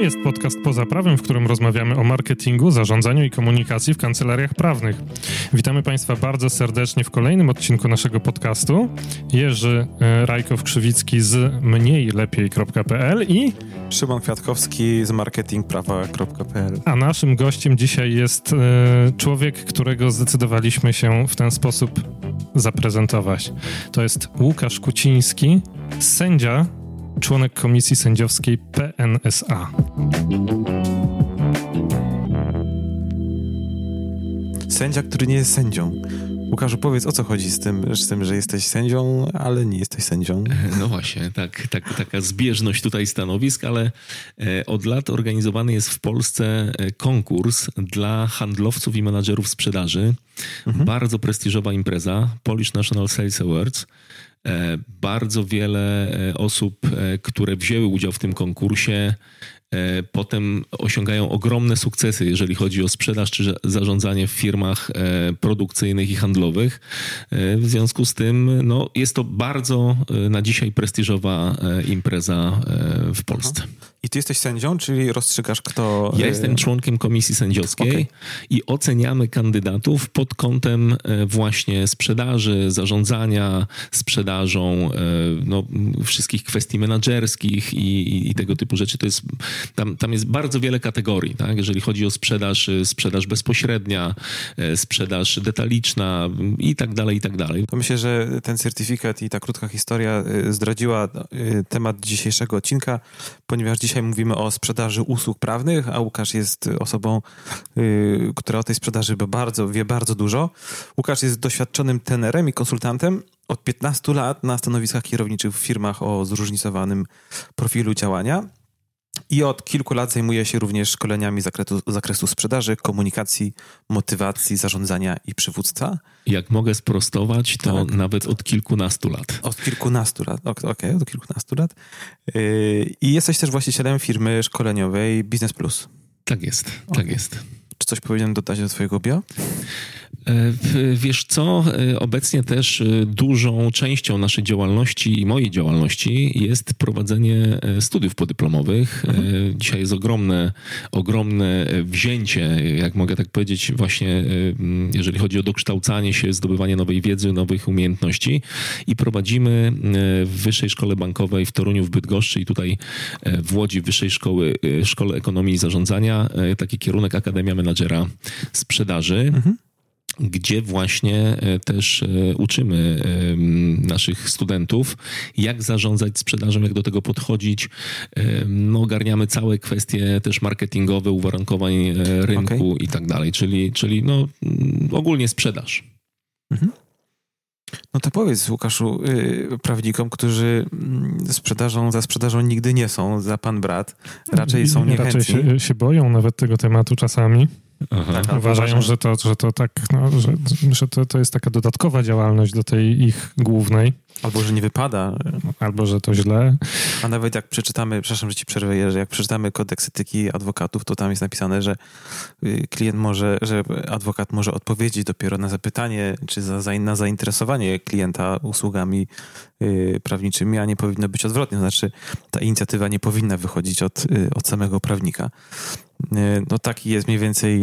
jest podcast Poza Prawem, w którym rozmawiamy o marketingu, zarządzaniu i komunikacji w kancelariach prawnych. Witamy Państwa bardzo serdecznie w kolejnym odcinku naszego podcastu. Jerzy Rajkow-Krzywicki z mniejlepiej.pl i Szymon Kwiatkowski z marketingprawa.pl. A naszym gościem dzisiaj jest człowiek, którego zdecydowaliśmy się w ten sposób zaprezentować. To jest Łukasz Kuciński, sędzia, członek Komisji Sędziowskiej PNSA. Sędzia, który nie jest sędzią. Łukaszu, powiedz, o co chodzi z tym, że jesteś sędzią, ale nie jesteś sędzią? No właśnie, taka zbieżność tutaj stanowisk, ale od lat organizowany jest w Polsce konkurs dla handlowców i menadżerów sprzedaży. Bardzo prestiżowa impreza, Polish National Sales Awards. Bardzo wiele osób, które wzięły udział w tym konkursie, potem osiągają ogromne sukcesy, jeżeli chodzi o sprzedaż czy zarządzanie w firmach produkcyjnych i handlowych. W związku z tym jest to bardzo na dzisiaj prestiżowa impreza w Polsce. I ty jesteś sędzią, czyli rozstrzygasz kto... Ja jestem członkiem Komisji Sędziowskiej i oceniamy kandydatów pod kątem właśnie sprzedaży, zarządzania sprzedażą, wszystkich kwestii menadżerskich i tego typu rzeczy. To jest, tam jest bardzo wiele kategorii, tak? Jeżeli chodzi o sprzedaż bezpośrednia, sprzedaż detaliczna i tak dalej, i tak dalej. To myślę, że ten certyfikat i ta krótka historia zdradziła temat dzisiejszego odcinka, ponieważ dzisiaj mówimy o sprzedaży usług prawnych, a Łukasz jest osobą, która o tej sprzedaży wie bardzo dużo. Łukasz jest doświadczonym trenerem i konsultantem od 15 lat na stanowiskach kierowniczych w firmach o zróżnicowanym profilu działania i od kilku lat zajmuje się również szkoleniami z zakresu sprzedaży, komunikacji, motywacji, zarządzania i przywództwa. Jak mogę sprostować, to nawet od kilkunastu lat. Od kilkunastu lat, okej, od kilkunastu lat. I jesteś też właścicielem firmy szkoleniowej Biznes Plus. Tak jest, tak jest. Czy coś powinienem dodać do twojego bio? Wiesz co, obecnie też dużą częścią naszej działalności i mojej działalności jest prowadzenie studiów podyplomowych. Dzisiaj jest ogromne wzięcie, jak mogę tak powiedzieć, właśnie jeżeli chodzi o dokształcanie się, zdobywanie nowej wiedzy, nowych umiejętności i prowadzimy w Wyższej Szkole Bankowej w Toruniu, w Bydgoszczy i tutaj w Łodzi w Wyższej Szkole Ekonomii i Zarządzania taki kierunek Akademia Menadżera Sprzedaży. Gdzie właśnie też uczymy naszych studentów, jak zarządzać sprzedażą, jak do tego podchodzić. Ogarniamy całe kwestie też marketingowe, uwarunkowań rynku i tak dalej, czyli ogólnie sprzedaż. No to powiedz, Łukaszu, prawnikom, którzy za sprzedażą nigdy nie są, za pan brat, raczej są niechętni. Raczej się boją nawet tego tematu czasami. Tak, uważają, że to jest taka dodatkowa działalność do tej ich głównej. Albo, że nie wypada. Albo, że to źle. A nawet jak przeczytamy, przepraszam, że ci przerwę, Jerzy, jak przeczytamy kodeks etyki adwokatów, to tam jest napisane, że że adwokat może odpowiedzieć dopiero na zapytanie, czy na zainteresowanie klienta usługami prawniczymi, a nie powinno być odwrotnie. Znaczy, ta inicjatywa nie powinna wychodzić od samego prawnika. Taki jest mniej więcej...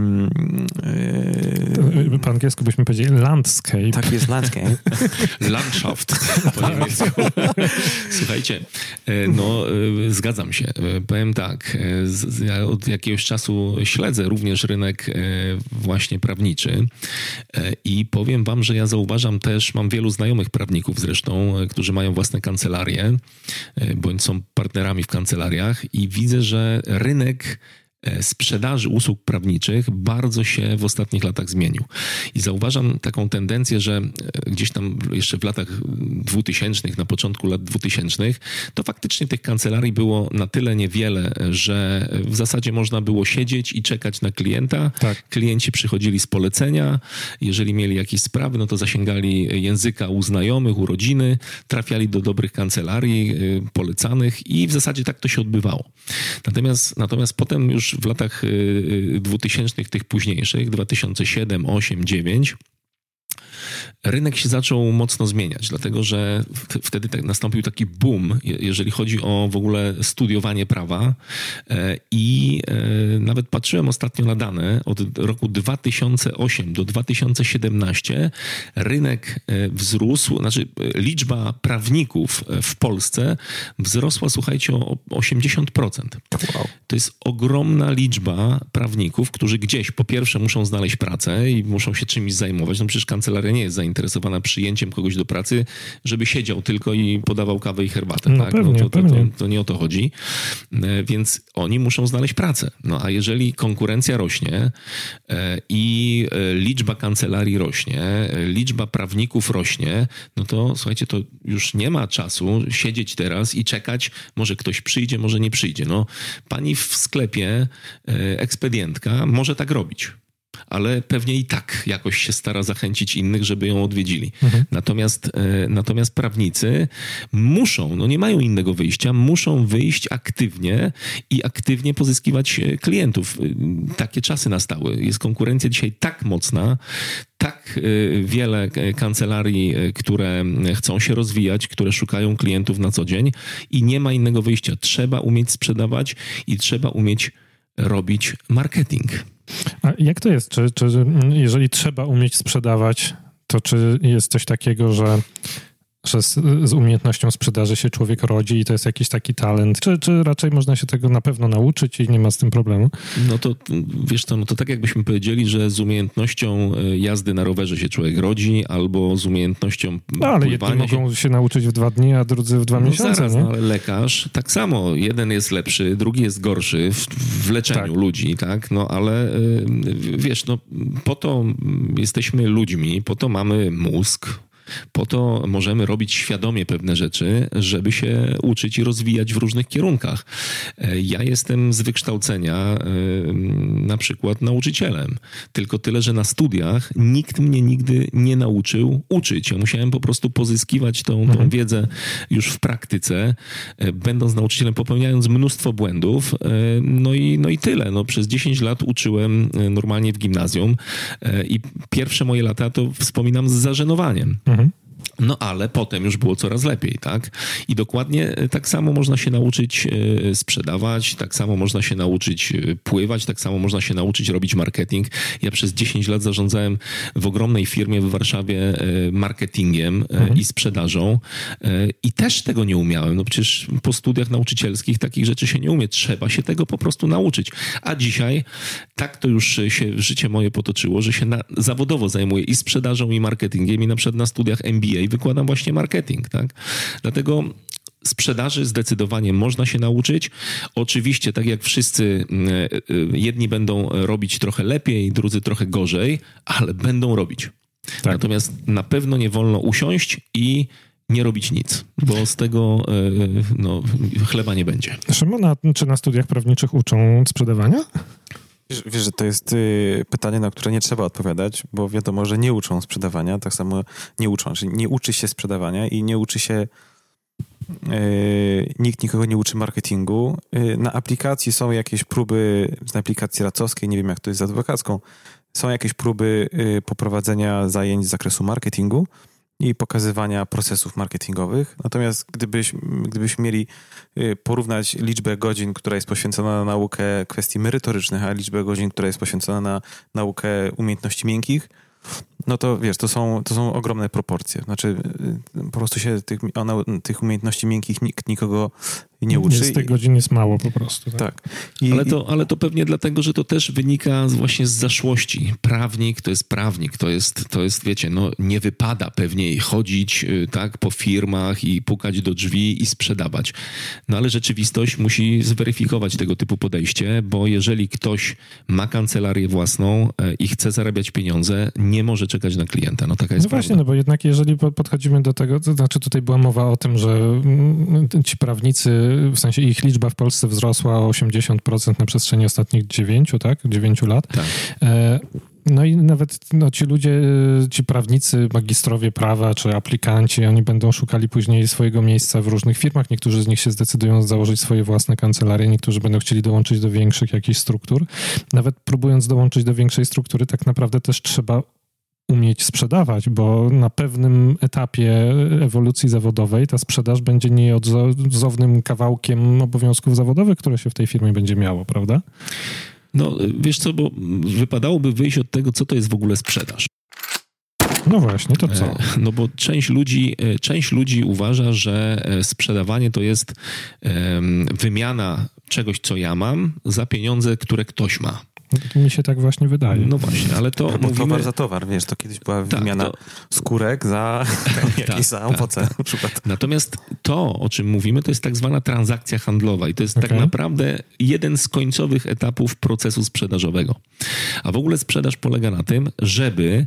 Po angielsku byśmy powiedzieli landscape. Tak jest landscape. Landschaft po niemiecku. Słuchajcie, zgadzam się. Powiem tak, ja od jakiegoś czasu śledzę również rynek właśnie prawniczy i powiem wam, że ja zauważam też, mam wielu znajomych prawników zresztą, którzy mają własne kancelarie, bądź są partnerami w kancelariach i widzę, że rynek sprzedaży usług prawniczych bardzo się w ostatnich latach zmienił. I zauważam taką tendencję, że gdzieś tam jeszcze w latach 2000, na początku lat 2000, to faktycznie tych kancelarii było na tyle niewiele, że w zasadzie można było siedzieć i czekać na klienta. Tak. Klienci przychodzili z polecenia. Jeżeli mieli jakieś sprawy, no to zasięgali języka u znajomych, u rodziny, trafiali do dobrych kancelarii polecanych i w zasadzie tak to się odbywało. Natomiast potem już w latach 2000 tych późniejszych, 2007, 2008, 2009, rynek się zaczął mocno zmieniać, dlatego że wtedy nastąpił taki boom, jeżeli chodzi o w ogóle studiowanie prawa i nawet patrzyłem ostatnio na dane od roku 2008 do 2017 rynek wzrósł, znaczy liczba prawników w Polsce wzrosła, słuchajcie, o 80%. Wow. To jest ogromna liczba prawników, którzy gdzieś po pierwsze muszą znaleźć pracę i muszą się czymś zajmować. No przecież kancelaria nie jest zainteresowana przyjęciem kogoś do pracy, żeby siedział tylko i podawał kawę i herbatę. No tak? pewnie, To nie o to chodzi. Więc oni muszą znaleźć pracę. No a jeżeli konkurencja rośnie i liczba kancelarii rośnie, liczba prawników rośnie, no to słuchajcie, to już nie ma czasu siedzieć teraz i czekać, może ktoś przyjdzie, może nie przyjdzie. No, pani w sklepie, ekspedientka może tak robić, ale pewnie i tak jakoś się stara zachęcić innych, żeby ją odwiedzili. Natomiast prawnicy muszą, no nie mają innego wyjścia, muszą wyjść aktywnie i aktywnie pozyskiwać klientów. Takie czasy nastały. Jest konkurencja dzisiaj tak mocna, tak wiele kancelarii, które chcą się rozwijać, które szukają klientów na co dzień i nie ma innego wyjścia. Trzeba umieć sprzedawać i trzeba umieć robić marketing. A jak to jest? Czy jeżeli trzeba umieć sprzedawać, to czy jest coś takiego, że z umiejętnością sprzedaży się człowiek rodzi i to jest jakiś taki talent? Czy raczej można się tego na pewno nauczyć i nie ma z tym problemu? No to wiesz co, no to tak jakbyśmy powiedzieli, że z umiejętnością jazdy na rowerze się człowiek rodzi, albo z umiejętnością ale jedni mogą się nauczyć w 2 dni, a drudzy w 2 miesiące. Zaraz, nie? ale lekarz tak samo. Jeden jest lepszy, drugi jest gorszy w leczeniu ludzi, tak? No ale wiesz, no po to jesteśmy ludźmi, po to mamy mózg, po to możemy robić świadomie pewne rzeczy, żeby się uczyć i rozwijać w różnych kierunkach. Ja jestem z wykształcenia na przykład nauczycielem. Tylko tyle, że na studiach nikt mnie nigdy nie nauczył uczyć. Ja musiałem po prostu pozyskiwać tą wiedzę już w praktyce, będąc nauczycielem, popełniając mnóstwo błędów. No i tyle. No, przez 10 lat uczyłem normalnie w gimnazjum i pierwsze moje lata to wspominam z zażenowaniem. No ale potem już było coraz lepiej, tak? I dokładnie tak samo można się nauczyć sprzedawać, tak samo można się nauczyć pływać, tak samo można się nauczyć robić marketing. Ja przez 10 lat zarządzałem w ogromnej firmie w Warszawie marketingiem i sprzedażą i też tego nie umiałem. No przecież po studiach nauczycielskich takich rzeczy się nie umie. Trzeba się tego po prostu nauczyć. A dzisiaj tak to już się życie moje potoczyło, że się zawodowo zajmuję i sprzedażą, i marketingiem i na przykład na studiach MBA wykładam właśnie marketing, tak? Dlatego sprzedaży zdecydowanie można się nauczyć. Oczywiście, tak jak wszyscy, jedni będą robić trochę lepiej, drudzy trochę gorzej, ale będą robić. Tak. Natomiast na pewno nie wolno usiąść i nie robić nic, bo z tego chleba nie będzie. Szymon, czy na studiach prawniczych uczą sprzedawania? Wiesz, że to jest pytanie, na które nie trzeba odpowiadać, bo wiadomo, że nie uczą sprzedawania, tak samo nie uczą, czyli nie uczy się sprzedawania i nie uczy się, nikt nikogo nie uczy marketingu. Na aplikacji są jakieś próby, na aplikacji racowskiej, nie wiem jak to jest z adwokacką, są jakieś próby poprowadzenia zajęć z zakresu marketingu i pokazywania procesów marketingowych. Natomiast gdybyśmy mieli porównać liczbę godzin, która jest poświęcona na naukę kwestii merytorycznych, a liczbę godzin, która jest poświęcona na naukę umiejętności miękkich, no to wiesz, to są ogromne proporcje. Znaczy po prostu się tych umiejętności miękkich nikt nikogo nie uczy. Z tych godzin jest mało po prostu. Tak. Ale to pewnie dlatego, że to też wynika właśnie z zaszłości. Prawnik to jest prawnik. To jest wiecie, no nie wypada pewnie chodzić tak po firmach i pukać do drzwi i sprzedawać. No ale rzeczywistość musi zweryfikować tego typu podejście, bo jeżeli ktoś ma kancelarię własną i chce zarabiać pieniądze, nie może czekać na klienta. No taka jest prawda. Właśnie, no bo jednak jeżeli podchodzimy do tego, to znaczy tutaj była mowa o tym, że ci prawnicy, w sensie ich liczba w Polsce wzrosła o 80% na przestrzeni ostatnich 9 lat. Tak. No i nawet ci ludzie, ci prawnicy, magistrowie prawa czy aplikanci, oni będą szukali później swojego miejsca w różnych firmach. Niektórzy z nich się zdecydują założyć swoje własne kancelarie, niektórzy będą chcieli dołączyć do większych jakichś struktur. Nawet próbując dołączyć do większej struktury, tak naprawdę też trzeba umieć sprzedawać, bo na pewnym etapie ewolucji zawodowej ta sprzedaż będzie nieodzownym kawałkiem obowiązków zawodowych, które się w tej firmie będzie miało, prawda? No wiesz co, bo wypadałoby wyjść od tego, co to jest w ogóle sprzedaż. No właśnie, to co? No bo część ludzi uważa, że sprzedawanie to jest wymiana czegoś, co ja mam, za pieniądze, które ktoś ma. Mi się tak właśnie wydaje. No właśnie, ale to mówimy... towar za towar, wiesz, to kiedyś była wymiana skórek za za owoce na przykład. Natomiast to, o czym mówimy, to jest tak zwana transakcja handlowa i to jest tak naprawdę jeden z końcowych etapów procesu sprzedażowego. A w ogóle sprzedaż polega na tym, żeby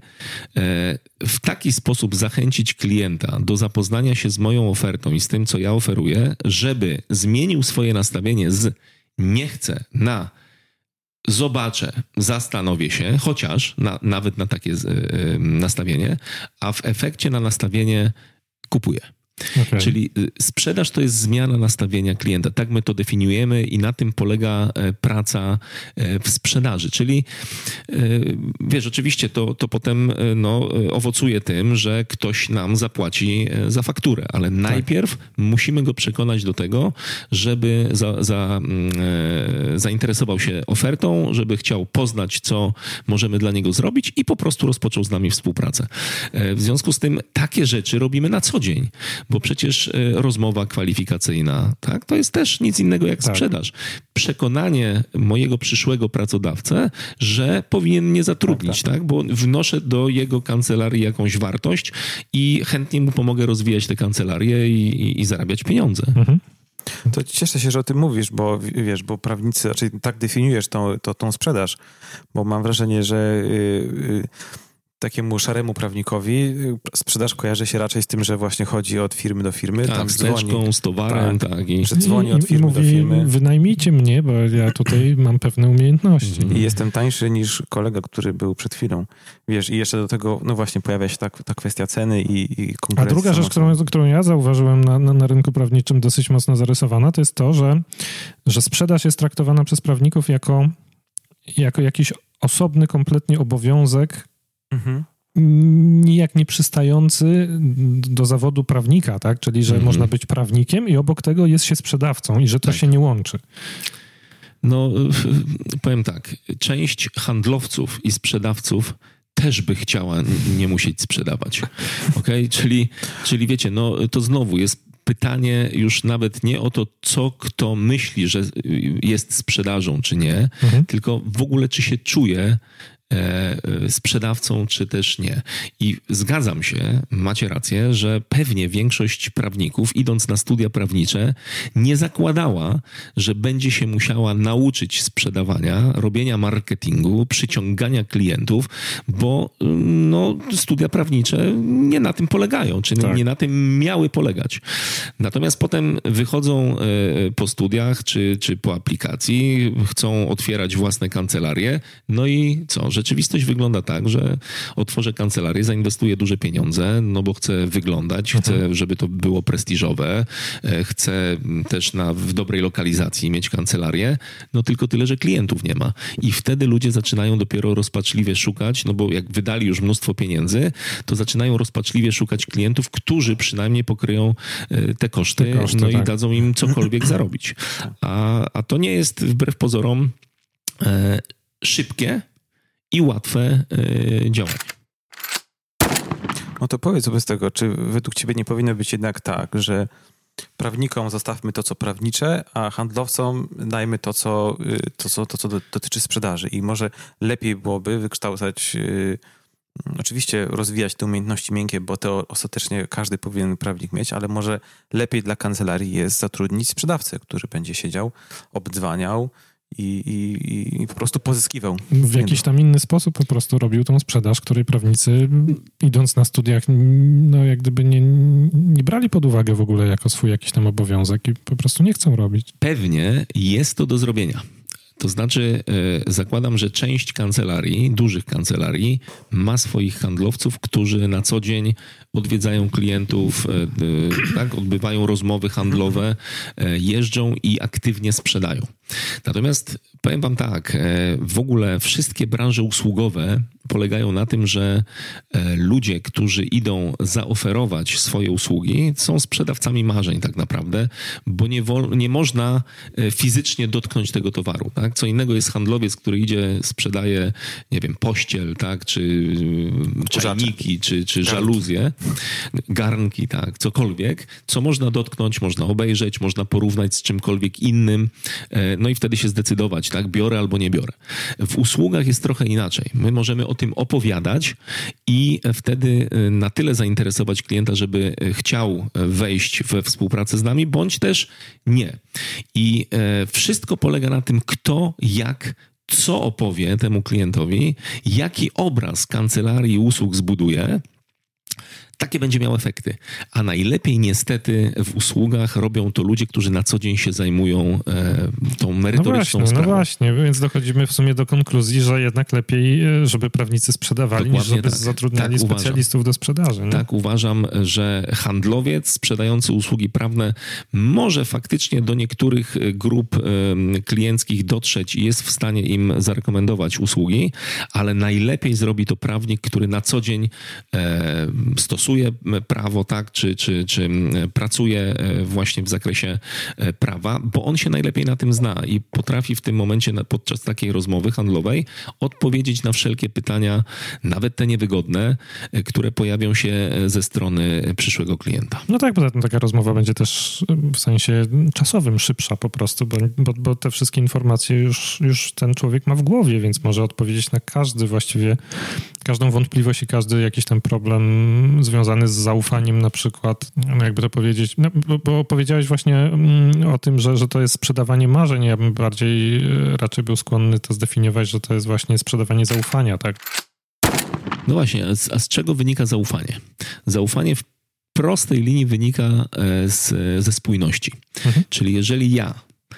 w taki sposób zachęcić klienta do zapoznania się z moją ofertą i z tym, co ja oferuję, żeby zmienił swoje nastawienie z nie chcę na zobaczę, zastanowię się, chociaż nawet na takie nastawienie, a w efekcie na nastawienie kupuję. Okay. Czyli sprzedaż to jest zmiana nastawienia klienta. Tak my to definiujemy i na tym polega praca w sprzedaży. Czyli wiesz, oczywiście to potem owocuje tym, że ktoś nam zapłaci za fakturę, ale najpierw musimy go przekonać do tego, żeby zainteresował się ofertą, żeby chciał poznać, co możemy dla niego zrobić i po prostu rozpoczął z nami współpracę. W związku z tym takie rzeczy robimy na co dzień. Bo przecież rozmowa kwalifikacyjna, tak, to jest też nic innego jak sprzedaż. Przekonanie mojego przyszłego pracodawcę, że powinien mnie zatrudnić, tak, bo wnoszę do jego kancelarii jakąś wartość i chętnie mu pomogę rozwijać tę kancelarię i zarabiać pieniądze. Mhm. To cieszę się, że o tym mówisz, bo wiesz, bo prawnicy, raczej tak definiujesz tą sprzedaż, bo mam wrażenie, że takiemu szaremu prawnikowi sprzedaż kojarzy się raczej z tym, że właśnie chodzi od firmy do firmy. Tak, tam z teczką, z towarem. Że dzwoni od firmy do firmy. Wynajmijcie mnie, bo ja tutaj mam pewne umiejętności. I jestem tańszy niż kolega, który był przed chwilą. Wiesz, i jeszcze do tego, no właśnie, pojawia się ta kwestia ceny i konkurencji. A druga rzecz, którą ja zauważyłem na rynku prawniczym dosyć mocno zarysowana, to jest to, że sprzedaż jest traktowana przez prawników jako jakiś osobny kompletnie obowiązek, nijak nie przystający do zawodu prawnika, tak? Czyli, że można być prawnikiem i obok tego jest się sprzedawcą i że to się nie łączy. No, powiem tak, część handlowców i sprzedawców też by chciała nie musieć sprzedawać. Okay? Czyli wiecie, no to znowu jest pytanie już nawet nie o to, co kto myśli, że jest sprzedażą, czy nie, tylko w ogóle, czy się czuje sprzedawcą, czy też nie. I zgadzam się, macie rację, że pewnie większość prawników, idąc na studia prawnicze, nie zakładała, że będzie się musiała nauczyć sprzedawania, robienia marketingu, przyciągania klientów, bo studia prawnicze nie na tym polegają, czy nie na tym miały polegać. Natomiast potem wychodzą po studiach, czy po aplikacji, chcą otwierać własne kancelarie, no i co? Rzeczywistość wygląda tak, że otworzę kancelarię, zainwestuję duże pieniądze, no bo chcę wyglądać, chcę, żeby to było prestiżowe, chcę też w dobrej lokalizacji mieć kancelarię, no tylko tyle, że klientów nie ma. I wtedy ludzie zaczynają dopiero rozpaczliwie szukać, no bo jak wydali już mnóstwo pieniędzy, to zaczynają rozpaczliwie szukać klientów, którzy przynajmniej pokryją te koszty i dadzą im cokolwiek zarobić. A to nie jest wbrew pozorom szybkie i łatwe działanie. No to powiedz wobec tego, czy według ciebie nie powinno być jednak tak, że prawnikom zostawmy to, co prawnicze, a handlowcom dajmy to, co dotyczy sprzedaży. I może lepiej byłoby wykształcać, oczywiście rozwijać te umiejętności miękkie, bo to ostatecznie każdy powinien prawnik mieć, ale może lepiej dla kancelarii jest zatrudnić sprzedawcę, który będzie siedział, obdzwaniał, i po prostu pozyskiwał. W jakiś tam inny sposób po prostu robił tą sprzedaż, której prawnicy idąc na studiach jak gdyby nie brali pod uwagę w ogóle jako swój jakiś tam obowiązek i po prostu nie chcą robić. Pewnie jest to do zrobienia. To znaczy zakładam, że część kancelarii, dużych kancelarii ma swoich handlowców, którzy na co dzień odwiedzają klientów, odbywają rozmowy handlowe, jeżdżą i aktywnie sprzedają. Natomiast powiem wam tak, w ogóle wszystkie branże usługowe polegają na tym, że ludzie, którzy idą zaoferować swoje usługi, są sprzedawcami marzeń tak naprawdę, bo nie można fizycznie dotknąć tego towaru. Tak? Co innego jest handlowiec, który idzie, sprzedaje, nie wiem, pościel, tak? Czy czajniki, czy żaluzje, garnki, tak? Cokolwiek, co można dotknąć, można obejrzeć, można porównać z czymkolwiek innym, no i wtedy się zdecydować, tak? Biorę albo nie biorę. W usługach jest trochę inaczej. My możemy o tym opowiadać i wtedy na tyle zainteresować klienta, żeby chciał wejść we współpracę z nami, bądź też nie. I wszystko polega na tym, kto, jak, co opowie temu klientowi, jaki obraz kancelarii i usług zbuduje, takie będzie miał efekty. A najlepiej niestety w usługach robią to ludzie, którzy na co dzień się zajmują tą merytoryczną sprawą. No właśnie, więc dochodzimy w sumie do konkluzji, że jednak lepiej, żeby prawnicy sprzedawali, dokładnie niż żeby tak. zatrudniali specjalistów do sprzedaży. Nie? Tak, uważam, że handlowiec sprzedający usługi prawne może faktycznie do niektórych grup klienckich dotrzeć i jest w stanie im zarekomendować usługi, ale najlepiej zrobi to prawnik, który na co dzień stosuje prawo, tak, czy pracuje właśnie w zakresie prawa, bo on się najlepiej na tym zna i potrafi w tym momencie podczas takiej rozmowy handlowej odpowiedzieć na wszelkie pytania, nawet te niewygodne, które pojawią się ze strony przyszłego klienta. No tak, poza tym taka rozmowa będzie też w sensie czasowym szybsza po prostu, bo te wszystkie informacje już ten człowiek ma w głowie, więc może odpowiedzieć na każdą wątpliwość i każdy jakiś tam problem związany z zaufaniem na przykład, no jakby to powiedzieć, no, bo powiedziałeś właśnie o tym, że to jest sprzedawanie marzeń. Ja bym raczej był skłonny to zdefiniować, że to jest właśnie sprzedawanie zaufania, tak? No właśnie, a z czego wynika zaufanie? Zaufanie w prostej linii wynika ze spójności. Czyli jeżeli ja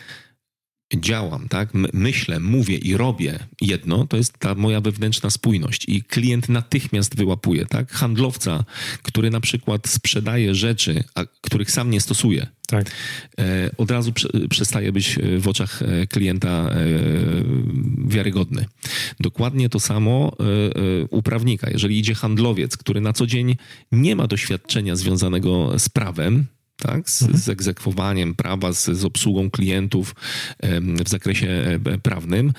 działam, tak, myślę, mówię i robię jedno, to jest ta moja wewnętrzna spójność i klient natychmiast wyłapuje, tak? Handlowca, który na przykład sprzedaje rzeczy, których sam nie stosuje, tak, od razu przestaje być w oczach klienta wiarygodny. Dokładnie to samo u prawnika. Jeżeli idzie handlowiec, który na co dzień nie ma doświadczenia związanego z prawem, tak, z egzekwowaniem prawa, z obsługą klientów w zakresie prawnym.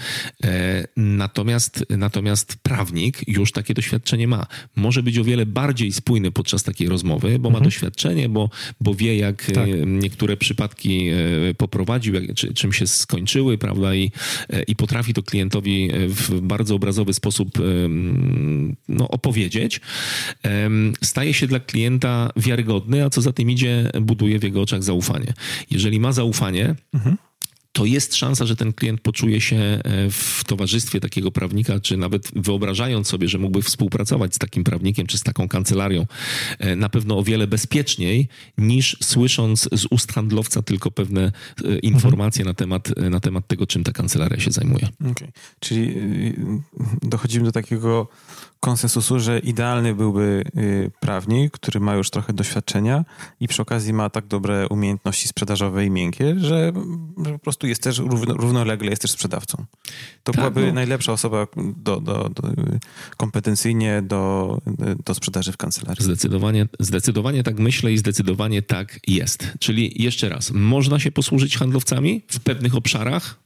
Natomiast prawnik już takie doświadczenie ma. Może być o wiele bardziej spójny podczas takiej rozmowy, bo ma doświadczenie, bo wie, jak niektóre przypadki poprowadził, czym się skończyły, prawda, i potrafi to klientowi w bardzo obrazowy sposób opowiedzieć. Staje się dla klienta wiarygodny, a co za tym idzie, buduje w jego oczach zaufanie. Jeżeli ma zaufanie, to jest szansa, że ten klient poczuje się w towarzystwie takiego prawnika, czy nawet wyobrażając sobie, że mógłby współpracować z takim prawnikiem, czy z taką kancelarią, na pewno o wiele bezpieczniej, niż słysząc z ust handlowca tylko pewne informacje na temat tego, czym ta kancelaria się zajmuje. Okay. Czyli dochodzimy do takiego konsensusu, że idealny byłby prawnik, który ma już trochę doświadczenia i przy okazji ma tak dobre umiejętności sprzedażowe i miękkie, że po prostu jest też równolegle jest też sprzedawcą. To byłaby najlepsza osoba kompetencyjnie do sprzedaży w kancelarii. Zdecydowanie tak myślę i zdecydowanie tak jest. Czyli jeszcze raz, można się posłużyć handlowcami w pewnych obszarach,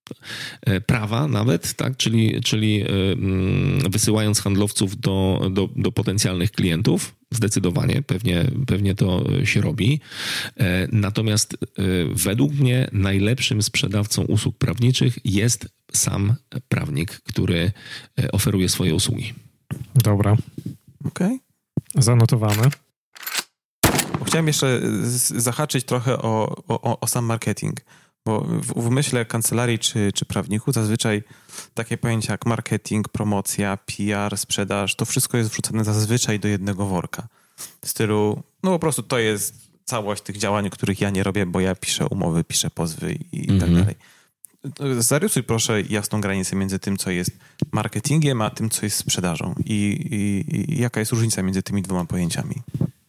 prawa nawet, tak, czyli wysyłając handlowców do potencjalnych klientów, zdecydowanie, pewnie to się robi. Natomiast według mnie najlepszym sprzedawcą usług prawniczych jest sam prawnik, który oferuje swoje usługi. Dobra. Okej. Zanotowane. Chciałem jeszcze zahaczyć trochę o sam marketing. Bo w myśle kancelarii czy prawników zazwyczaj takie pojęcia jak marketing, promocja, PR, sprzedaż, to wszystko jest wrzucone zazwyczaj do jednego worka. W stylu, no po prostu to jest całość tych działań, których ja nie robię, bo ja piszę umowy, piszę pozwy i tak dalej. Zarysuj proszę jasną granicę między tym, co jest marketingiem, a tym, co jest sprzedażą. I jaka jest różnica między tymi dwoma pojęciami?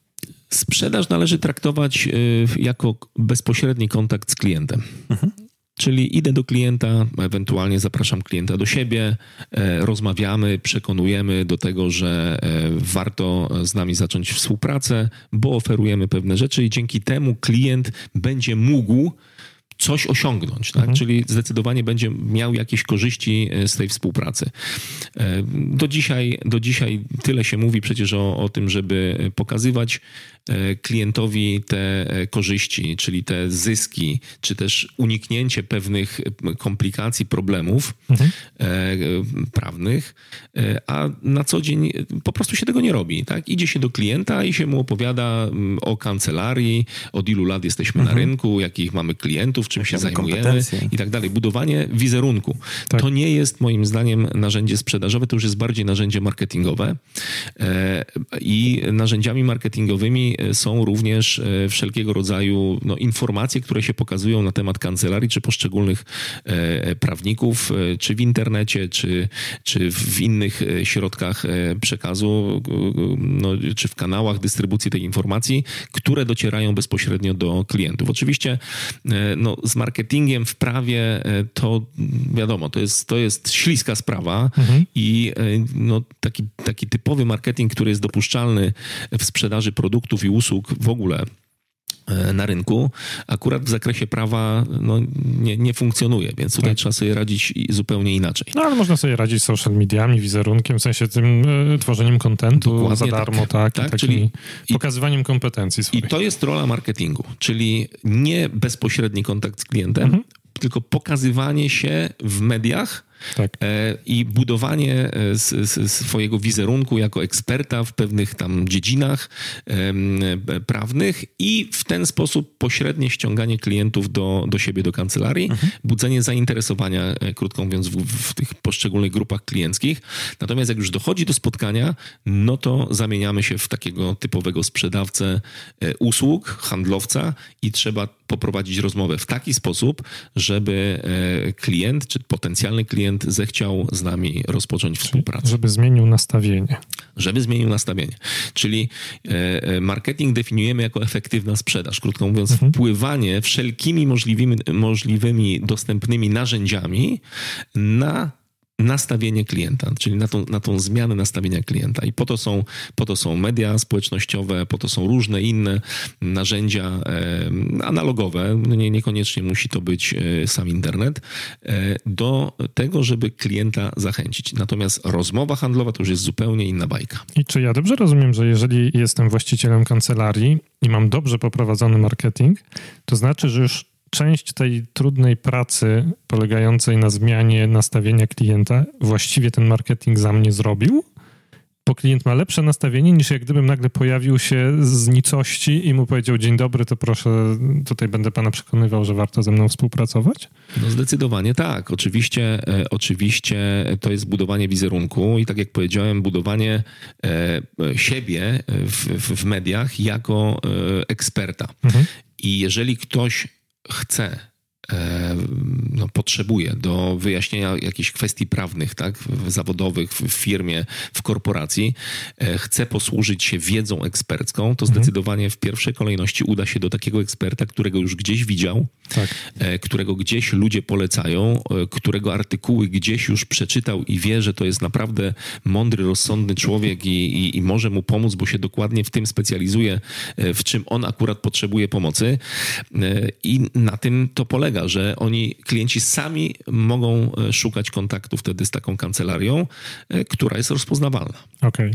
Sprzedaż należy traktować jako bezpośredni kontakt z klientem. Czyli idę do klienta, ewentualnie zapraszam klienta do siebie, rozmawiamy, przekonujemy do tego, że warto z nami zacząć współpracę, bo oferujemy pewne rzeczy i dzięki temu klient będzie mógł coś osiągnąć, tak? Czyli zdecydowanie będzie miał jakieś korzyści z tej współpracy. Do dzisiaj tyle się mówi przecież o tym, żeby pokazywać klientowi te korzyści, czyli te zyski, czy też uniknięcie pewnych komplikacji, problemów prawnych, a na co dzień po prostu się tego nie robi. Tak? Idzie się do klienta i się mu opowiada o kancelarii, od ilu lat jesteśmy na rynku, jakich mamy klientów, czym się zajmujemy i tak dalej. Budowanie wizerunku. Tak. To nie jest moim zdaniem narzędzie sprzedażowe, to już jest bardziej narzędzie marketingowe i narzędziami marketingowymi są również wszelkiego rodzaju informacje, które się pokazują na temat kancelarii, czy poszczególnych prawników, czy w internecie, czy w innych środkach przekazu, czy w kanałach dystrybucji tej informacji, które docierają bezpośrednio do klientów. Oczywiście z marketingiem w prawie to wiadomo, to jest śliska sprawa i taki typowy marketing, który jest dopuszczalny w sprzedaży produktów i usług w ogóle na rynku, akurat w zakresie prawa nie funkcjonuje, więc tutaj trzeba sobie radzić zupełnie inaczej. No ale można sobie radzić social mediami, wizerunkiem, w sensie tym tworzeniem kontentu za darmo, czyli pokazywaniem kompetencji swoich. I to jest rola marketingu, czyli nie bezpośredni kontakt z klientem, tylko pokazywanie się w mediach i budowanie swojego wizerunku jako eksperta w pewnych tam dziedzinach prawnych i w ten sposób pośrednie ściąganie klientów do siebie, do kancelarii, budzenie zainteresowania, krótko mówiąc, w tych poszczególnych grupach klienckich. Natomiast jak już dochodzi do spotkania, to zamieniamy się w takiego typowego sprzedawcę usług, handlowca i trzeba poprowadzić rozmowę w taki sposób, żeby klient, czy potencjalny klient zechciał z nami rozpocząć współpracę. Żeby zmienił nastawienie. Czyli marketing definiujemy jako efektywna sprzedaż. Krótko mówiąc, wpływanie wszelkimi możliwymi dostępnymi narzędziami na nastawienie klienta, czyli na tą zmianę nastawienia klienta. I po to są media społecznościowe, po to są różne inne narzędzia analogowe, niekoniecznie musi to być sam internet, do tego, żeby klienta zachęcić. Natomiast rozmowa handlowa to już jest zupełnie inna bajka. I czy ja dobrze rozumiem, że jeżeli jestem właścicielem kancelarii i mam dobrze poprowadzony marketing, to znaczy, że już część tej trudnej pracy polegającej na zmianie nastawienia klienta właściwie ten marketing za mnie zrobił, bo klient ma lepsze nastawienie niż jak gdybym nagle pojawił się z nicości i mu powiedział: dzień dobry, to proszę, tutaj będę pana przekonywał, że warto ze mną współpracować? Zdecydowanie tak. Oczywiście to jest budowanie wizerunku i tak jak powiedziałem, budowanie siebie w mediach jako eksperta. I jeżeli ktoś chce, potrzebuje do wyjaśnienia jakichś kwestii prawnych, tak, zawodowych, w firmie, w korporacji, chce posłużyć się wiedzą ekspercką, to zdecydowanie w pierwszej kolejności uda się do takiego eksperta, którego już gdzieś widział, którego gdzieś ludzie polecają, którego artykuły gdzieś już przeczytał i wie, że to jest naprawdę mądry, rozsądny człowiek i może mu pomóc, bo się dokładnie w tym specjalizuje, w czym on akurat potrzebuje pomocy. I na tym to polega, że klienci sami mogą szukać kontaktu wtedy z taką kancelarią, która jest rozpoznawalna. Okej.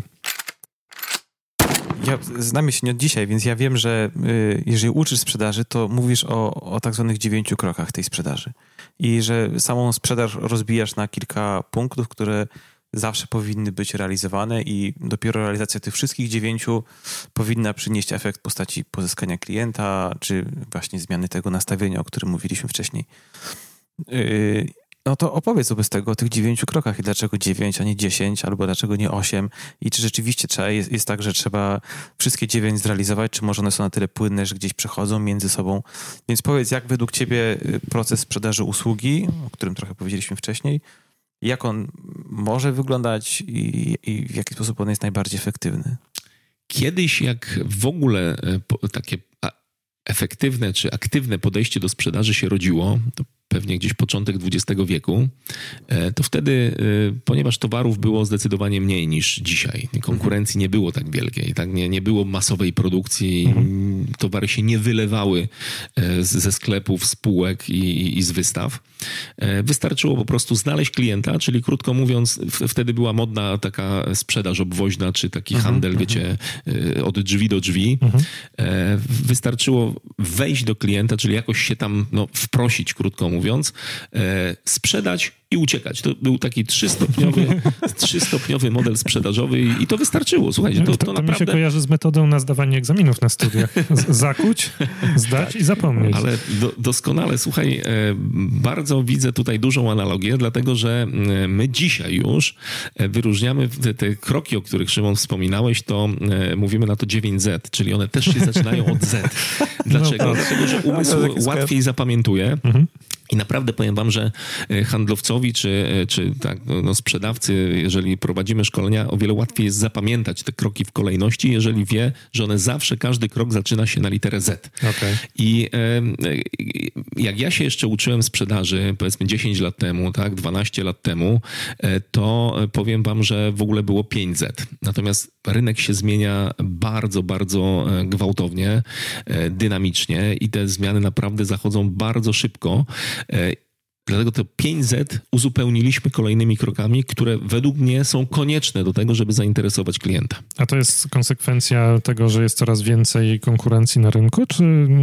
Ja znamy się nie od dzisiaj, więc ja wiem, że jeżeli uczysz sprzedaży, to mówisz o tak zwanych 9 krokach tej sprzedaży. I że samą sprzedaż rozbijasz na kilka punktów, które zawsze powinny być realizowane i dopiero realizacja tych wszystkich 9 powinna przynieść efekt w postaci pozyskania klienta, czy właśnie zmiany tego nastawienia, o którym mówiliśmy wcześniej. No to opowiedz wobec tego o tych 9 krokach i dlaczego 9, a nie 10, albo dlaczego nie 8 i czy rzeczywiście jest tak, że trzeba wszystkie 9 zrealizować, czy może one są na tyle płynne, że gdzieś przechodzą między sobą. Więc powiedz, jak według ciebie proces sprzedaży usługi, o którym trochę powiedzieliśmy wcześniej, jak on może wyglądać i w jaki sposób on jest najbardziej efektywny? Kiedyś, jak w ogóle takie efektywne czy aktywne podejście do sprzedaży się rodziło, to pewnie gdzieś początek XX wieku, to wtedy, ponieważ towarów było zdecydowanie mniej niż dzisiaj, konkurencji nie było tak wielkiej, tak? Nie było masowej produkcji, towary się nie wylewały ze sklepów, spółek i z wystaw. Wystarczyło po prostu znaleźć klienta, czyli krótko mówiąc, wtedy była modna taka sprzedaż obwoźna, czy taki handel, wiecie, od drzwi do drzwi. Wystarczyło wejść do klienta, czyli jakoś się tam wprosić, krótko mówiąc, sprzedać i uciekać. To był taki trzystopniowy model sprzedażowy i to wystarczyło. Słuchajcie, to naprawdę... naprawdę... mi się kojarzy z metodą na zdawanie egzaminów na studiach. Zakuć, zdać tak. I zapomnieć. Ale doskonale, słuchaj, bardzo widzę tutaj dużą analogię, dlatego że my dzisiaj już wyróżniamy te kroki, o których, Szymon, wspominałeś, to mówimy na to 9Z, czyli one też się zaczynają od Z. Dlaczego? Dlatego, że umysł łatwiej zapamiętuje. I naprawdę powiem wam, że handlowcowi czy tak, sprzedawcy, jeżeli prowadzimy szkolenia, o wiele łatwiej jest zapamiętać te kroki w kolejności, jeżeli wie, że one zawsze, każdy krok zaczyna się na literę Z. Okay. I jak ja się jeszcze uczyłem sprzedaży, powiedzmy 10 lat temu, tak, 12 lat temu, to powiem wam, że w ogóle było 5Z. Natomiast rynek się zmienia bardzo, bardzo gwałtownie, dynamicznie i te zmiany naprawdę zachodzą bardzo szybko. Dlatego to 5Z uzupełniliśmy kolejnymi krokami, które według mnie są konieczne do tego, żeby zainteresować klienta. A to jest konsekwencja tego, że jest coraz więcej konkurencji na rynku, czy...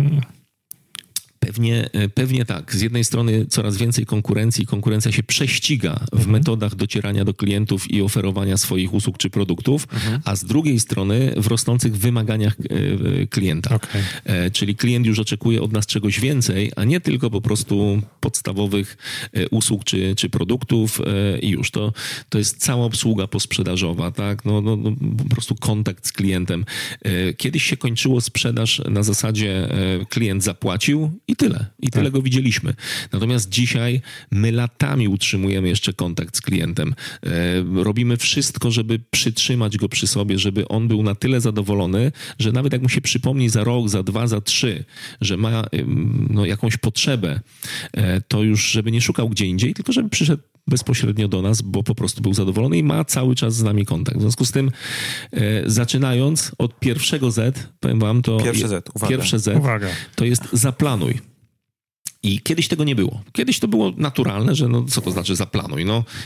Pewnie tak. Z jednej strony coraz więcej konkurencji. Konkurencja się prześciga w metodach docierania do klientów i oferowania swoich usług czy produktów, a z drugiej strony w rosnących wymaganiach klienta. Okay. Czyli klient już oczekuje od nas czegoś więcej, a nie tylko po prostu podstawowych usług czy produktów i już. To jest cała obsługa posprzedażowa, tak? Po prostu kontakt z klientem. Kiedyś się kończyło sprzedaż na zasadzie klient zapłacił i tyle. I tyle go widzieliśmy. Natomiast dzisiaj my latami utrzymujemy jeszcze kontakt z klientem. Robimy wszystko, żeby przytrzymać go przy sobie, żeby on był na tyle zadowolony, że nawet jak mu się przypomni za rok, za 2, za 3, że ma jakąś potrzebę, to już żeby nie szukał gdzie indziej, tylko żeby przyszedł bezpośrednio do nas, bo po prostu był zadowolony i ma cały czas z nami kontakt. W związku z tym zaczynając od pierwszego Z, powiem wam, to pierwsze Z to jest zaplanuj. I kiedyś tego nie było. Kiedyś to było naturalne, że co to znaczy zaplanuj?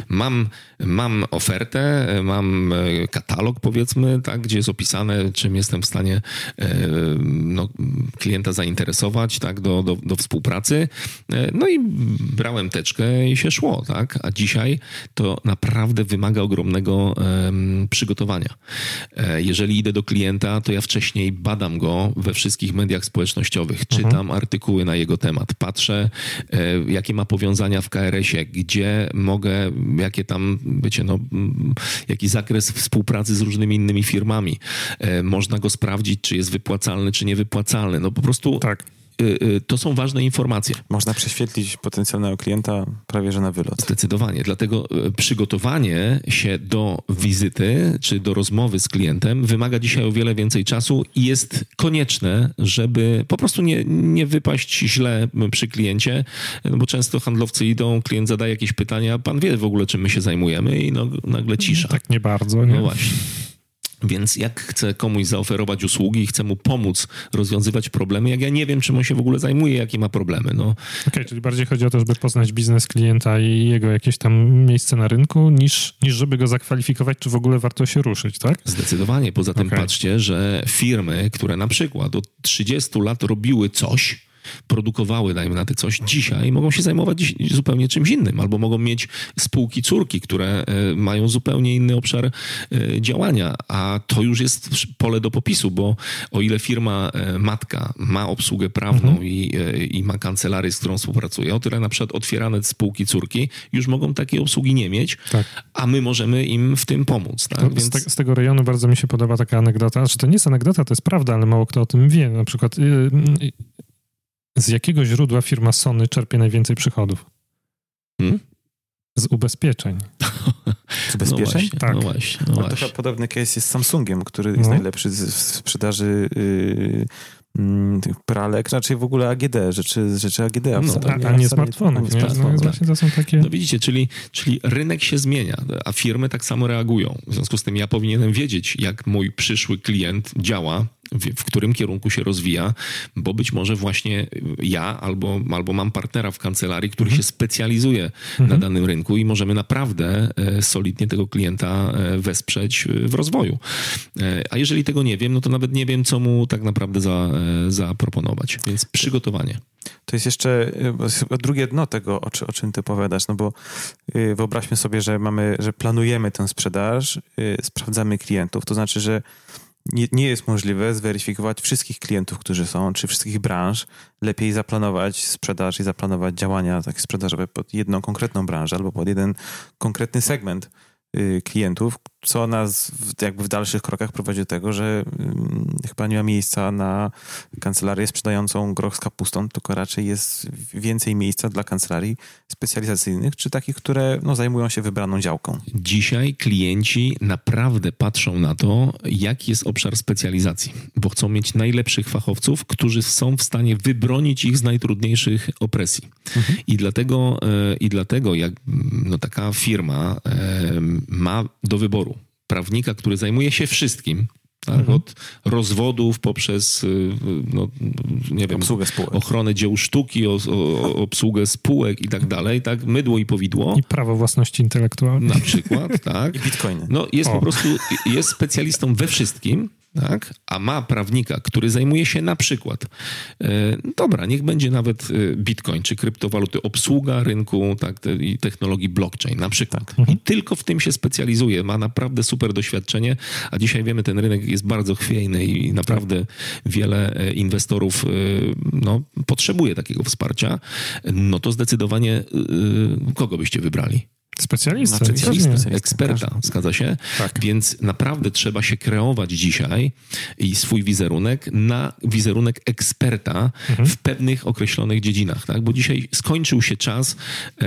Mam ofertę, mam katalog, powiedzmy, tak, gdzie jest opisane, czym jestem w stanie klienta zainteresować, tak, do współpracy. I brałem teczkę i się szło, tak. A dzisiaj to naprawdę wymaga ogromnego przygotowania. Jeżeli idę do klienta, to ja wcześniej badam go we wszystkich mediach społecznościowych, czytam artykuły na jego temat, patrzę, jakie ma powiązania w KRS-ie, gdzie mogę, jakie tam, jaki zakres współpracy z różnymi innymi firmami. Można go sprawdzić, czy jest wypłacalny, czy niewypłacalny. Po prostu tak. To są ważne informacje. Można prześwietlić potencjalnego klienta prawie że na wylot. Zdecydowanie. Dlatego przygotowanie się do wizyty czy do rozmowy z klientem wymaga dzisiaj o wiele więcej czasu i jest konieczne, żeby po prostu nie wypaść źle przy kliencie, bo często handlowcy idą, klient zadaje jakieś pytania, pan wie w ogóle, czym my się zajmujemy i nagle cisza. Tak nie bardzo, nie? No właśnie. Więc jak chcę komuś zaoferować usługi i chcę mu pomóc rozwiązywać problemy, jak ja nie wiem, czym on się w ogóle zajmuje, jakie ma problemy. Okej, czyli bardziej chodzi o to, żeby poznać biznes klienta i jego jakieś tam miejsce na rynku, niż żeby go zakwalifikować, czy w ogóle warto się ruszyć, tak? Zdecydowanie. Poza tym patrzcie, że firmy, które na przykład od 30 lat robiły coś, produkowały, dajmy na to coś, dzisiaj mogą się zajmować zupełnie czymś innym, albo mogą mieć spółki córki, które mają zupełnie inny obszar działania, a to już jest pole do popisu, bo o ile firma matka ma obsługę prawną i ma kancelarię, z którą współpracuje, o tyle na przykład otwierane spółki córki już mogą takiej obsługi nie mieć, a my możemy im w tym pomóc. Tak? Więc... Z tego rejonu bardzo mi się podoba taka anegdota, znaczy to nie jest anegdota, to jest prawda, ale mało kto o tym wie. Na przykład z jakiego źródła firma Sony czerpie najwięcej przychodów? Z ubezpieczeń. Z ubezpieczeń? Tak. No właśnie. Trochę podobny case jest z Samsungiem, który jest najlepszy w sprzedaży pralek, raczej w ogóle AGD, rzeczy AGD. A nie smartfonów. Właśnie to są takie... No widzicie, czyli rynek się zmienia, a firmy tak samo reagują. W związku z tym ja powinienem wiedzieć, jak mój przyszły klient działa, w którym kierunku się rozwija, bo być może właśnie ja albo mam partnera w kancelarii, który się specjalizuje na danym rynku i możemy naprawdę solidnie tego klienta wesprzeć w rozwoju. A jeżeli tego nie wiem, no to nawet nie wiem, co mu tak naprawdę zaproponować. Więc przygotowanie. To jest jeszcze drugie dno tego, o czym ty opowiadasz, no bo wyobraźmy sobie, że planujemy tę sprzedaż, sprawdzamy klientów, to znaczy, że nie jest możliwe zweryfikować wszystkich klientów, którzy są, czy wszystkich branż. Lepiej zaplanować sprzedaż i zaplanować działania takie sprzedażowe pod jedną konkretną branżę albo pod jeden konkretny segment klientów, co nas jakby w dalszych krokach prowadzi do tego, że chyba nie ma miejsca na kancelarię sprzedającą groch z kapustą, tylko raczej jest więcej miejsca dla kancelarii specjalizacyjnych, czy takich, które zajmują się wybraną działką. Dzisiaj klienci naprawdę patrzą na to, jaki jest obszar specjalizacji, bo chcą mieć najlepszych fachowców, którzy są w stanie wybronić ich z najtrudniejszych opresji. I dlatego jak taka firma ma do wyboru prawnika, który zajmuje się wszystkim, tak? Od rozwodów poprzez obsługę spółek, ochronę dzieł sztuki, obsługę spółek i tak dalej, tak? Mydło i powidło. I prawo własności intelektualnej. Na przykład, tak. I bitcoiny. Po prostu jest specjalistą we wszystkim, tak? A ma prawnika, który zajmuje się na przykład, niech będzie nawet bitcoin czy kryptowaluty, obsługa rynku i technologii blockchain na przykład. I tylko w tym się specjalizuje, ma naprawdę super doświadczenie, a dzisiaj wiemy, ten rynek jest bardzo chwiejny i naprawdę wiele inwestorów potrzebuje takiego wsparcia. No to zdecydowanie kogo byście wybrali? Specjalista, eksperta, zgadza się? Tak. Więc naprawdę trzeba się kreować dzisiaj i swój wizerunek na wizerunek eksperta w pewnych określonych dziedzinach, tak? Bo dzisiaj skończył się czas,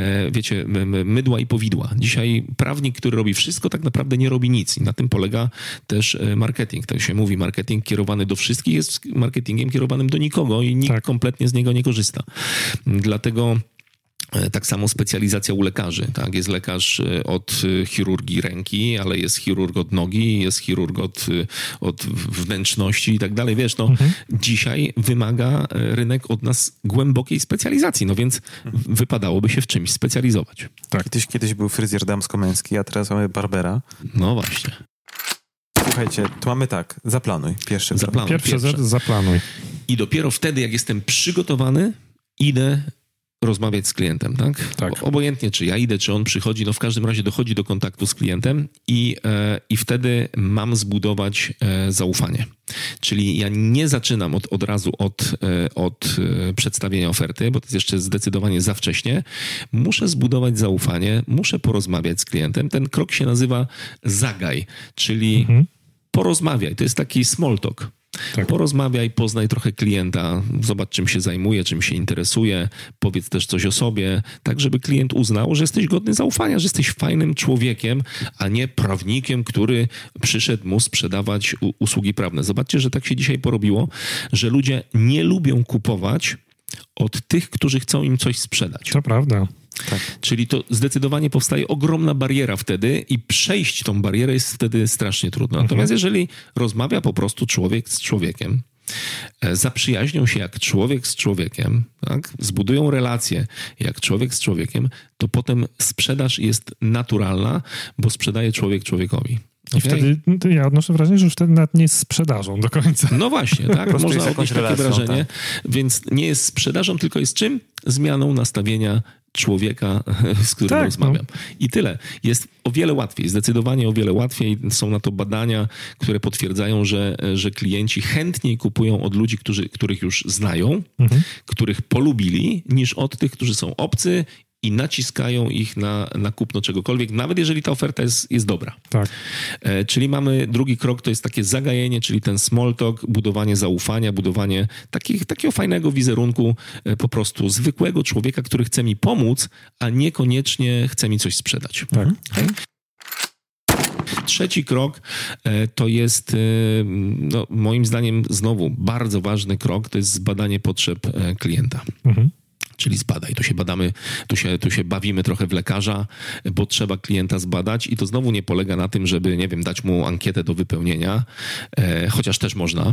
mydła i powidła. Dzisiaj prawnik, który robi wszystko, tak naprawdę nie robi nic i na tym polega też marketing. Tak się mówi, marketing kierowany do wszystkich jest marketingiem kierowanym do nikogo i nikt kompletnie z niego nie korzysta. Dlatego tak samo specjalizacja u lekarzy. Tak? Jest lekarz od chirurgii ręki, ale jest chirurg od nogi, jest chirurg od wnętrzności i tak dalej. Dzisiaj wymaga rynek od nas głębokiej specjalizacji, więc wypadałoby się w czymś specjalizować. Tak. Kiedyś był fryzjer damsko-męski, a teraz mamy barbera. No właśnie. Słuchajcie, to mamy tak, zaplanuj. Pierwszy zaplanuj. I dopiero wtedy, jak jestem przygotowany, idę rozmawiać z klientem, tak? Obojętnie, czy ja idę, czy on przychodzi, w każdym razie dochodzi do kontaktu z klientem i wtedy mam zbudować zaufanie. Czyli ja nie zaczynam od razu od przedstawienia oferty, bo to jest jeszcze zdecydowanie za wcześnie. Muszę zbudować zaufanie, muszę porozmawiać z klientem. Ten krok się nazywa zagaj, czyli porozmawiaj. To jest taki small talk. Tak. Porozmawiaj, poznaj trochę klienta, zobacz, czym się zajmuje, czym się interesuje, powiedz też coś o sobie, tak żeby klient uznał, że jesteś godny zaufania, że jesteś fajnym człowiekiem, a nie prawnikiem, który przyszedł mu sprzedawać usługi prawne. Zobaczcie, że tak się dzisiaj porobiło, że ludzie nie lubią kupować od tych, którzy chcą im coś sprzedać. To prawda. Tak. Czyli to zdecydowanie powstaje ogromna bariera wtedy i przejść tą barierę jest wtedy strasznie trudno. Natomiast jeżeli rozmawia po prostu człowiek z człowiekiem, zaprzyjaźnią się jak człowiek z człowiekiem, tak? Zbudują relacje jak człowiek z człowiekiem, to potem sprzedaż jest naturalna, bo sprzedaje człowiek człowiekowi. I wtedy ja odnoszę wrażenie, że już wtedy nawet nie jest sprzedażą do końca. No właśnie, tak? Można odnieść takie wrażenie. Tak. Więc nie jest sprzedażą, tylko jest czym? Zmianą nastawienia człowieka, z którym rozmawiam. I tyle. Jest o wiele łatwiej, zdecydowanie o wiele łatwiej. Są na to badania, które potwierdzają, że klienci chętniej kupują od ludzi, których już znają, których polubili, niż od tych, którzy są obcy i naciskają ich na kupno czegokolwiek, nawet jeżeli ta oferta jest dobra. Tak. Czyli mamy drugi krok, to jest takie zagajenie, czyli ten small talk, budowanie zaufania, budowanie takiego fajnego wizerunku, po prostu zwykłego człowieka, który chce mi pomóc, a niekoniecznie chce mi coś sprzedać. Tak. Trzeci krok to jest, no, moim zdaniem, znowu bardzo ważny krok, to jest zbadanie potrzeb klienta. Czyli zbadaj. Tu się bawimy trochę w lekarza, bo trzeba klienta zbadać i to znowu nie polega na tym, żeby, nie wiem, dać mu ankietę do wypełnienia, chociaż też można.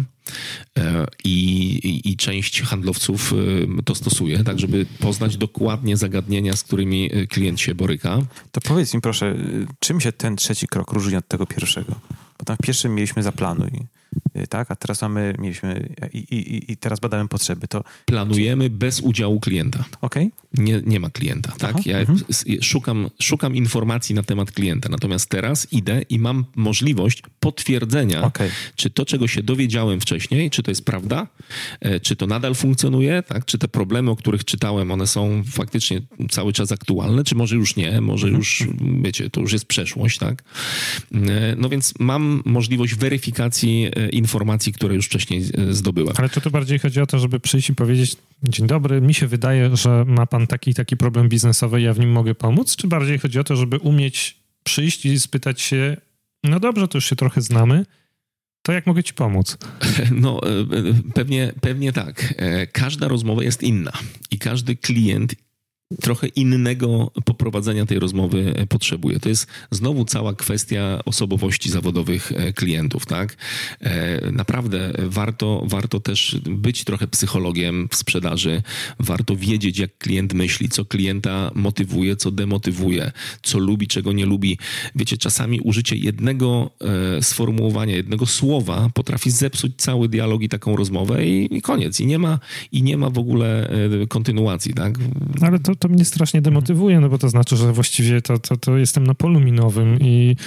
I część handlowców to stosuje, tak żeby poznać dokładnie zagadnienia, z którymi klient się boryka. To powiedz mi proszę, czym się ten trzeci krok różni od tego pierwszego? Bo tam w pierwszym mieliśmy zaplanuj, tak? A teraz mieliśmy i teraz badamy potrzeby. To planujemy bez udziału klienta. Okej. Nie ma klienta, tak? Ja szukam informacji na temat klienta, natomiast teraz idę i mam możliwość potwierdzenia, czy to, czego się dowiedziałem wcześniej, czy to jest prawda, czy to nadal funkcjonuje, tak? Czy te problemy, o których czytałem, one są faktycznie cały czas aktualne, czy może już nie, może już, wiecie, to już jest przeszłość, tak? No więc mam możliwość weryfikacji informacji, które już wcześniej zdobyłem. Ale czy to bardziej chodzi o to, żeby przyjść i powiedzieć: dzień dobry, mi się wydaje, że ma pan taki problem biznesowy, ja w nim mogę pomóc? Czy bardziej chodzi o to, żeby umieć przyjść i spytać się: no dobrze, to już się trochę znamy, to jak mogę ci pomóc? No, pewnie tak. Każda rozmowa jest inna i każdy klient trochę innego poprowadzenia tej rozmowy potrzebuje. To jest znowu cała kwestia osobowości zawodowych klientów, tak? Naprawdę warto też być trochę psychologiem w sprzedaży. Warto wiedzieć, jak klient myśli, co klienta motywuje, co demotywuje, co lubi, czego nie lubi. Wiecie, czasami użycie jednego sformułowania, jednego słowa potrafi zepsuć cały dialog i taką rozmowę i koniec. I nie ma w ogóle kontynuacji, tak? Ale to mnie strasznie demotywuje, no bo to znaczy, że właściwie to jestem na polu minowym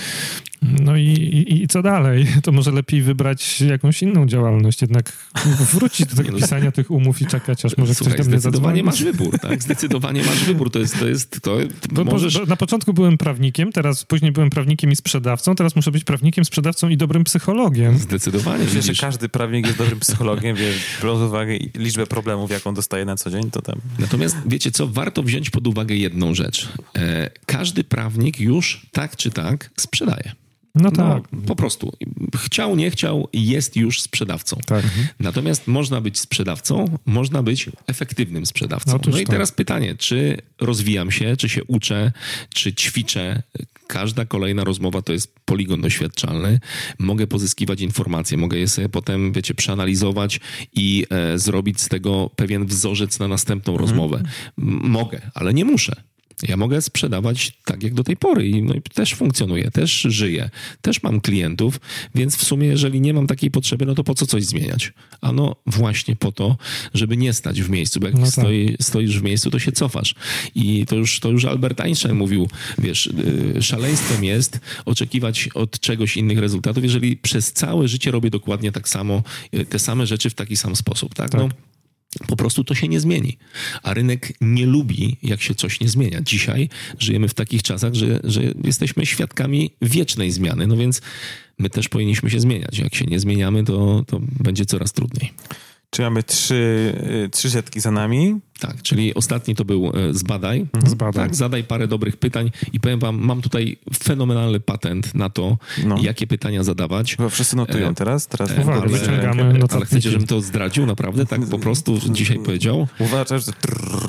i co dalej? To może lepiej wybrać jakąś inną działalność, jednak wrócić do tego pisania tych umów i czekać, aż może ktoś do mnie zadzwoni. Zdecydowanie masz wybór, tak? Zdecydowanie masz wybór. Możesz... Na początku byłem prawnikiem, później byłem prawnikiem i sprzedawcą, teraz muszę być prawnikiem, sprzedawcą i dobrym psychologiem. Zdecydowanie. Myślę, że każdy prawnik jest dobrym psychologiem, biorąc pod uwagę liczbę problemów, jaką dostaje na co dzień, to tam... Natomiast wiecie co? Warto wziąć pod uwagę jedną rzecz. Każdy prawnik już tak czy tak sprzedaje. No tak. No, po prostu. Chciał, nie chciał, jest już sprzedawcą. Tak. Natomiast można być sprzedawcą, można być efektywnym sprzedawcą. No i teraz pytanie, czy rozwijam się, czy się uczę, czy ćwiczę. Każda kolejna rozmowa to jest poligon doświadczalny. Mogę pozyskiwać informacje, mogę je sobie potem, wiecie, przeanalizować i zrobić z tego pewien wzorzec na następną rozmowę. Mogę, ale nie muszę. Ja mogę sprzedawać tak jak do tej pory i też funkcjonuję, też żyję, też mam klientów, więc w sumie jeżeli nie mam takiej potrzeby, no to po co coś zmieniać? Ano właśnie po to, żeby nie stać w miejscu, bo jak stoisz w miejscu, to się cofasz. I to już Albert Einstein mówił, wiesz, szaleństwem jest oczekiwać od czegoś innych rezultatów, jeżeli przez całe życie robię dokładnie tak samo, te same rzeczy w taki sam sposób, tak? No, po prostu to się nie zmieni. A rynek nie lubi, jak się coś nie zmienia. Dzisiaj żyjemy w takich czasach, że jesteśmy świadkami wiecznej zmiany. No więc my też powinniśmy się zmieniać. Jak się nie zmieniamy, to będzie coraz trudniej. Czy mamy trzy setki za nami? Tak, czyli ostatni to był zbadaj. Tak, zadaj parę dobrych pytań i powiem wam, mam tutaj fenomenalny patent na to, jakie pytania zadawać. Bo wszyscy notują teraz ale chcecie, żebym to zdradził naprawdę? Tak po prostu dzisiaj powiedział? Uważasz, że...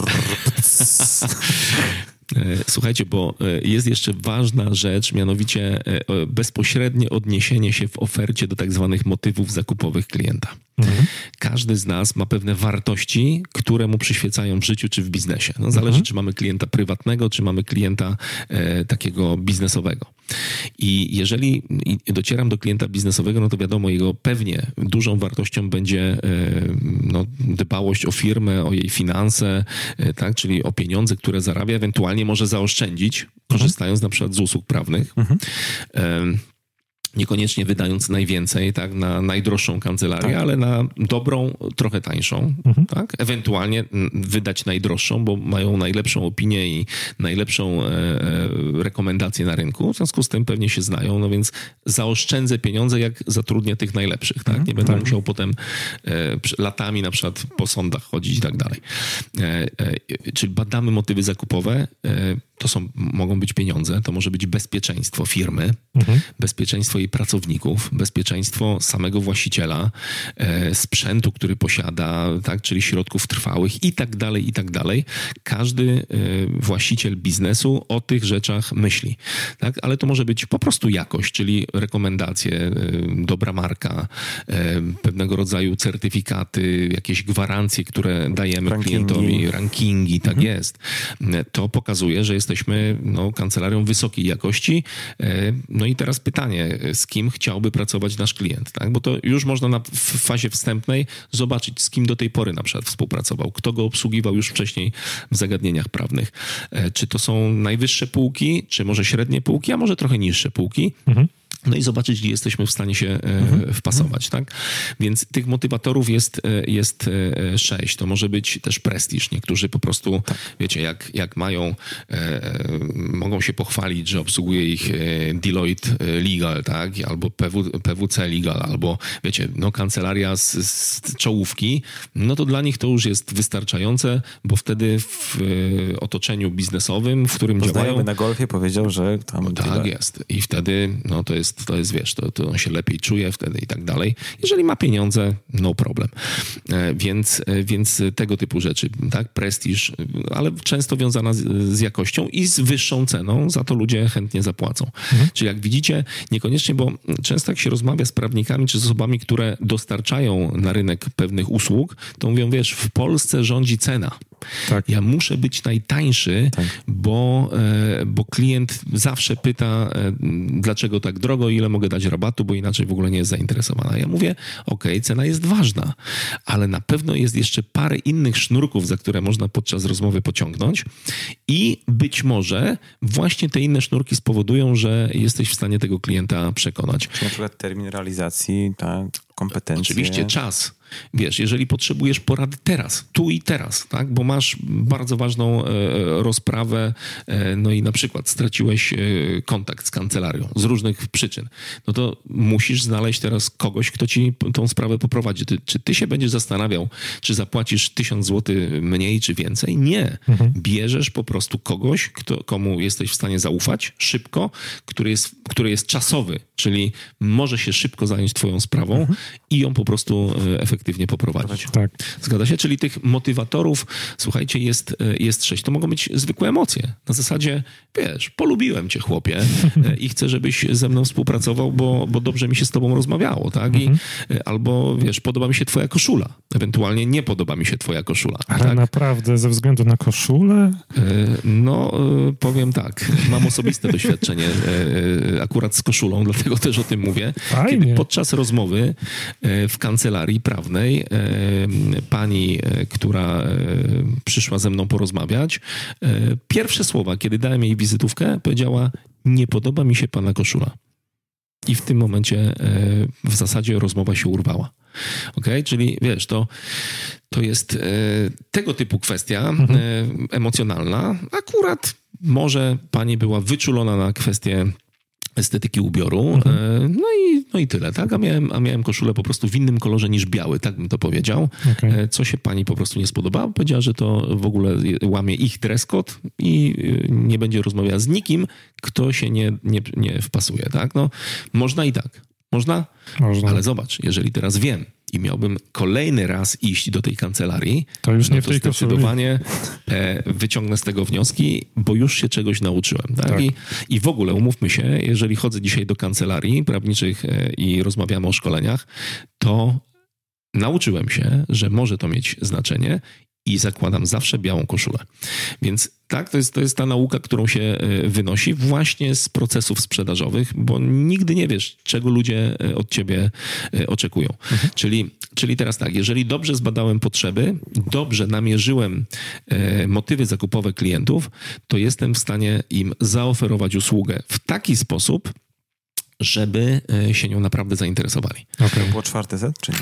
Słuchajcie, bo jest jeszcze ważna rzecz, mianowicie bezpośrednie odniesienie się w ofercie do tak zwanych motywów zakupowych klienta. Każdy z nas ma pewne wartości, które mu przyświecają w życiu czy w biznesie. No, zależy, czy mamy klienta prywatnego, czy mamy klienta takiego biznesowego. I jeżeli docieram do klienta biznesowego, no to wiadomo, jego pewnie dużą wartością będzie dbałość o firmę, o jej finanse, tak, czyli o pieniądze, które zarabia, ewentualnie może zaoszczędzić, korzystając na przykład z usług prawnych. Niekoniecznie wydając najwięcej, tak, na najdroższą kancelarię, ale na dobrą, trochę tańszą, tak? Ewentualnie wydać najdroższą, bo mają najlepszą opinię i najlepszą rekomendację na rynku. W związku z tym pewnie się znają, no więc zaoszczędzę pieniądze, jak zatrudnię tych najlepszych, tak? Nie będę musiał potem latami na przykład po sądach chodzić i tak dalej. Czyli badamy motywy zakupowe. To mogą być pieniądze, to może być bezpieczeństwo firmy, bezpieczeństwo jej pracowników, bezpieczeństwo samego właściciela, sprzętu, który posiada, tak, czyli środków trwałych i tak dalej, i tak dalej. Każdy właściciel biznesu o tych rzeczach myśli. Tak? Ale to może być po prostu jakość, czyli rekomendacje, dobra marka, pewnego rodzaju certyfikaty, jakieś gwarancje, które dajemy klientowi, rankingi, tak jest. To pokazuje, że jesteśmy kancelarią wysokiej jakości. No i teraz pytanie, z kim chciałby pracować nasz klient, tak? Bo to już można w fazie wstępnej zobaczyć, z kim do tej pory na przykład współpracował, kto go obsługiwał już wcześniej w zagadnieniach prawnych. Czy to są najwyższe półki, czy może średnie półki, a może trochę niższe półki. No i zobaczyć, gdzie jesteśmy w stanie się wpasować, tak? Więc tych motywatorów jest 6. To może być też prestiż. Niektórzy po prostu, wiecie, jak mają, mogą się pochwalić, że obsługuje ich Deloitte Legal, tak? Albo PwC Legal, albo wiecie, kancelaria z czołówki, no to dla nich to już jest wystarczające, bo wtedy w otoczeniu biznesowym, w którym działają... na golfie powiedział, że tam... Tak jest. I wtedy, to jest, wiesz, to on się lepiej czuje wtedy i tak dalej. Jeżeli ma pieniądze, no problem. Więc tego typu rzeczy, tak, prestiż, ale często wiązana z jakością i z wyższą ceną, za to ludzie chętnie zapłacą. Czyli jak widzicie, niekoniecznie, bo często jak się rozmawia z prawnikami czy z osobami, które dostarczają na rynek pewnych usług, to mówią, wiesz, w Polsce rządzi cena. Tak. Ja muszę być najtańszy, bo klient zawsze pyta, dlaczego tak drogo, ile mogę dać rabatu, bo inaczej w ogóle nie jest zainteresowana. Ja mówię, cena jest ważna, ale na pewno jest jeszcze parę innych sznurków, za które można podczas rozmowy pociągnąć i być może właśnie te inne sznurki spowodują, że jesteś w stanie tego klienta przekonać. Czy na przykład termin realizacji, tak, kompetencje. Oczywiście czas. Wiesz, jeżeli potrzebujesz porady teraz, tu i teraz, tak, bo masz bardzo ważną rozprawę, no i na przykład straciłeś kontakt z kancelarią z różnych przyczyn, no to musisz znaleźć teraz kogoś, kto ci tą sprawę poprowadzi. Czy ty się będziesz zastanawiał, czy zapłacisz 1000 zł mniej, czy więcej? Nie. Bierzesz po prostu kogoś, komu jesteś w stanie zaufać szybko, który jest czasowy, czyli może się szybko zająć twoją sprawą i ją po prostu efektywnie poprowadzić. Tak. Zgadza się? Czyli tych motywatorów, słuchajcie, jest 6. To mogą być zwykłe emocje. Na zasadzie, wiesz, polubiłem cię, chłopie, i chcę, żebyś ze mną współpracował, bo dobrze mi się z tobą rozmawiało, tak? Albo, wiesz, podoba mi się twoja koszula. Ewentualnie nie podoba mi się twoja koszula. Ale tak? naprawdę, ze względu na koszulę? Powiem tak. Mam osobiste doświadczenie akurat z koszulą, dlatego też o tym mówię. Fajnie. Kiedy podczas rozmowy w kancelarii prawnej pani, która przyszła ze mną porozmawiać, pierwsze słowa, kiedy dałem jej wizytówkę, powiedziała: nie podoba mi się pana koszula. I w tym momencie w zasadzie rozmowa się urwała. Okay? Czyli wiesz, to jest tego typu kwestia emocjonalna. Akurat może pani była wyczulona na kwestię estetyki ubioru, no i tyle, tak? A miałem koszulę po prostu w innym kolorze niż biały, tak bym to powiedział. Okay. Co się pani po prostu nie spodobało. Powiedziała, że to w ogóle łamie ich dress code i nie będzie rozmawiała z nikim, kto się nie wpasuje, tak? No, można i tak. Można? Ale zobacz, jeżeli teraz wiem i miałbym kolejny raz iść do tej kancelarii, to już nie w tej zdecydowanie wyciągnę z tego wnioski, bo już się czegoś nauczyłem. Tak? I w ogóle umówmy się, jeżeli chodzę dzisiaj do kancelarii prawniczych i rozmawiamy o szkoleniach, to nauczyłem się, że może to mieć znaczenie i zakładam zawsze białą koszulę. Więc tak, to jest ta nauka, którą się wynosi właśnie z procesów sprzedażowych, bo nigdy nie wiesz, czego ludzie od ciebie oczekują. Czyli teraz tak, jeżeli dobrze zbadałem potrzeby, dobrze namierzyłem motywy zakupowe klientów, to jestem w stanie im zaoferować usługę w taki sposób, żeby się nią naprawdę zainteresowali. Okay. To było 4Z, czy nie?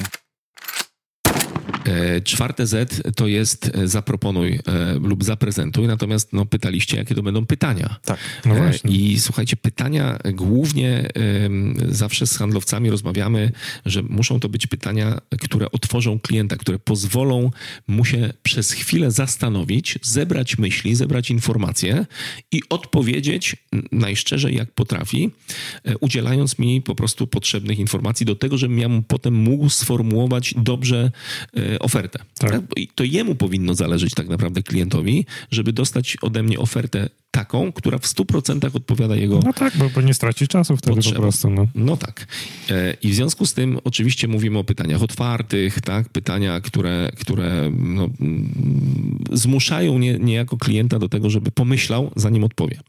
4Z to jest zaproponuj lub zaprezentuj, natomiast pytaliście, jakie to będą pytania. Tak. No właśnie. I słuchajcie, pytania głównie zawsze z handlowcami rozmawiamy, że muszą to być pytania, które otworzą klienta, które pozwolą mu się przez chwilę zastanowić, zebrać myśli, zebrać informacje i odpowiedzieć najszczerzej jak potrafi, udzielając mi po prostu potrzebnych informacji do tego, żebym ja potem mógł sformułować dobrze ofertę. Tak? I to jemu powinno zależeć tak naprawdę klientowi, żeby dostać ode mnie ofertę taką, która w 100% odpowiada jego No tak, bo nie straci czasu wtedy potrzebom. Po prostu. No tak. I w związku z tym oczywiście mówimy o pytaniach otwartych, tak? Pytania, które zmuszają niejako klienta do tego, żeby pomyślał, zanim odpowie.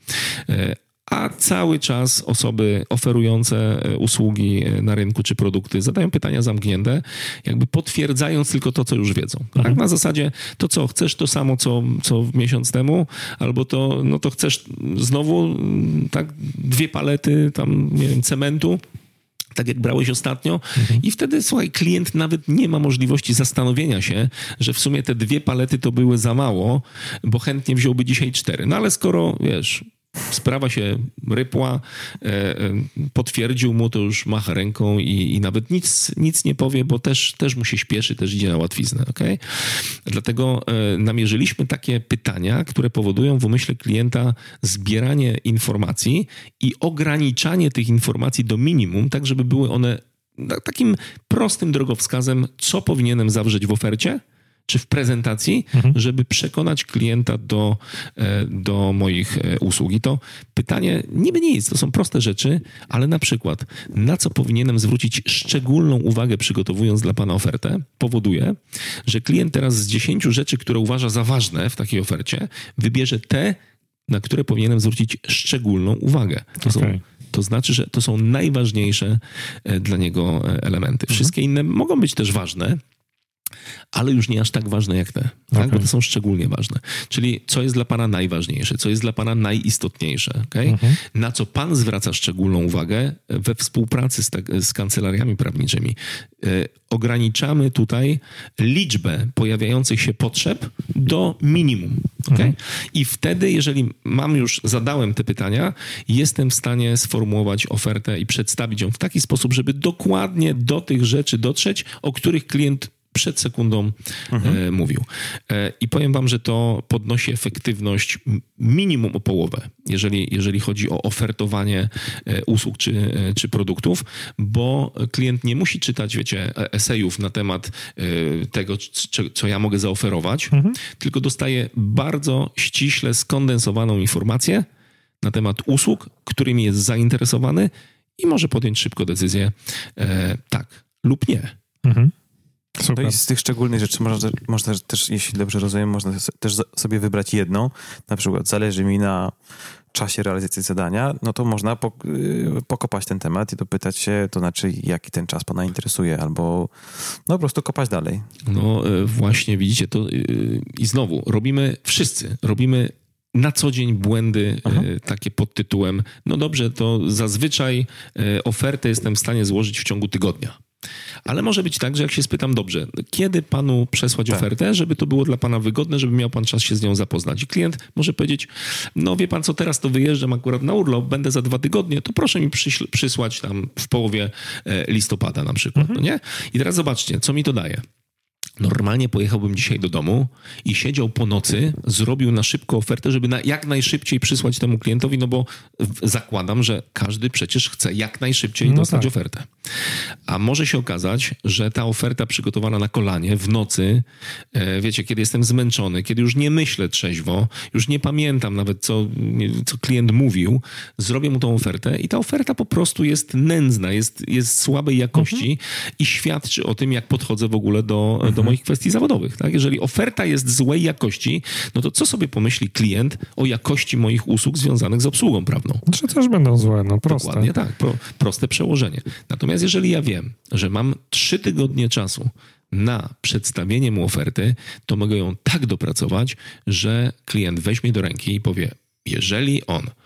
A cały czas osoby oferujące usługi na rynku czy produkty zadają pytania zamknięte, jakby potwierdzając tylko to, co już wiedzą. Tak? Na zasadzie to, co chcesz, to samo, co miesiąc temu, albo to chcesz znowu tak 2 palety tam, nie wiem, cementu, tak jak brałeś ostatnio i wtedy, słuchaj, klient nawet nie ma możliwości zastanowienia się, że w sumie te 2 palety to były za mało, bo chętnie wziąłby dzisiaj 4. No ale skoro, wiesz, sprawa się rypła, potwierdził mu, to już macha ręką i nawet nic nie powie, bo też mu się śpieszy, też idzie na łatwiznę. Okay? Dlatego namierzyliśmy takie pytania, które powodują w umyśle klienta zbieranie informacji i ograniczanie tych informacji do minimum, tak żeby były one takim prostym drogowskazem, co powinienem zawrzeć w ofercie, czy w prezentacji, żeby przekonać klienta do moich usług. I to pytanie niby nic, to są proste rzeczy, ale na przykład na co powinienem zwrócić szczególną uwagę przygotowując dla pana ofertę, powoduje, że klient teraz z 10 rzeczy, które uważa za ważne w takiej ofercie, wybierze te, na które powinienem zwrócić szczególną uwagę. To znaczy, że to są najważniejsze dla niego elementy. Wszystkie inne mogą być też ważne, ale już nie aż tak ważne jak te, tak? Bo to są szczególnie ważne. Czyli co jest dla pana najważniejsze, co jest dla pana najistotniejsze, okay? Na co pan zwraca szczególną uwagę we współpracy z kancelariami prawniczymi. Ograniczamy tutaj liczbę pojawiających się potrzeb do minimum. Okay? I wtedy, jeżeli zadałem te pytania, jestem w stanie sformułować ofertę i przedstawić ją w taki sposób, żeby dokładnie do tych rzeczy dotrzeć, o których klient przed sekundą mówił. I powiem wam, że to podnosi efektywność minimum o połowę, jeżeli chodzi o ofertowanie usług czy produktów, bo klient nie musi czytać, wiecie, esejów na temat tego, co ja mogę zaoferować, tylko dostaje bardzo ściśle skondensowaną informację na temat usług, którymi jest zainteresowany i może podjąć szybko decyzję tak lub nie. Super. No i z tych szczególnych rzeczy można też, jeśli dobrze rozumiem, można też sobie wybrać jedną. Na przykład zależy mi na czasie realizacji zadania, no to można pokopać ten temat i dopytać się, to znaczy jaki ten czas pana interesuje, albo no po prostu kopać dalej. No właśnie, widzicie to i znowu wszyscy robimy na co dzień błędy takie pod tytułem, no dobrze, to zazwyczaj ofertę jestem w stanie złożyć w ciągu tygodnia. Ale może być tak, że jak się spytam, dobrze, kiedy panu przesłać ofertę, żeby to było dla pana wygodne, żeby miał pan czas się z nią zapoznać. I klient może powiedzieć, no wie pan co, teraz to wyjeżdżam akurat na urlop, będę za 2 tygodnie, to proszę mi przysłać tam w połowie listopada na przykład, no nie? I teraz zobaczcie, co mi to daje. Normalnie pojechałbym dzisiaj do domu i siedział po nocy, zrobił na szybko ofertę, żeby jak najszybciej przysłać temu klientowi, no bo zakładam, że każdy przecież chce jak najszybciej dostać ofertę. A może się okazać, że ta oferta przygotowana na kolanie, w nocy, wiecie, kiedy jestem zmęczony, kiedy już nie myślę trzeźwo, już nie pamiętam nawet, co klient mówił, zrobię mu tą ofertę i ta oferta po prostu jest nędzna, jest słabej jakości i świadczy o tym, jak podchodzę w ogóle do moich kwestii zawodowych. Tak? Jeżeli oferta jest złej jakości, no to co sobie pomyśli klient o jakości moich usług związanych z obsługą prawną? Czy też będą złe, no proste. Dokładnie tak, proste przełożenie. Natomiast jeżeli ja wiem, że mam 3 tygodnie czasu na przedstawienie mu oferty, to mogę ją tak dopracować, że klient weźmie do ręki i powie, jeżeli on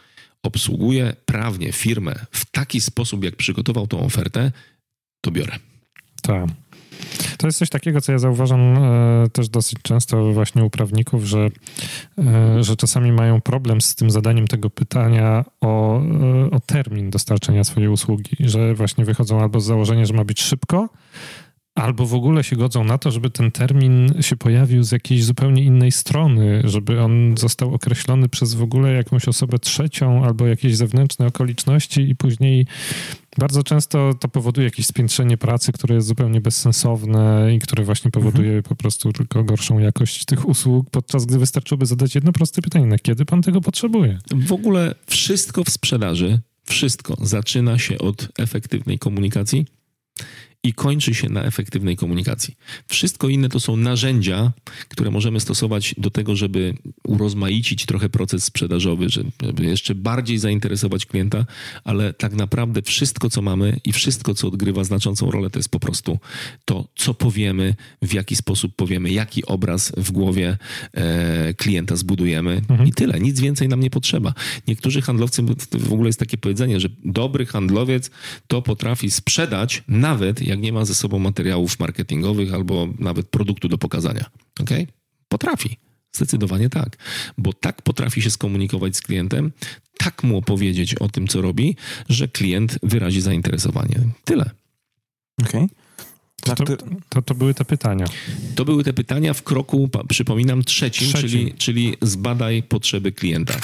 obsługuje prawnie firmę w taki sposób, jak przygotował tą ofertę, to biorę. Tak. To jest coś takiego, co ja zauważam też dosyć często właśnie u prawników, że czasami mają problem z tym zadaniem tego pytania o termin dostarczenia swojej usługi, że właśnie wychodzą albo z założenia, że ma być szybko, albo w ogóle się godzą na to, żeby ten termin się pojawił z jakiejś zupełnie innej strony, żeby on został określony przez w ogóle jakąś osobę trzecią albo jakieś zewnętrzne okoliczności i później bardzo często to powoduje jakieś spiętrzenie pracy, które jest zupełnie bezsensowne i które właśnie powoduje po prostu tylko gorszą jakość tych usług, podczas gdy wystarczyłoby zadać jedno proste pytanie, na kiedy pan tego potrzebuje? W ogóle wszystko w sprzedaży, wszystko zaczyna się od efektywnej komunikacji i kończy się na efektywnej komunikacji. Wszystko inne to są narzędzia, które możemy stosować do tego, żeby urozmaicić trochę proces sprzedażowy, żeby jeszcze bardziej zainteresować klienta, ale tak naprawdę wszystko, co mamy i wszystko, co odgrywa znaczącą rolę, to jest po prostu to, co powiemy, w jaki sposób powiemy, jaki obraz w głowie klienta zbudujemy i tyle. Nic więcej nam nie potrzeba. Niektórzy handlowcy, w ogóle jest takie powiedzenie, że dobry handlowiec to potrafi sprzedać nawet jak nie ma ze sobą materiałów marketingowych albo nawet produktu do pokazania. Okay? Potrafi. Zdecydowanie tak. Bo tak potrafi się skomunikować z klientem, tak mu opowiedzieć o tym, co robi, że klient wyrazi zainteresowanie. Tyle. Okej. To były te pytania. To były te pytania w kroku, przypominam, trzecim. Czyli zbadaj potrzeby klienta.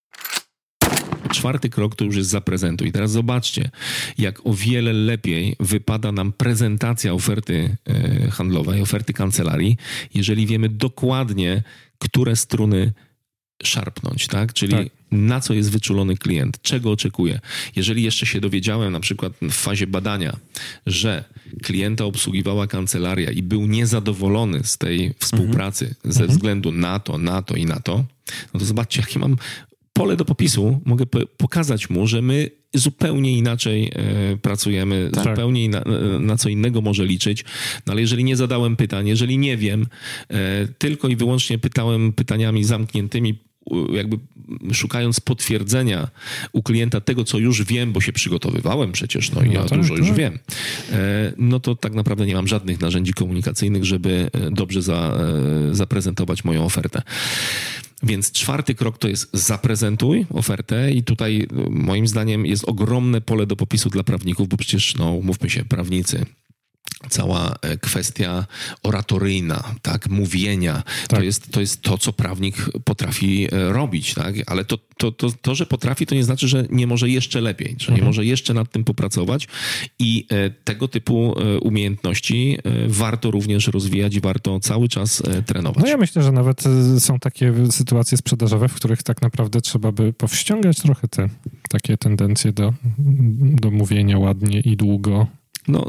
4. krok to już jest zaprezentuj. I teraz zobaczcie, jak o wiele lepiej wypada nam prezentacja oferty handlowej, oferty kancelarii, jeżeli wiemy dokładnie, które struny szarpnąć, tak? Czyli na co jest wyczulony klient, czego oczekuje. Jeżeli jeszcze się dowiedziałem na przykład w fazie badania, że klienta obsługiwała kancelaria i był niezadowolony z tej współpracy ze względu na to, no to zobaczcie, jakie mam pole do popisu, mogę pokazać mu, że my zupełnie inaczej pracujemy, zupełnie na co innego może liczyć. No ale jeżeli nie zadałem pytań, jeżeli nie wiem, tylko i wyłącznie pytałem pytaniami zamkniętymi, jakby szukając potwierdzenia u klienta tego, co już wiem, bo się przygotowywałem przecież, dużo już wiem, no to tak naprawdę nie mam żadnych narzędzi komunikacyjnych, żeby dobrze zaprezentować moją ofertę. Więc 4. krok to jest zaprezentuj ofertę i tutaj moim zdaniem jest ogromne pole do popisu dla prawników, bo przecież, umówmy się, prawnicy, cała kwestia oratoryjna, tak, mówienia, tak. To jest to, co prawnik potrafi robić, tak, ale to, że potrafi, to nie znaczy, że nie może jeszcze lepiej, że nie może jeszcze nad tym popracować i tego typu umiejętności warto również rozwijać i warto cały czas trenować. No ja myślę, że nawet są takie sytuacje sprzedażowe, w których tak naprawdę trzeba by powściągać trochę te takie tendencje do mówienia ładnie i długo. No,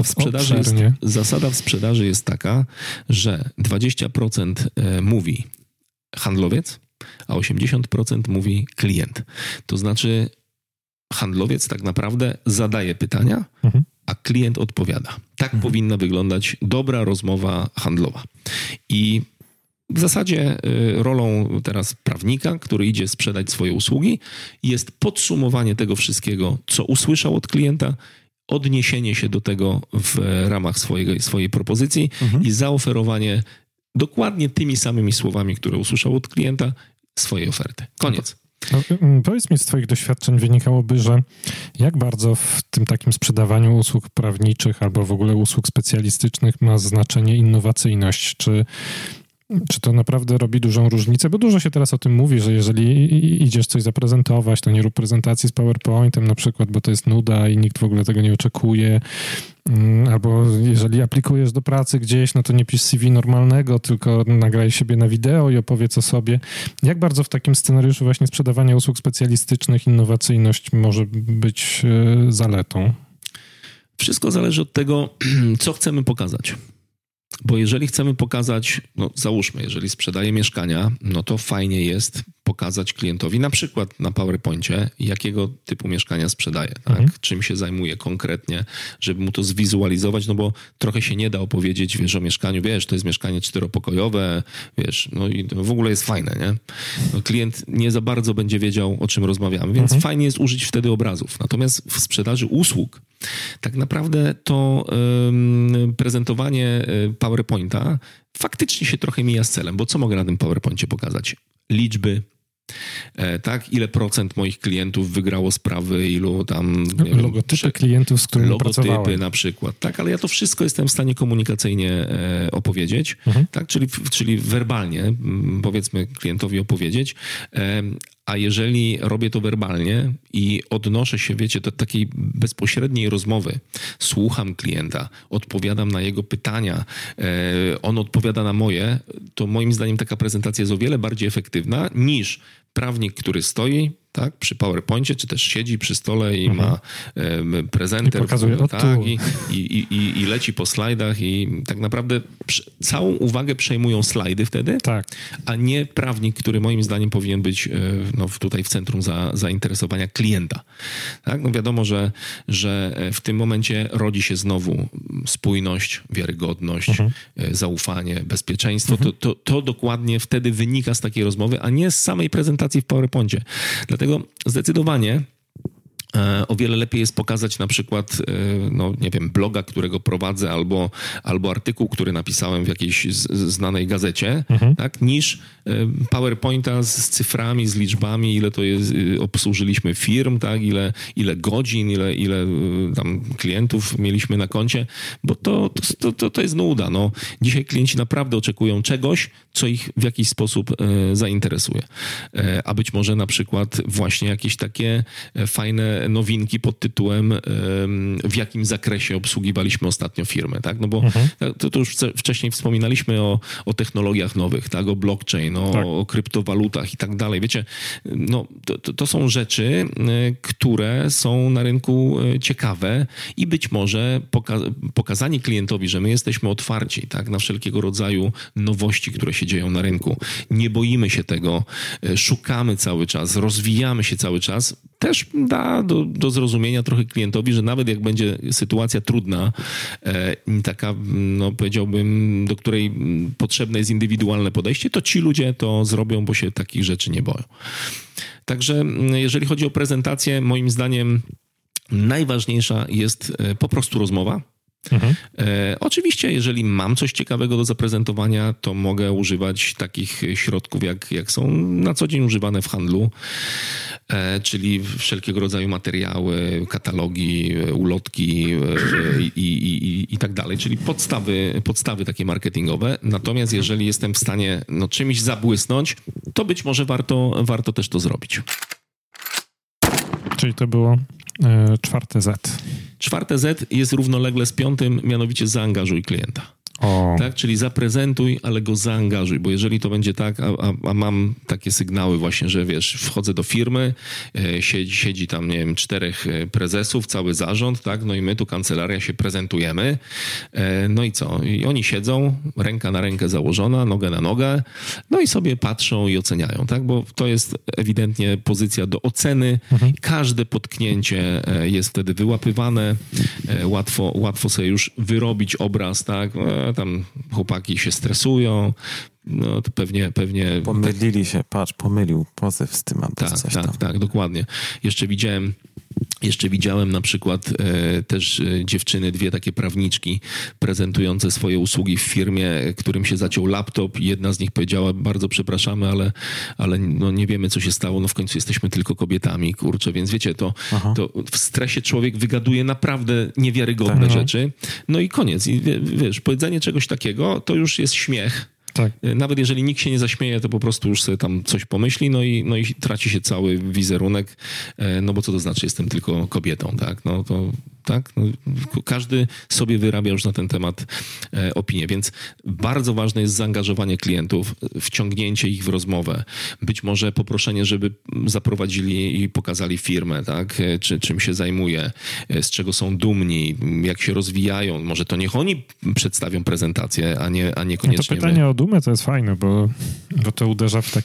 zasada w sprzedaży jest taka, że 20% mówi handlowiec, a 80% mówi klient. To znaczy handlowiec tak naprawdę zadaje pytania, a klient odpowiada. Tak powinna wyglądać dobra rozmowa handlowa. I w zasadzie rolą teraz prawnika, który idzie sprzedać swoje usługi, jest podsumowanie tego wszystkiego, co usłyszał od klienta, odniesienie się do tego w ramach swojej propozycji i zaoferowanie dokładnie tymi samymi słowami, które usłyszał od klienta, swojej oferty. Koniec. Powiedz mi, z twoich doświadczeń wynikałoby, że jak bardzo w tym takim sprzedawaniu usług prawniczych albo w ogóle usług specjalistycznych ma znaczenie innowacyjność? Czy to naprawdę robi dużą różnicę? Bo dużo się teraz o tym mówi, że jeżeli idziesz coś zaprezentować, to nie rób prezentacji z PowerPointem na przykład, bo to jest nuda i nikt w ogóle tego nie oczekuje. Albo jeżeli aplikujesz do pracy gdzieś, no to nie pisz CV normalnego, tylko nagraj siebie na wideo i opowiedz o sobie. Jak bardzo w takim scenariuszu właśnie sprzedawania usług specjalistycznych innowacyjność może być zaletą? Wszystko zależy od tego, co chcemy pokazać. Bo jeżeli chcemy pokazać, no załóżmy, jeżeli sprzedaję mieszkania, no to fajnie jest pokazać klientowi na przykład na PowerPoincie, jakiego typu mieszkania sprzedaję, tak? Czym się zajmuję konkretnie, żeby mu to zwizualizować, no bo trochę się nie da opowiedzieć, wiesz, o mieszkaniu, wiesz, to jest mieszkanie 4-pokojowe, wiesz, no i to w ogóle jest fajne, nie? No, klient nie za bardzo będzie wiedział, o czym rozmawiamy, więc fajnie jest użyć wtedy obrazów. Natomiast w sprzedaży usług tak naprawdę to prezentowanie PowerPointa faktycznie się trochę mija z celem, bo co mogę na tym PowerPoincie pokazać? Liczby, tak? Ile procent moich klientów wygrało sprawy, ilu tam... Logotypy klientów, z którymi pracowałem. Logotypy na przykład, tak? Ale ja to wszystko jestem w stanie komunikacyjnie opowiedzieć, tak? Czyli werbalnie, powiedzmy klientowi opowiedzieć, a jeżeli robię to werbalnie i odnoszę się, wiecie, do takiej bezpośredniej rozmowy, słucham klienta, odpowiadam na jego pytania, on odpowiada na moje, to moim zdaniem taka prezentacja jest o wiele bardziej efektywna niż prawnik, który stoi, tak, przy PowerPoincie, czy też siedzi przy stole i ma prezenter, i pokazuje, tak, i leci po slajdach i tak naprawdę całą uwagę przejmują slajdy wtedy, tak, a nie prawnik, który moim zdaniem powinien być no, tutaj w centrum zainteresowania klienta. Tak? No wiadomo, że w tym momencie rodzi się znowu spójność, wiarygodność, zaufanie, bezpieczeństwo. To dokładnie wtedy wynika z takiej rozmowy, a nie z samej prezentacji w PowerPoincie. Dlatego zdecydowanie o wiele lepiej jest pokazać na przykład, no nie wiem, bloga, którego prowadzę, albo artykuł, który napisałem w jakiejś znanej gazecie, tak, niż PowerPointa z cyframi, z liczbami, ile to jest, obsłużyliśmy firm, tak, ile godzin, ile tam klientów mieliśmy na koncie, bo to jest nuda. No. Dzisiaj klienci naprawdę oczekują czegoś, co ich w jakiś sposób zainteresuje. A być może na przykład właśnie jakieś takie fajne nowinki pod tytułem w jakim zakresie obsługiwaliśmy ostatnio firmy, tak? No bo to już wcześniej wspominaliśmy o technologiach nowych, tak? O blockchain, o kryptowalutach i tak dalej. Wiecie, no to są rzeczy, które są na rynku ciekawe i być może pokazanie klientowi, że my jesteśmy otwarci, tak? Na wszelkiego rodzaju nowości, które się dzieją na rynku. Nie boimy się tego, szukamy cały czas, rozwijamy się cały czas, też da do zrozumienia trochę klientowi, że nawet jak będzie sytuacja trudna, taka, no powiedziałbym, do której potrzebne jest indywidualne podejście, to ci ludzie to zrobią, bo się takich rzeczy nie boją. Także jeżeli chodzi o prezentację, moim zdaniem najważniejsza jest po prostu rozmowa. Oczywiście, jeżeli mam coś ciekawego do zaprezentowania, to mogę używać takich środków, jak są na co dzień używane w handlu, czyli wszelkiego rodzaju materiały, katalogi, ulotki i tak dalej, czyli podstawy takie marketingowe. Natomiast jeżeli jestem w stanie czymś zabłysnąć, to być może warto też to zrobić. Czyli to było 4 Z. 4 Z jest równolegle z 5, mianowicie zaangażuj klienta. Tak, czyli zaprezentuj, ale go zaangażuj, bo jeżeli to będzie tak, a mam takie sygnały właśnie, że wiesz, wchodzę do firmy, siedzi tam, nie wiem, 4 prezesów, cały zarząd, tak, no i my tu kancelaria się prezentujemy, no i co? I oni siedzą, ręka na rękę założona, nogę na nogę, no i sobie patrzą i oceniają, tak, bo to jest ewidentnie pozycja do oceny, każde potknięcie jest wtedy wyłapywane, łatwo sobie już wyrobić obraz, tak, tam chłopaki się stresują, no to pewnie... Pomylili się, patrz, pomylił pozew z tym, Tak, dokładnie. Jeszcze widziałem na przykład też dziewczyny, 2 takie prawniczki prezentujące swoje usługi w firmie, którym się zaciął laptop i jedna z nich powiedziała, bardzo przepraszamy, ale no nie wiemy, co się stało, no w końcu jesteśmy tylko kobietami, kurczę, więc wiecie, to w stresie człowiek wygaduje naprawdę niewiarygodne rzeczy, no i koniec. I wiesz, powiedzenie czegoś takiego to już jest śmiech. Tak. Nawet jeżeli nikt się nie zaśmieje, to po prostu już sobie tam coś pomyśli, no i traci się cały wizerunek, no bo co to znaczy, jestem tylko kobietą, tak? No to tak? No, każdy sobie wyrabia już na ten temat opinię, więc bardzo ważne jest zaangażowanie klientów, wciągnięcie ich w rozmowę. Być może poproszenie, żeby zaprowadzili i pokazali firmę, tak? Czym się zajmuje, z czego są dumni, jak się rozwijają. Może to niech oni przedstawią prezentację, a nie koniecznie to pytanie o dumę to jest fajne, bo to uderza w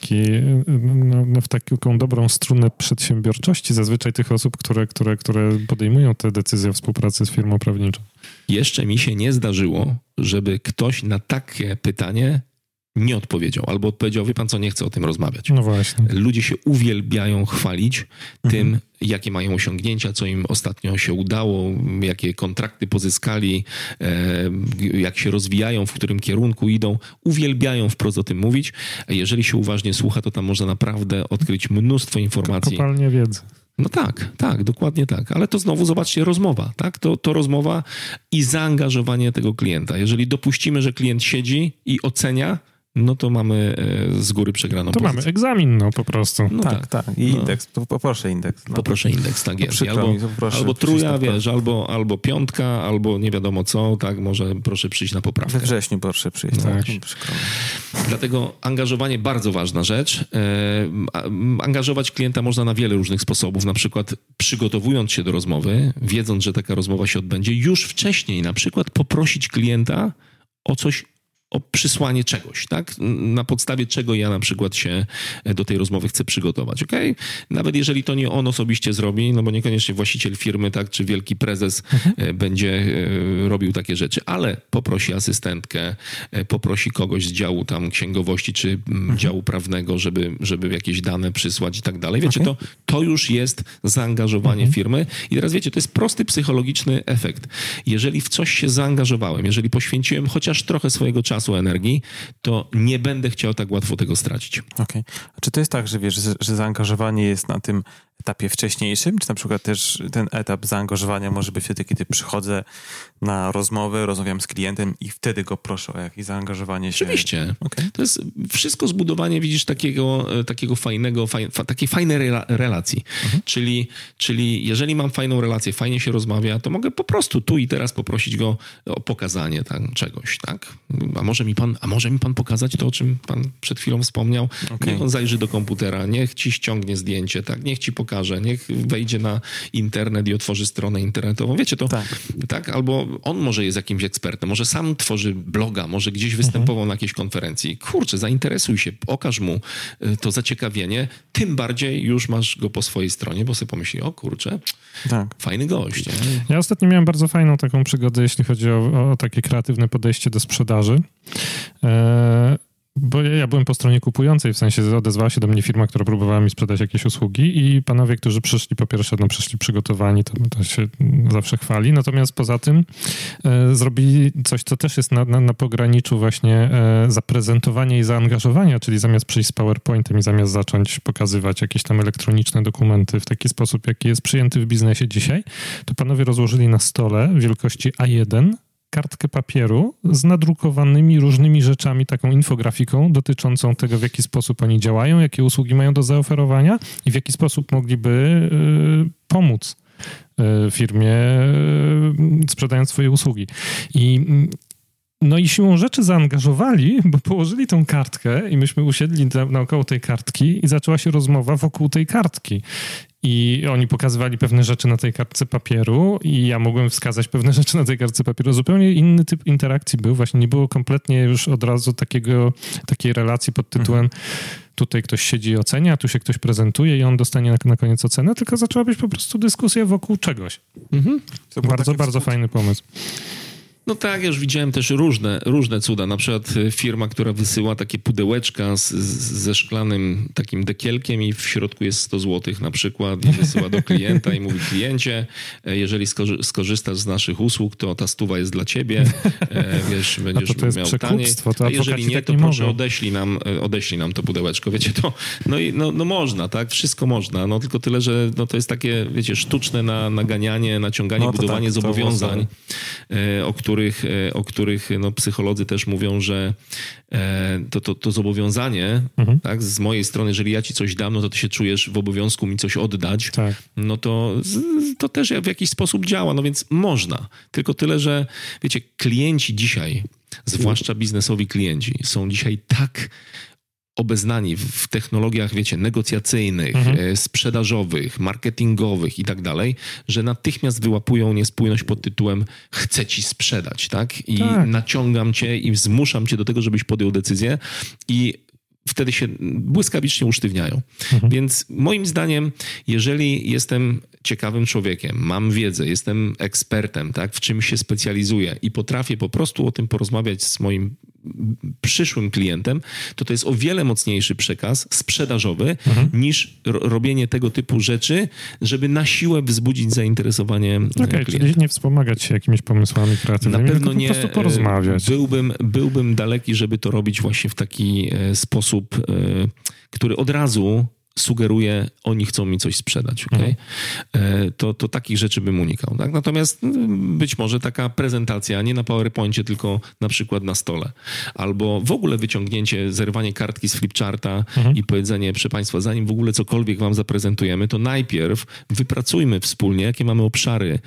w taką dobrą strunę przedsiębiorczości zazwyczaj tych osób, które podejmują te decyzje o współpracy z firmą prawniczą. Jeszcze mi się nie zdarzyło, żeby ktoś na takie pytanie nie odpowiedział, albo odpowiedział, wie pan co, nie chcę o tym rozmawiać. No właśnie. Ludzie się uwielbiają chwalić tym, jakie mają osiągnięcia, co im ostatnio się udało, jakie kontrakty pozyskali, jak się rozwijają, w którym kierunku idą. Uwielbiają wprost o tym mówić. A jeżeli się uważnie słucha, to tam można naprawdę odkryć mnóstwo informacji. Kopalnie wiedzy. No tak, dokładnie tak. Ale to znowu, zobaczcie, rozmowa, tak? To rozmowa i zaangażowanie tego klienta. Jeżeli dopuścimy, że klient siedzi i ocenia, no to mamy z góry przegraną pozycję. Mamy egzamin, po prostu. No tak. I indeks, poproszę indeks. No. Poproszę indeks, tak jest. Albo truja, wiesz, albo piątka, albo nie wiadomo co, tak, może proszę przyjść na poprawkę. We wrześniu proszę przyjść. No tak. Dlatego angażowanie bardzo ważna rzecz. Angażować klienta można na wiele różnych sposobów, na przykład przygotowując się do rozmowy, wiedząc, że taka rozmowa się odbędzie, już wcześniej na przykład poprosić klienta o coś, o przysłanie czegoś, tak? Na podstawie czego ja na przykład się do tej rozmowy chcę przygotować, okej? Nawet jeżeli to nie on osobiście zrobi, no bo niekoniecznie właściciel firmy, tak, czy wielki prezes będzie robił takie rzeczy, ale poprosi asystentkę, poprosi kogoś z działu tam księgowości, czy działu prawnego, żeby jakieś dane przysłać i tak dalej. Wiecie, to już jest zaangażowanie firmy i teraz wiecie, to jest prosty psychologiczny efekt. Jeżeli w coś się zaangażowałem, jeżeli poświęciłem chociaż trochę swojego czasu, energii, to nie będę chciał tak łatwo tego stracić. Okej. A czy to jest tak, że wiesz, że zaangażowanie jest na tym etapie wcześniejszym, czy na przykład też ten etap zaangażowania może być wtedy, kiedy przychodzę na rozmowę, rozmawiam z klientem i wtedy go proszę o jakieś zaangażowanie się? Oczywiście. Okay. To jest wszystko zbudowanie, widzisz, takiego fajnego, takiej fajnej relacji. Czyli jeżeli mam fajną relację, fajnie się rozmawia, to mogę po prostu tu i teraz poprosić go o pokazanie czegoś, tak? A może mi pan pokazać to, o czym pan przed chwilą wspomniał? Okay. Niech on zajrzy do komputera, niech ci ściągnie zdjęcie, tak? Niech ci pokaże, niech wejdzie na internet i otworzy stronę internetową. Wiecie to? Tak? Albo on może jest jakimś ekspertem, może sam tworzy bloga, może gdzieś występował na jakiejś konferencji. Kurczę, zainteresuj się, okaż mu to zaciekawienie, tym bardziej już masz go po swojej stronie, bo sobie pomyśli, o kurczę, fajny gość. Nie? Ja ostatnio miałem bardzo fajną taką przygodę, jeśli chodzi o takie kreatywne podejście do sprzedaży. Bo ja byłem po stronie kupującej, w sensie odezwała się do mnie firma, która próbowała mi sprzedać jakieś usługi i panowie, którzy przyszli, po pierwsze, przyszli przygotowani, to się zawsze chwali, natomiast poza tym zrobili coś, co też jest na pograniczu właśnie zaprezentowania i zaangażowania, czyli zamiast przyjść z PowerPointem i zamiast zacząć pokazywać jakieś tam elektroniczne dokumenty w taki sposób, jaki jest przyjęty w biznesie dzisiaj, to panowie rozłożyli na stole wielkości A1 kartkę papieru z nadrukowanymi różnymi rzeczami, taką infografiką dotyczącą tego, w jaki sposób oni działają, jakie usługi mają do zaoferowania i w jaki sposób mogliby pomóc firmie, sprzedając swoje usługi. No i siłą rzeczy zaangażowali, bo położyli tą kartkę i myśmy usiedli naokoło tej kartki i zaczęła się rozmowa wokół tej kartki. I oni pokazywali pewne rzeczy na tej kartce papieru i ja mogłem wskazać pewne rzeczy na tej kartce papieru. Zupełnie inny typ interakcji był. Właśnie nie było kompletnie już od razu takiej relacji pod tytułem tutaj ktoś siedzi i ocenia, tu się ktoś prezentuje i on dostanie na koniec ocenę, tylko zaczęła być po prostu dyskusja wokół czegoś. Bardzo fajny pomysł. No tak, ja już widziałem też różne cuda. Na przykład firma, która wysyła takie pudełeczka ze szklanym takim dekielkiem i w środku jest 100 zł na przykład i wysyła do klienta i mówi: kliencie, jeżeli skorzystasz z naszych usług, to ta 100 jest dla ciebie, wiesz, będziesz miał taniej. A jeżeli nie, to proszę odeślij nam to pudełeczko. Wiecie, to no można, tak? Wszystko można. No tylko tyle, że to jest takie, wiecie, sztuczne naganianie, naciąganie, budowanie zobowiązań. o których no, psycholodzy też mówią, że to zobowiązanie, tak, z mojej strony, jeżeli ja ci coś dam, no to ty się czujesz w obowiązku mi coś oddać, tak. No to też w jakiś sposób działa, no więc można. Tylko tyle, że wiecie, klienci dzisiaj, zwłaszcza biznesowi klienci, są dzisiaj tak obeznani w technologiach, wiecie, negocjacyjnych, sprzedażowych, marketingowych i tak dalej, że natychmiast wyłapują niespójność pod tytułem chcę ci sprzedać, tak? I naciągam cię i zmuszam cię do tego, żebyś podjął decyzję i wtedy się błyskawicznie usztywniają. Więc moim zdaniem, jeżeli jestem ciekawym człowiekiem, mam wiedzę, jestem ekspertem, tak, w czymś się specjalizuję i potrafię po prostu o tym porozmawiać z moim przyszłym klientem, to jest o wiele mocniejszy przekaz sprzedażowy niż robienie tego typu rzeczy, żeby na siłę wzbudzić zainteresowanie klienta. Czyli nie wspomagać się jakimiś pomysłami kreatywnymi, na pewno nie, po prostu porozmawiać. Byłbym daleki, żeby to robić właśnie w taki sposób, który od razu sugeruje, oni chcą mi coś sprzedać. Okay? To takich rzeczy bym unikał. Tak? Natomiast być może taka prezentacja, nie na PowerPoincie, tylko na przykład na stole. Albo w ogóle wyciągnięcie, zerwanie kartki z flipcharta i powiedzenie, proszę Państwa, zanim w ogóle cokolwiek wam zaprezentujemy, to najpierw wypracujmy wspólnie, jakie mamy obszary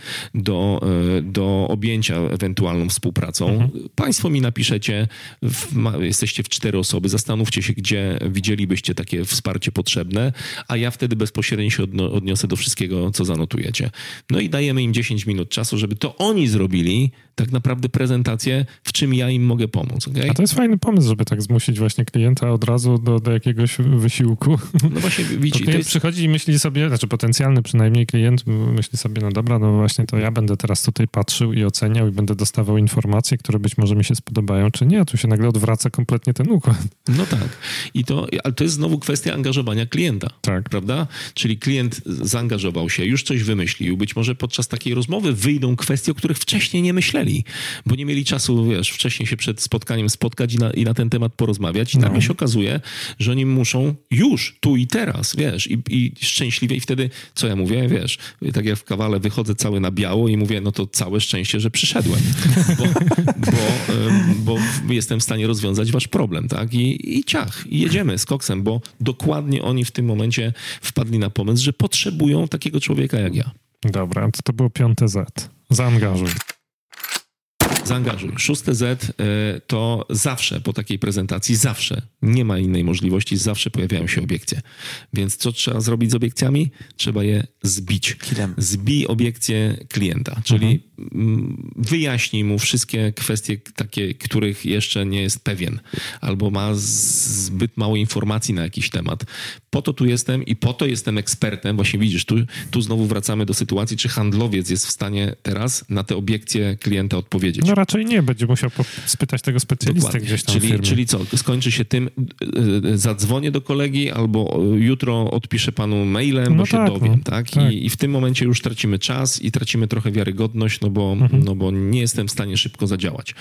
do objęcia ewentualną współpracą. Państwo mi napiszecie, jesteście w 4 osoby, zastanówcie się, gdzie widzielibyście takie wsparcie potrzebne, a ja wtedy bezpośrednio się odniosę do wszystkiego, co zanotujecie. No i dajemy im 10 minut czasu, żeby to oni zrobili tak naprawdę prezentację, w czym ja im mogę pomóc. Okay? A to jest fajny pomysł, żeby tak zmusić właśnie klienta od razu do jakiegoś wysiłku. No właśnie, widzicie, klient przychodzi i myśli sobie, znaczy potencjalny przynajmniej klient myśli sobie, no dobra, no właśnie to ja będę teraz tutaj patrzył i oceniał i będę dostawał informacje, które być może mi się spodobają, czy nie, a tu się nagle odwraca kompletnie ten układ. No tak. Ale to jest znowu kwestia angażowania klienta. Tak. Prawda? Czyli klient zaangażował się, już coś wymyślił. Być może podczas takiej rozmowy wyjdą kwestie, o których wcześniej nie myśleli, bo nie mieli czasu, wcześniej się przed spotkaniem spotkać i na ten temat porozmawiać. I nagle się okazuje, że oni muszą już, tu i teraz, i szczęśliwie. I wtedy, co ja mówię, tak jak w Kawale wychodzę cały na biało i mówię, no to całe szczęście, że przyszedłem, bo jestem w stanie rozwiązać wasz problem, tak? I ciach, i jedziemy z koksem, bo dokładnie oni w tym momencie wpadli na pomysł, że potrzebują takiego człowieka jak ja. Dobra, to było 5 Z. Zaangażuj. Zaangażuj. 6 Z to zawsze po takiej prezentacji, zawsze, nie ma innej możliwości, zawsze pojawiają się obiekcje. Więc co trzeba zrobić z obiekcjami? Trzeba je zbić. Zbij obiekcje klienta, czyli wyjaśnij mu wszystkie kwestie takie, których jeszcze nie jest pewien, albo ma zbyt mało informacji na jakiś temat. Po to tu jestem i po to jestem ekspertem. Właśnie widzisz, tu znowu wracamy do sytuacji, czy handlowiec jest w stanie teraz na te obiekcje klienta odpowiedzieć. No raczej nie, będzie musiał spytać tego specjalisty. Dokładnie. Gdzieś tam w firmie. Czyli co? Skończy się tym, zadzwonię do kolegi albo jutro odpiszę panu mailem, bo się dowiem. Tak? I w tym momencie już tracimy czas i tracimy trochę wiarygodność, no bo nie jestem w stanie szybko zadziałać.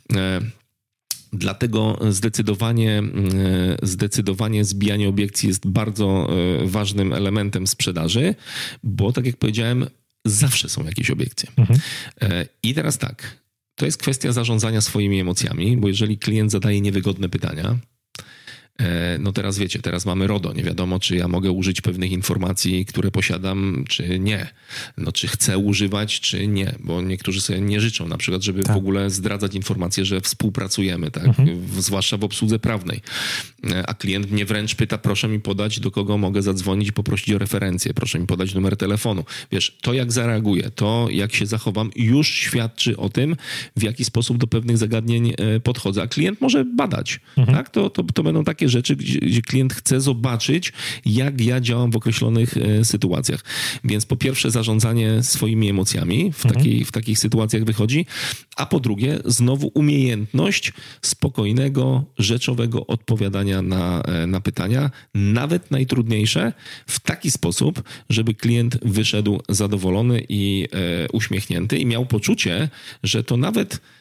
Dlatego zdecydowanie zbijanie obiekcji jest bardzo ważnym elementem sprzedaży, bo tak jak powiedziałem, zawsze są jakieś obiekcje. I teraz tak, to jest kwestia zarządzania swoimi emocjami, bo jeżeli klient zadaje niewygodne pytania, no teraz wiecie, teraz mamy RODO, nie wiadomo, czy ja mogę użyć pewnych informacji, które posiadam, czy nie. No czy chcę używać, czy nie, bo niektórzy sobie nie życzą na przykład, żeby w ogóle zdradzać informacje, że współpracujemy, tak? Zwłaszcza w obsłudze prawnej. A klient mnie wręcz pyta, proszę mi podać, do kogo mogę zadzwonić i poprosić o referencję, proszę mi podać numer telefonu. Wiesz, to jak zareaguję, to jak się zachowam, już świadczy o tym, w jaki sposób do pewnych zagadnień podchodzę. A klient może badać, tak? To będą takie rzeczy, gdzie klient chce zobaczyć, jak ja działam w określonych sytuacjach. Więc po pierwsze zarządzanie swoimi emocjami w takich sytuacjach wychodzi, a po drugie znowu umiejętność spokojnego, rzeczowego odpowiadania na pytania, nawet najtrudniejsze, w taki sposób, żeby klient wyszedł zadowolony i uśmiechnięty i miał poczucie, że to nawet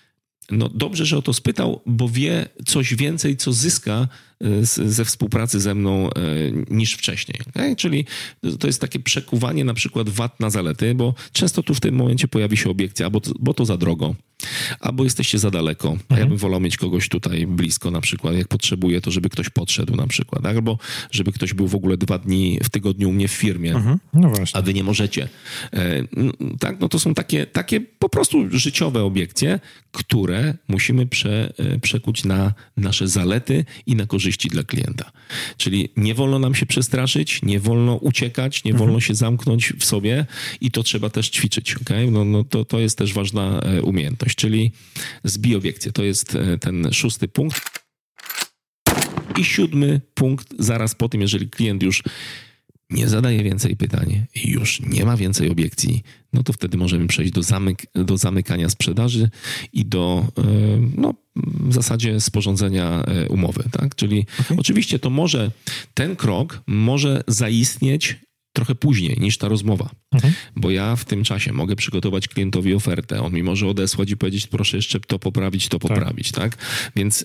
no dobrze, że o to spytał, bo wie coś więcej, co zyska ze współpracy ze mną niż wcześniej. Okay? Czyli to jest takie przekuwanie na przykład wad na zalety, bo często tu w tym momencie pojawi się obiekcja, bo to za drogo, albo jesteście za daleko, a ja bym wolał mieć kogoś tutaj blisko na przykład, jak potrzebuję, to żeby ktoś podszedł na przykład, albo żeby ktoś był w ogóle 2 dni w tygodniu u mnie w firmie, no właśnie. a wy nie możecie. Tak, no to są takie po prostu życiowe obiekcje, które musimy przekuć na nasze zalety i na korzyści dla klienta. Czyli nie wolno nam się przestraszyć, nie wolno uciekać, nie wolno się zamknąć w sobie i to trzeba też ćwiczyć. Okay? No to jest też ważna umiejętność, czyli zbij obiekcje. To jest ten 6. punkt. I 7. punkt, zaraz po tym, jeżeli klient już nie zadaje więcej pytań i już nie ma więcej obiekcji, no to wtedy możemy przejść do zamykania sprzedaży i do w zasadzie sporządzenia umowy. Tak? Czyli oczywiście ten krok może zaistnieć trochę później niż ta rozmowa. Bo ja w tym czasie mogę przygotować klientowi ofertę. On mi może odesłać i powiedzieć, proszę jeszcze to poprawić, tak? Więc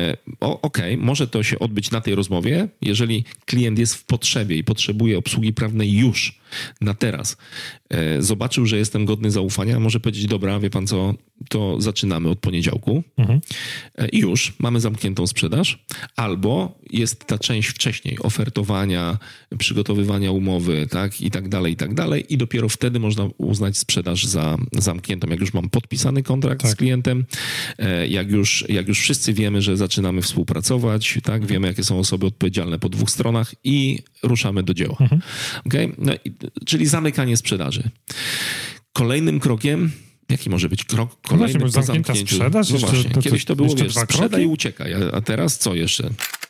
może to się odbyć na tej rozmowie. Jeżeli klient jest w potrzebie i potrzebuje obsługi prawnej już, na teraz, zobaczył, że jestem godny zaufania, może powiedzieć, dobra, wie pan co, to zaczynamy od poniedziałku i już mamy zamkniętą sprzedaż, albo jest ta część wcześniej, ofertowania, przygotowywania umowy, tak, i tak dalej, i dopiero wtedy można uznać sprzedaż za zamkniętą. Jak już mam podpisany kontrakt z klientem, jak już wszyscy wiemy, że zaczynamy współpracować, tak, wiemy, jakie są osoby odpowiedzialne po 2 stronach i ruszamy do dzieła. Okay? No, czyli zamykanie sprzedaży. Kolejnym krokiem, jaki może być krok kolejny po zamknięciu? Sprzedaż? No właśnie, kiedyś to było, sprzedaj i uciekaj, a teraz co jeszcze?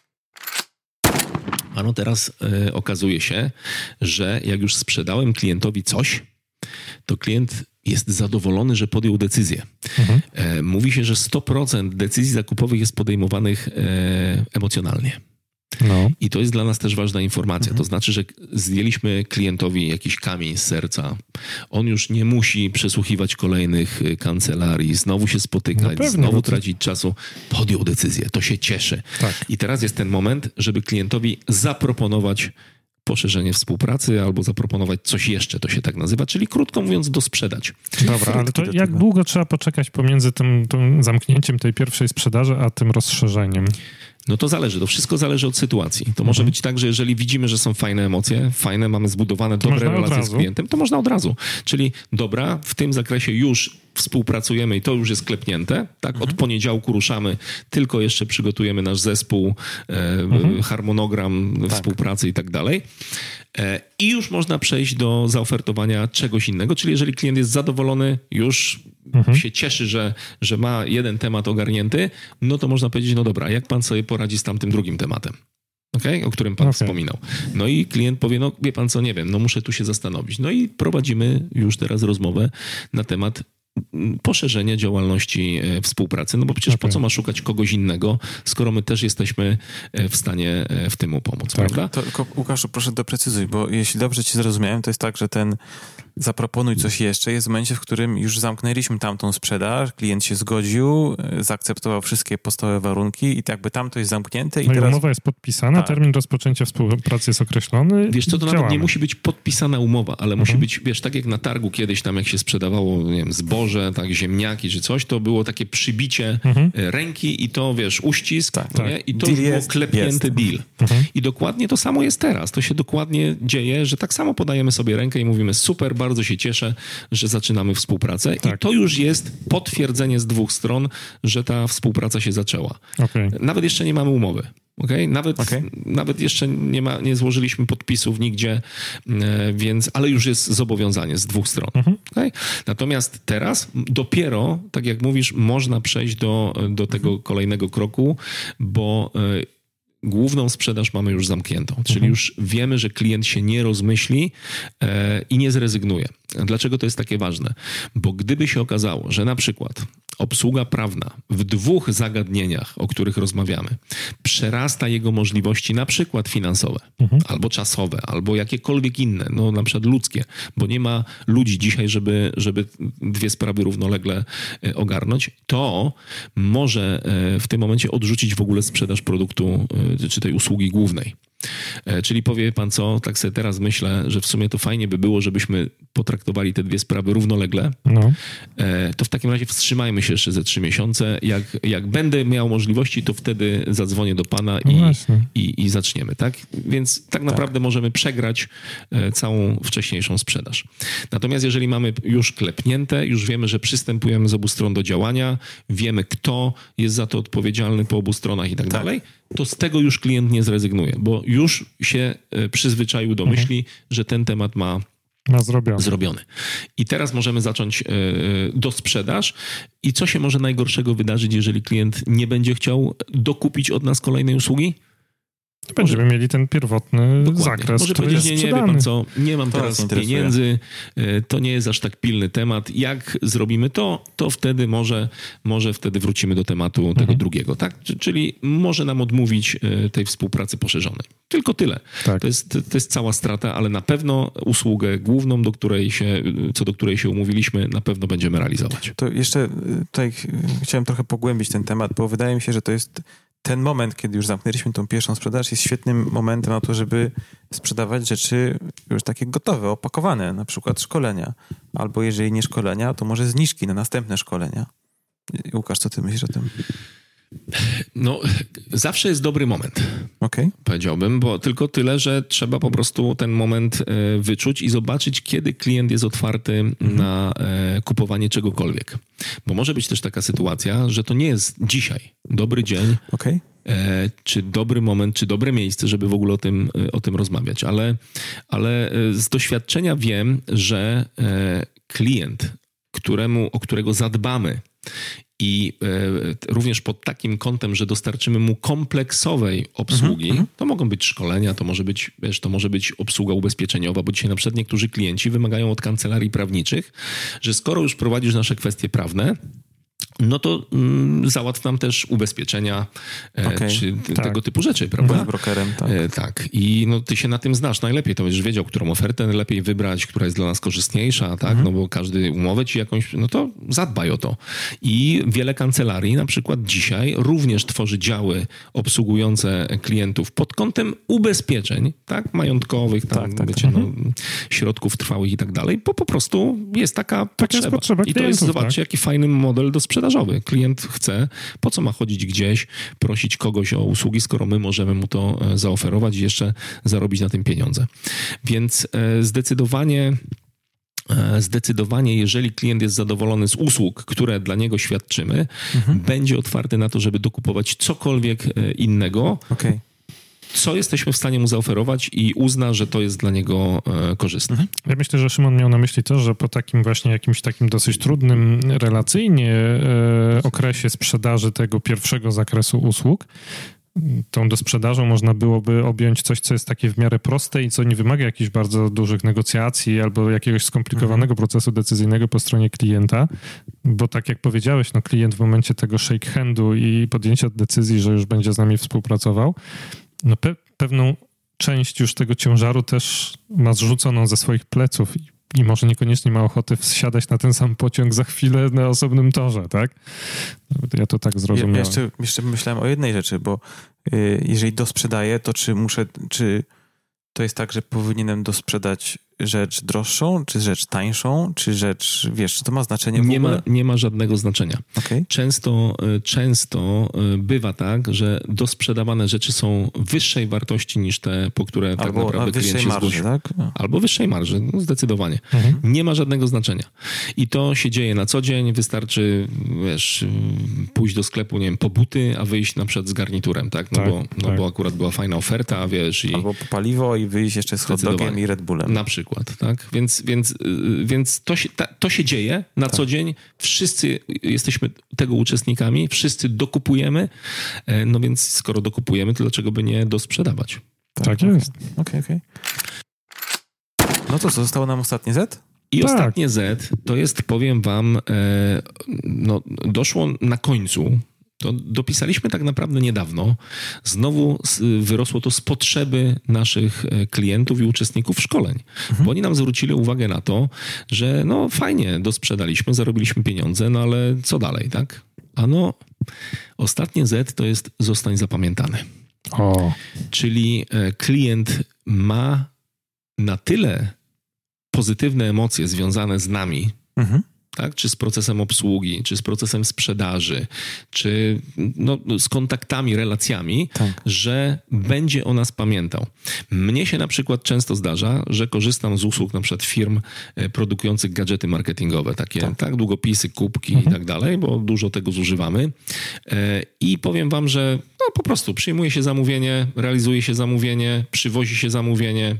No teraz okazuje się, że jak już sprzedałem klientowi coś, to klient jest zadowolony, że podjął decyzję. Mówi się, że 100% decyzji zakupowych jest podejmowanych emocjonalnie. No. I to jest dla nas też ważna informacja. To znaczy, że zdjęliśmy klientowi jakiś kamień z serca. On już nie musi przesłuchiwać kolejnych kancelarii, znowu się spotykać, znowu tracić czasu. Podjął decyzję, to się cieszy. Tak. I teraz jest ten moment, żeby klientowi zaproponować poszerzenie współpracy albo zaproponować coś jeszcze, to się tak nazywa, czyli krótko mówiąc dosprzedać. Dobra, ale to jak długo trzeba poczekać pomiędzy tym zamknięciem tej pierwszej sprzedaży, a tym rozszerzeniem? No to zależy, to wszystko zależy od sytuacji. To może być tak, że jeżeli widzimy, że są fajne emocje, mamy zbudowane dobre relacje z klientem, to można od razu. Czyli dobra, w tym zakresie już współpracujemy i to już jest klepnięte, tak? Od poniedziałku ruszamy, tylko jeszcze przygotujemy nasz zespół, harmonogram współpracy i tak dalej. I już można przejść do zaofertowania czegoś innego, czyli jeżeli klient jest zadowolony, już się cieszy, że ma jeden temat ogarnięty, no to można powiedzieć, no dobra, jak pan sobie poradzi z tamtym drugim tematem? Okay? O którym pan wspominał. No i klient powie, no wie pan co, nie wiem, no muszę tu się zastanowić. No i prowadzimy już teraz rozmowę na temat poszerzenia działalności współpracy, no bo przecież po co ma szukać kogoś innego, skoro my też jesteśmy w stanie w tym mu pomóc, prawda? To tylko, Łukaszu, proszę doprecyzuj, bo jeśli dobrze cię zrozumiałem, to jest tak, że ten zaproponuj coś jeszcze jest w momencie, w którym już zamknęliśmy tamtą sprzedaż, klient się zgodził, zaakceptował wszystkie podstawowe warunki i jakby tam to jest zamknięte. I teraz umowa jest podpisana, termin rozpoczęcia współpracy jest określony. Wiesz co, to nawet nie musi być podpisana umowa, ale musi być, wiesz, tak jak na targu kiedyś tam, jak się sprzedawało, nie wiem, zboże, tak, ziemniaki czy coś, to było takie przybicie ręki i to, wiesz, uścisk, nie? I to już było klepnięty deal. I dokładnie to samo jest teraz. To się dokładnie dzieje, że tak samo podajemy sobie rękę i mówimy, super, bardzo się cieszę, że zaczynamy współpracę. I to już jest potwierdzenie z 2 stron, że ta współpraca się zaczęła. Nawet jeszcze nie mamy umowy. Nawet jeszcze nie złożyliśmy podpisów nigdzie, więc, ale już jest zobowiązanie z 2 stron. Natomiast teraz dopiero, tak jak mówisz, można przejść do tego kolejnego kroku, bo główną sprzedaż mamy już zamkniętą, czyli już wiemy, że klient się nie rozmyśli i nie zrezygnuje. Dlaczego to jest takie ważne? Bo gdyby się okazało, że na przykład obsługa prawna w 2 zagadnieniach, o których rozmawiamy, przerasta jego możliwości na przykład finansowe, albo czasowe, albo jakiekolwiek inne, no na przykład ludzkie, bo nie ma ludzi dzisiaj, żeby 2 sprawy równolegle ogarnąć, to może w tym momencie odrzucić w ogóle sprzedaż produktu czy tej usługi głównej. Czyli powie pan co, tak sobie teraz myślę, że w sumie to fajnie by było, żebyśmy potraktowali te 2 sprawy równolegle, to w takim razie wstrzymajmy się jeszcze ze 3 miesiące. Jak będę miał możliwości, to wtedy zadzwonię do pana i zaczniemy. Tak? Więc tak naprawdę możemy przegrać całą wcześniejszą sprzedaż. Natomiast jeżeli mamy już klepnięte, już wiemy, że przystępujemy z obu stron do działania, wiemy, kto jest za to odpowiedzialny po obu stronach i tak dalej, to z tego już klient nie zrezygnuje, bo już się przyzwyczaił do myśli, że ten temat ma zrobiony. I teraz możemy zacząć dosprzedaż. I co się może najgorszego wydarzyć, jeżeli klient nie będzie chciał dokupić od nas kolejnej usługi? Będziemy mieli ten pierwotny zakres, może który powiedzieć, jest nie wie pan co, nie mam to teraz pieniędzy, to nie jest aż tak pilny temat. Jak zrobimy to wtedy może wtedy wrócimy do tematu tego drugiego. Tak? Czyli może nam odmówić tej współpracy poszerzonej. Tylko tyle. Tak. To jest cała strata, ale na pewno usługę główną, co do której się umówiliśmy, na pewno będziemy realizować. To jeszcze tutaj chciałem trochę pogłębić ten temat, bo wydaje mi się, że to jest ten moment, kiedy już zamknęliśmy tą pierwszą sprzedaż, jest świetnym momentem na to, żeby sprzedawać rzeczy już takie gotowe, opakowane, na przykład szkolenia. Albo jeżeli nie szkolenia, to może zniżki na następne szkolenia. Łukasz, co ty myślisz o tym? No, zawsze jest dobry moment, powiedziałbym, bo tylko tyle, że trzeba po prostu ten moment wyczuć i zobaczyć, kiedy klient jest otwarty na kupowanie czegokolwiek. Bo może być też taka sytuacja, że to nie jest dzisiaj dobry dzień, czy dobry moment, czy dobre miejsce, żeby w ogóle o tym rozmawiać. Ale z doświadczenia wiem, że klient, o którego zadbamy, i również pod takim kątem, że dostarczymy mu kompleksowej obsługi, to mogą być szkolenia, to może być obsługa ubezpieczeniowa, bo dzisiaj na przykład niektórzy klienci wymagają od kancelarii prawniczych, że skoro już prowadzisz nasze kwestie prawne, no to załatw nam też ubezpieczenia czy tego typu rzeczy, prawda? Byłeś brokerem, tak. Tak. I no, ty się na tym znasz najlepiej. To będziesz wiedział, którą ofertę lepiej wybrać, która jest dla nas korzystniejsza, tak? No bo każdy umowę ci jakąś, no to zadbaj o to. I wiele kancelarii na przykład dzisiaj również tworzy działy obsługujące klientów pod kątem ubezpieczeń, tak? Majątkowych, środków trwałych i tak dalej, bo po prostu jest taka potrzeba. I to jest, zobaczcie, jaki fajny model do sprzedażowy. Klient chce, po co ma chodzić gdzieś, prosić kogoś o usługi, skoro my możemy mu to zaoferować i jeszcze zarobić na tym pieniądze. Więc zdecydowanie, jeżeli klient jest zadowolony z usług, które dla niego świadczymy, będzie otwarty na to, żeby dokupować cokolwiek innego, co jesteśmy w stanie mu zaoferować i uzna, że to jest dla niego korzystne. Ja myślę, że Szymon miał na myśli to, że po takim właśnie jakimś takim dosyć trudnym relacyjnie okresie sprzedaży tego pierwszego zakresu usług, tą dosprzedażą można byłoby objąć coś, co jest takie w miarę proste i co nie wymaga jakichś bardzo dużych negocjacji albo jakiegoś skomplikowanego procesu decyzyjnego po stronie klienta, bo tak jak powiedziałeś, no klient w momencie tego shake handu i podjęcia decyzji, że już będzie z nami współpracował, no pewną część już tego ciężaru też ma zrzuconą ze swoich pleców i może niekoniecznie ma ochotę wsiadać na ten sam pociąg za chwilę na osobnym torze, tak? Ja to tak zrozumiałem. Jeszcze myślałem o jednej rzeczy, bo jeżeli dosprzedaję, to czy to jest tak, że powinienem dosprzedać rzecz droższą, czy rzecz tańszą, czy rzecz, wiesz, czy to ma znaczenie w ogóle? Nie ma żadnego znaczenia. Często bywa tak, że dosprzedawane rzeczy są wyższej wartości niż te, po które tak naprawdę klient się zgłosił. Tak? No. Albo wyższej marży, no zdecydowanie. Nie ma żadnego znaczenia. I to się dzieje na co dzień. Wystarczy, wiesz, pójść do sklepu, nie wiem, po buty, a wyjść na przykład z garniturem, tak? Bo akurat była fajna oferta, wiesz. Albo po paliwo i wyjść jeszcze z hot dogiem i Red Bullem. Na przykład. Tak? Więc to się dzieje na co dzień. Wszyscy jesteśmy tego uczestnikami, wszyscy dokupujemy, no więc skoro dokupujemy, to dlaczego by nie dosprzedawać? Tak jest. Okej. No to co, zostało nam ostatnie Z? I ostatnie Z to jest, powiem wam, doszło na końcu. To dopisaliśmy tak naprawdę niedawno. Znowu wyrosło to z potrzeby naszych klientów i uczestników szkoleń. Bo oni nam zwrócili uwagę na to, że fajnie, dosprzedaliśmy, zarobiliśmy pieniądze, no ale co dalej, tak? Ostatnie Z to jest zostań zapamiętany. Czyli klient ma na tyle pozytywne emocje związane z nami, tak? Czy z procesem obsługi, czy z procesem sprzedaży, czy z kontaktami, relacjami, że będzie o nas pamiętał. Mnie się na przykład często zdarza, że korzystam z usług na przykład firm produkujących gadżety marketingowe, takie długopisy, kubki i tak dalej, bo dużo tego zużywamy. I powiem wam, że po prostu przyjmuje się zamówienie, realizuje się zamówienie, przywozi się zamówienie.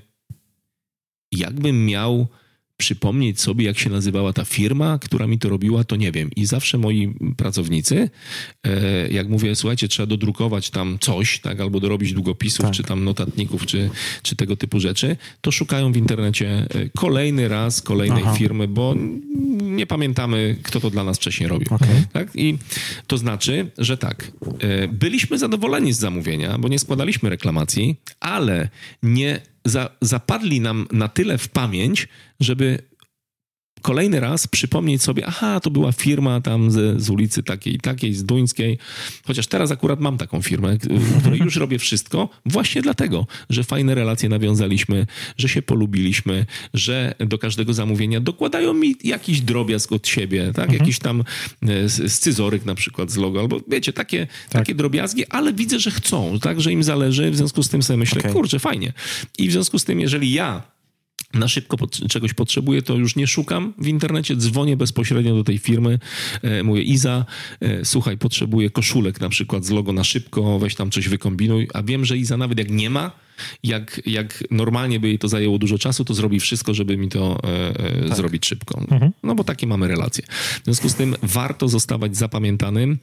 Jakbym miał przypomnieć sobie, jak się nazywała ta firma, która mi to robiła, to nie wiem. I zawsze moi pracownicy, jak mówię, słuchajcie, trzeba dodrukować tam coś, tak, albo dorobić długopisów, czy tam notatników, czy tego typu rzeczy, to szukają w internecie kolejny raz kolejnej firmy, bo nie pamiętamy, kto to dla nas wcześniej robił. Tak? I to znaczy, że byliśmy zadowoleni z zamówienia, bo nie składaliśmy reklamacji, ale nie zapadli nam na tyle w pamięć, żeby kolejny raz przypomnieć sobie, to była firma tam z ulicy takiej i takiej, z Duńskiej. Chociaż teraz akurat mam taką firmę, w której już robię wszystko, właśnie dlatego, że fajne relacje nawiązaliśmy, że się polubiliśmy, że do każdego zamówienia dokładają mi jakiś drobiazg od siebie, tak? Jakiś tam scyzoryk na przykład z logo, albo wiecie, takie drobiazgi, ale widzę, że chcą, tak? Że im zależy, w związku z tym sobie myślę, kurczę, fajnie. I w związku z tym, jeżeli ja na szybko czegoś potrzebuję, to już nie szukam w internecie, dzwonię bezpośrednio do tej firmy, mówię, Iza, słuchaj, potrzebuję koszulek na przykład z logo na szybko, weź tam coś wykombinuj, a wiem, że Iza nawet jak nie ma, jak normalnie by jej to zajęło dużo czasu, to zrobi wszystko, żeby mi to zrobić szybko. No bo takie mamy relacje. W związku z tym warto zostawać zapamiętanym,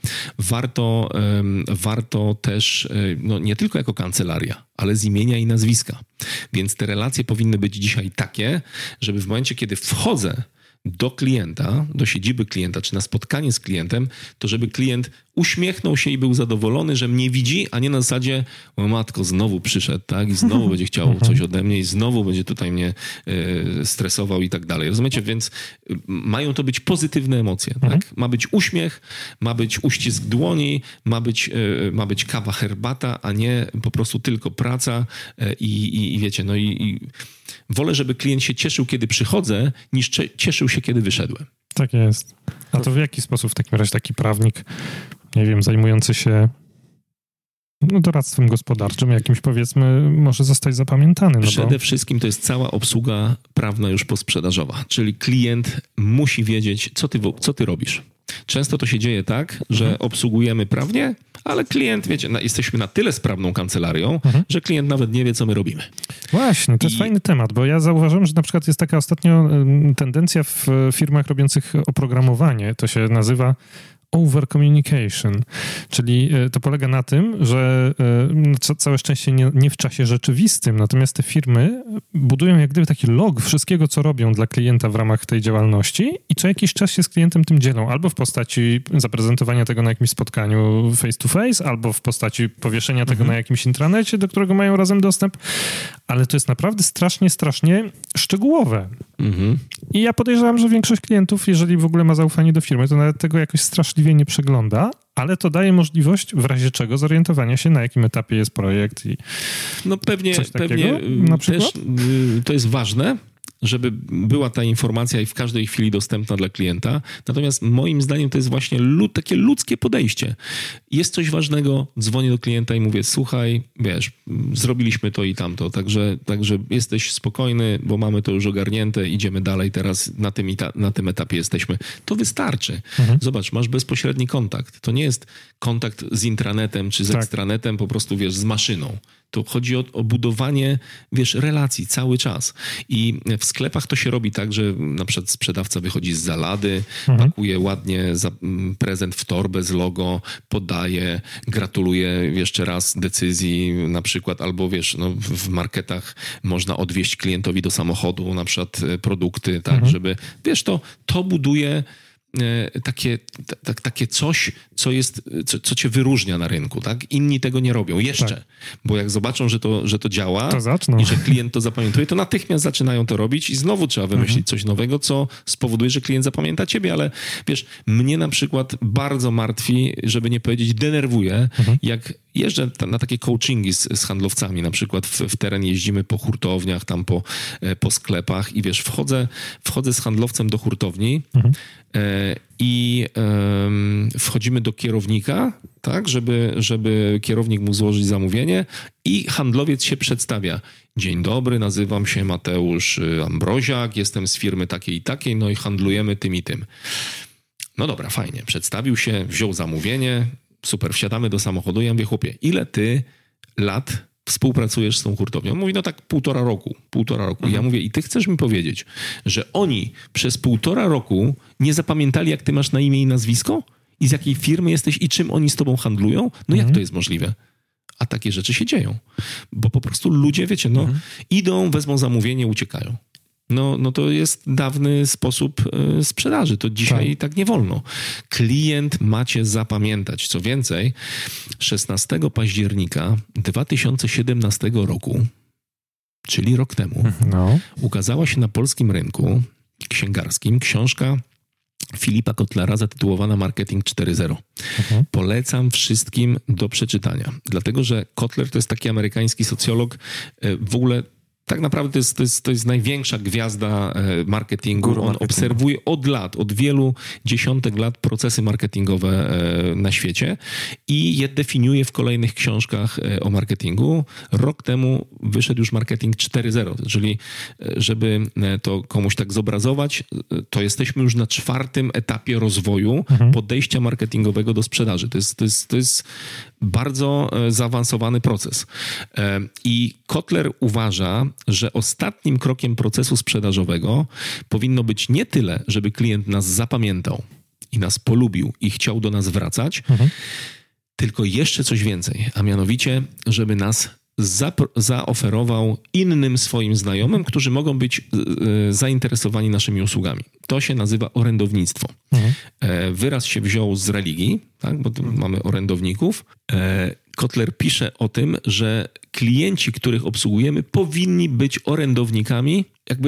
warto też, nie tylko jako kancelaria, ale z imienia i nazwiska. Więc te relacje powinny być dzisiaj takie, żeby w momencie, kiedy wchodzę do klienta, do siedziby klienta, czy na spotkanie z klientem, to żeby klient uśmiechnął się i był zadowolony, że mnie widzi, a nie na zasadzie, o matko, znowu przyszedł, tak? I znowu będzie chciał coś ode mnie i znowu będzie tutaj mnie stresował i tak dalej. Rozumiecie? Więc mają to być pozytywne emocje, tak? Ma być uśmiech, ma być uścisk dłoni, ma być kawa, herbata, a nie po prostu tylko praca i wiecie, i wolę, żeby klient się cieszył, kiedy przychodzę, niż cieszył się, kiedy wyszedłem. Tak jest. A to w jaki sposób w takim razie taki prawnik, nie wiem, zajmujący się doradztwem gospodarczym jakimś, powiedzmy, może zostać zapamiętany? Przede wszystkim to jest cała obsługa prawna już posprzedażowa, czyli klient musi wiedzieć, co ty robisz. Często to się dzieje tak, że obsługujemy prawnie, ale klient, wiecie, jesteśmy na tyle sprawną kancelarią, że klient nawet nie wie, co my robimy. Właśnie, to jest fajny temat, bo ja zauważyłem, że na przykład jest taka ostatnio tendencja w firmach robiących oprogramowanie, to się nazywa over communication, czyli to polega na tym, że całe szczęście nie w czasie rzeczywistym, natomiast te firmy budują jak gdyby taki log wszystkiego, co robią dla klienta w ramach tej działalności i co jakiś czas się z klientem tym dzielą, albo w postaci zaprezentowania tego na jakimś spotkaniu face to face, albo w postaci powieszenia tego na jakimś intranecie, do którego mają razem dostęp, ale to jest naprawdę strasznie szczegółowe. I ja podejrzewam, że większość klientów, jeżeli w ogóle ma zaufanie do firmy, to nawet tego jakoś straszliwie nie przegląda, ale to daje możliwość w razie czego zorientowania się, na jakim etapie jest projekt i pewnie na przykład? Też to jest ważne, żeby była ta informacja i w każdej chwili dostępna dla klienta. Natomiast moim zdaniem to jest właśnie takie ludzkie podejście. Jest coś ważnego, dzwonię do klienta i mówię, słuchaj, wiesz, zrobiliśmy to i tamto, także jesteś spokojny, bo mamy to już ogarnięte, idziemy dalej, teraz na tym etapie jesteśmy. To wystarczy. Zobacz, masz bezpośredni kontakt. To nie jest kontakt z intranetem czy z ekstranetem, po prostu wiesz, z maszyną. To chodzi o budowanie, relacji cały czas. I w sklepach to się robi tak, że na przykład sprzedawca wychodzi z zalady, pakuje ładnie prezent w torbę z logo, podaje, gratuluje jeszcze raz decyzji na przykład, albo w marketach można odwieźć klientowi do samochodu na przykład produkty, tak, żeby, to buduje takie coś, co cię wyróżnia na rynku, tak? Inni tego nie robią jeszcze, bo jak zobaczą, że to działa i że klient to zapamiętuje, to natychmiast zaczynają to robić i znowu trzeba wymyślić coś nowego, co spowoduje, że klient zapamięta ciebie, ale mnie na przykład bardzo martwi, żeby nie powiedzieć denerwuje, jak jeżdżę na takie coachingi z handlowcami, na przykład w teren jeździmy po hurtowniach, tam po sklepach i wchodzę z handlowcem do hurtowni i wchodzimy do kierownika, tak, żeby kierownik mógł złożyć zamówienie i handlowiec się przedstawia. Dzień dobry, nazywam się Mateusz Ambroziak, jestem z firmy takiej i takiej, no i handlujemy tym i tym. No dobra, fajnie, przedstawił się, wziął zamówienie, super, wsiadamy do samochodu. Ja mówię, chłopie, ile ty lat współpracujesz z tą hurtownią? Mówi, no tak 1,5 roku. Ja mówię, i ty chcesz mi powiedzieć, że oni przez 1,5 roku nie zapamiętali, jak ty masz na imię i nazwisko? I z jakiej firmy jesteś i czym oni z tobą handlują? No jak to jest możliwe? A takie rzeczy się dzieją. Bo po prostu ludzie, idą, wezmą zamówienie, uciekają. No to jest dawny sposób sprzedaży. To dzisiaj tak nie wolno. Klient macie zapamiętać. Co więcej, 16 października 2017 roku, czyli rok temu, ukazała się na polskim rynku księgarskim książka Filipa Kotlera zatytułowana Marketing 4.0. Polecam wszystkim do przeczytania. Dlatego, że Kotler to jest taki amerykański socjolog, w ogóle tak naprawdę to jest największa gwiazda marketingu. On obserwuje od wielu dziesiątek lat procesy marketingowe na świecie i je definiuje w kolejnych książkach o marketingu. Rok temu wyszedł już Marketing 4.0, czyli żeby to komuś tak zobrazować, to jesteśmy już na 4. etapie rozwoju podejścia marketingowego do sprzedaży. To jest bardzo zaawansowany proces. I Kotler uważa, że ostatnim krokiem procesu sprzedażowego powinno być nie tyle, żeby klient nas zapamiętał i nas polubił i chciał do nas wracać, tylko jeszcze coś więcej, a mianowicie, żeby nas zaoferował innym swoim znajomym, którzy mogą być zainteresowani naszymi usługami. To się nazywa orędownictwo. Wyraz się wziął z religii, tak? Bo tu mamy orędowników. Kotler pisze o tym, że klienci, których obsługujemy, powinni być orędownikami,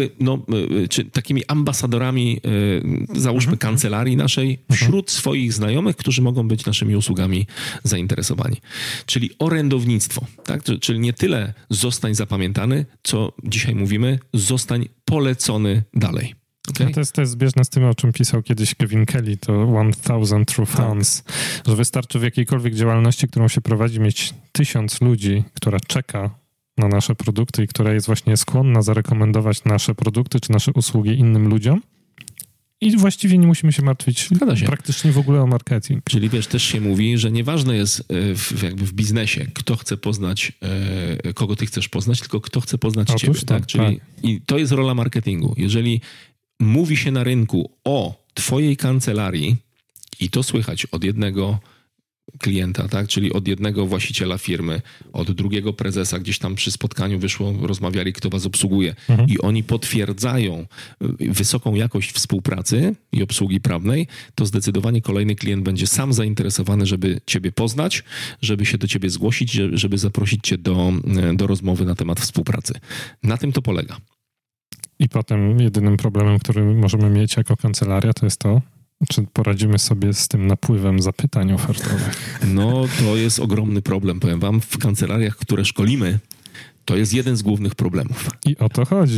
czy takimi ambasadorami, załóżmy kancelarii naszej, wśród swoich znajomych, którzy mogą być naszymi usługami zainteresowani. Czyli orędownictwo, tak? Czyli nie tyle zostań zapamiętany, co dzisiaj mówimy, zostań polecony dalej. Okay. No to jest zbieżne z tym, o czym pisał kiedyś Kevin Kelly, to 1000 True Fans, że wystarczy w jakiejkolwiek działalności, którą się prowadzi, mieć 1000 ludzi, która czeka na nasze produkty i która jest właśnie skłonna zarekomendować nasze produkty czy nasze usługi innym ludziom. I właściwie nie musimy się martwić praktycznie w ogóle o marketing. Czyli też się mówi, że nieważne jest w biznesie, kto chce poznać, kogo ty chcesz poznać, tylko kto chce poznać ciebie. Tak? Czyli i to jest rola marketingu. Jeżeli mówi się na rynku o twojej kancelarii i to słychać od jednego klienta, tak? Czyli od jednego właściciela firmy, od drugiego prezesa, gdzieś tam przy spotkaniu rozmawiali, kto was obsługuje i oni potwierdzają wysoką jakość współpracy i obsługi prawnej, to zdecydowanie kolejny klient będzie sam zainteresowany, żeby ciebie poznać, żeby się do ciebie zgłosić, żeby zaprosić cię do rozmowy na temat współpracy. Na tym to polega. I potem jedynym problemem, który możemy mieć jako kancelaria, to jest to, czy poradzimy sobie z tym napływem zapytań ofertowych. No, to jest ogromny problem, powiem wam. W kancelariach, które szkolimy, to jest jeden z głównych problemów. I o to chodzi.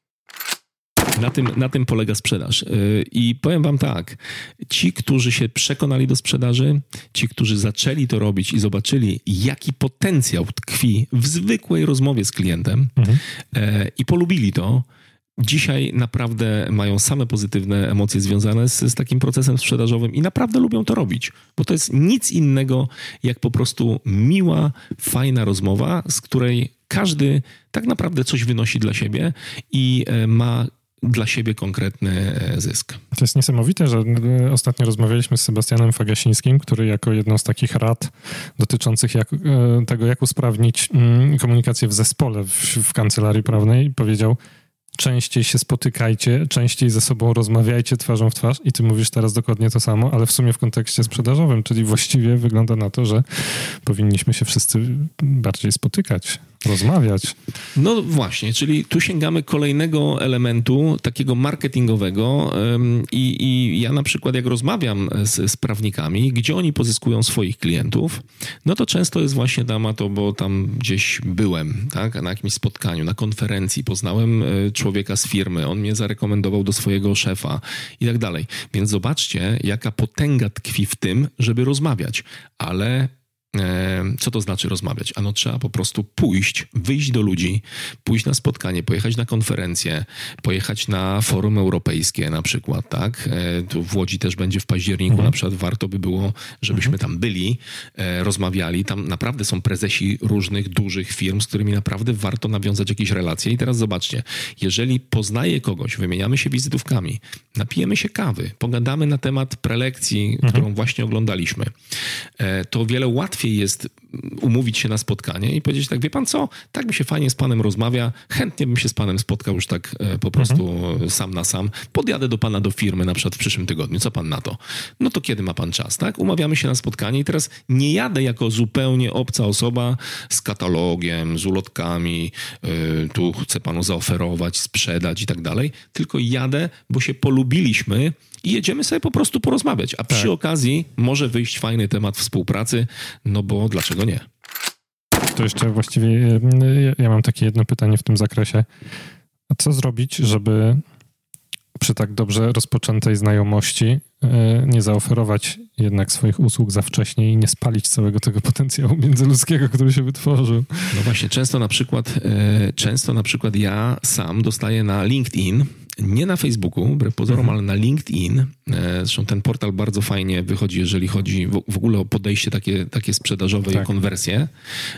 Na tym polega sprzedaż. I powiem wam tak, ci, którzy się przekonali do sprzedaży, ci, którzy zaczęli to robić i zobaczyli, jaki potencjał tkwi w zwykłej rozmowie z klientem i polubili to, dzisiaj naprawdę mają same pozytywne emocje związane z takim procesem sprzedażowym i naprawdę lubią to robić, bo to jest nic innego jak po prostu miła, fajna rozmowa, z której każdy tak naprawdę coś wynosi dla siebie i ma dla siebie konkretny zysk. To jest niesamowite, że ostatnio rozmawialiśmy z Sebastianem Fagasińskim, który jako jedną z takich rad dotyczących tego, jak usprawnić komunikację w zespole w kancelarii prawnej, powiedział: częściej się spotykajcie, częściej ze sobą rozmawiajcie twarzą w twarz i ty mówisz teraz dokładnie to samo, ale w sumie w kontekście sprzedażowym, czyli właściwie wygląda na to, że powinniśmy się wszyscy bardziej spotykać, rozmawiać. No właśnie, czyli tu sięgamy kolejnego elementu takiego marketingowego i ja na przykład jak rozmawiam z prawnikami, gdzie oni pozyskują swoich klientów, no to często jest właśnie temat, bo tam gdzieś byłem, tak, na jakimś spotkaniu, na konferencji, poznałem człowieka z firmy, on mnie zarekomendował do swojego szefa i tak dalej. Więc zobaczcie, jaka potęga tkwi w tym, żeby rozmawiać, ale co to znaczy rozmawiać? Ano trzeba po prostu pójść, wyjść do ludzi, pójść na spotkanie, pojechać na konferencję, pojechać na forum europejskie na przykład, tak? Tu w Łodzi też będzie w październiku, na przykład warto by było, żebyśmy tam byli, rozmawiali. Tam naprawdę są prezesi różnych dużych firm, z którymi naprawdę warto nawiązać jakieś relacje. I teraz zobaczcie, jeżeli poznaję kogoś, wymieniamy się wizytówkami, napijemy się kawy, pogadamy na temat prelekcji, którą właśnie oglądaliśmy, to o wiele łatwiej jest umówić się na spotkanie i powiedzieć tak: wie pan co, tak mi się fajnie z panem rozmawia, chętnie bym się z panem spotkał już tak po prostu sam na sam. Podjadę do pana do firmy na przykład w przyszłym tygodniu, co pan na to? No to kiedy ma pan czas, tak? Umawiamy się na spotkanie i teraz nie jadę jako zupełnie obca osoba z katalogiem, z ulotkami, tu chcę panu zaoferować, sprzedać i tak dalej, tylko jadę, bo się polubiliśmy i jedziemy sobie po prostu porozmawiać. A przy okazji może wyjść fajny temat współpracy, no bo dlaczego nie? To jeszcze właściwie ja mam takie jedno pytanie w tym zakresie. A co zrobić, żeby przy tak dobrze rozpoczętej znajomości nie zaoferować jednak swoich usług za wcześnie i nie spalić całego tego potencjału międzyludzkiego, który się wytworzył? No właśnie, często na przykład ja sam dostaję na LinkedIn, nie na Facebooku, wbrew pozorom, ale na LinkedIn. Zresztą ten portal bardzo fajnie wychodzi, jeżeli chodzi w ogóle o podejście takie sprzedażowe i konwersje.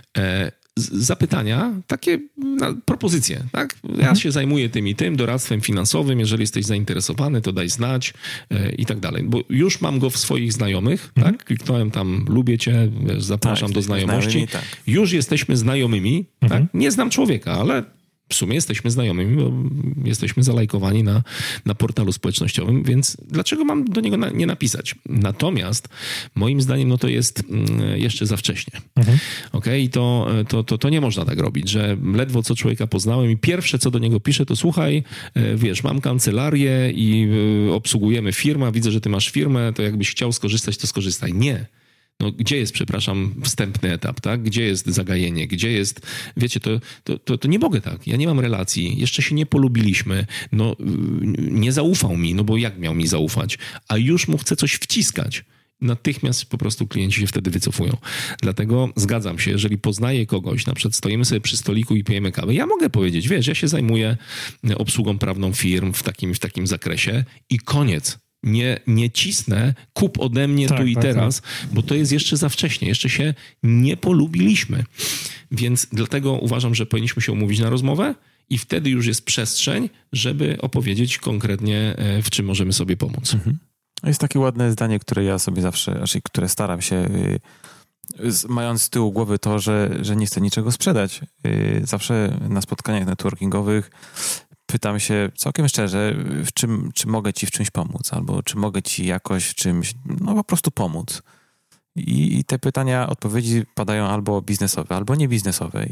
Zapytania, takie propozycje, tak? Ja się zajmuję tym i tym, doradztwem finansowym, jeżeli jesteś zainteresowany, to daj znać i tak dalej. Bo już mam go w swoich znajomych, tak? Kliknąłem tam, lubię cię, zapraszam do znajomości. Już jesteśmy znajomymi, tak? Nie znam człowieka, ale w sumie jesteśmy znajomymi, bo jesteśmy zalajkowani na portalu społecznościowym, więc dlaczego mam do niego nie napisać? Natomiast moim zdaniem no to jest jeszcze za wcześnie. Okej? I to nie można tak robić, że ledwo co człowieka poznałem i pierwsze co do niego piszę to: słuchaj, wiesz, mam kancelarię i obsługujemy firmę, widzę, że ty masz firmę, to jakbyś chciał skorzystać, to skorzystaj. Nie. No, gdzie jest, przepraszam, wstępny etap, tak? Gdzie jest zagajenie? Gdzie jest... Wiecie, to nie mogę tak. Ja nie mam relacji. Jeszcze się nie polubiliśmy. No, nie zaufał mi, no bo jak miał mi zaufać? A już mu chcę coś wciskać. Natychmiast po prostu klienci się wtedy wycofują. Dlatego zgadzam się, jeżeli poznaję kogoś, na przykład stoimy sobie przy stoliku i pijemy kawę, ja mogę powiedzieć: wiesz, ja się zajmuję obsługą prawną firm w takim zakresie i koniec. Nie cisnę, kup ode mnie tu i teraz, bo to jest jeszcze za wcześnie, jeszcze się nie polubiliśmy. Więc dlatego uważam, że powinniśmy się umówić na rozmowę i wtedy już jest przestrzeń, żeby opowiedzieć konkretnie, w czym możemy sobie pomóc. Jest takie ładne zdanie, które ja sobie zawsze, które staram się, mając z tyłu głowy to, że nie chcę niczego sprzedać. Zawsze na spotkaniach networkingowych pytam się całkiem szczerze, czy mogę ci w czymś pomóc, albo czy mogę ci jakoś w czymś, no po prostu pomóc. I te pytania, odpowiedzi padają albo biznesowe, albo niebiznesowe.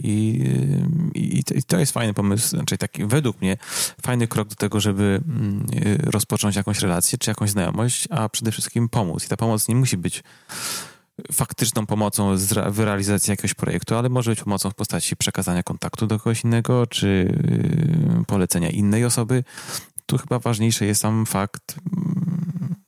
I to jest fajny pomysł, znaczy taki według mnie fajny krok do tego, żeby rozpocząć jakąś relację, czy jakąś znajomość, a przede wszystkim pomóc. I ta pomoc nie musi być faktyczną pomocą w realizacji jakiegoś projektu, ale może być pomocą w postaci przekazania kontaktu do kogoś innego, czy polecenia innej osoby. Tu chyba ważniejszy jest sam fakt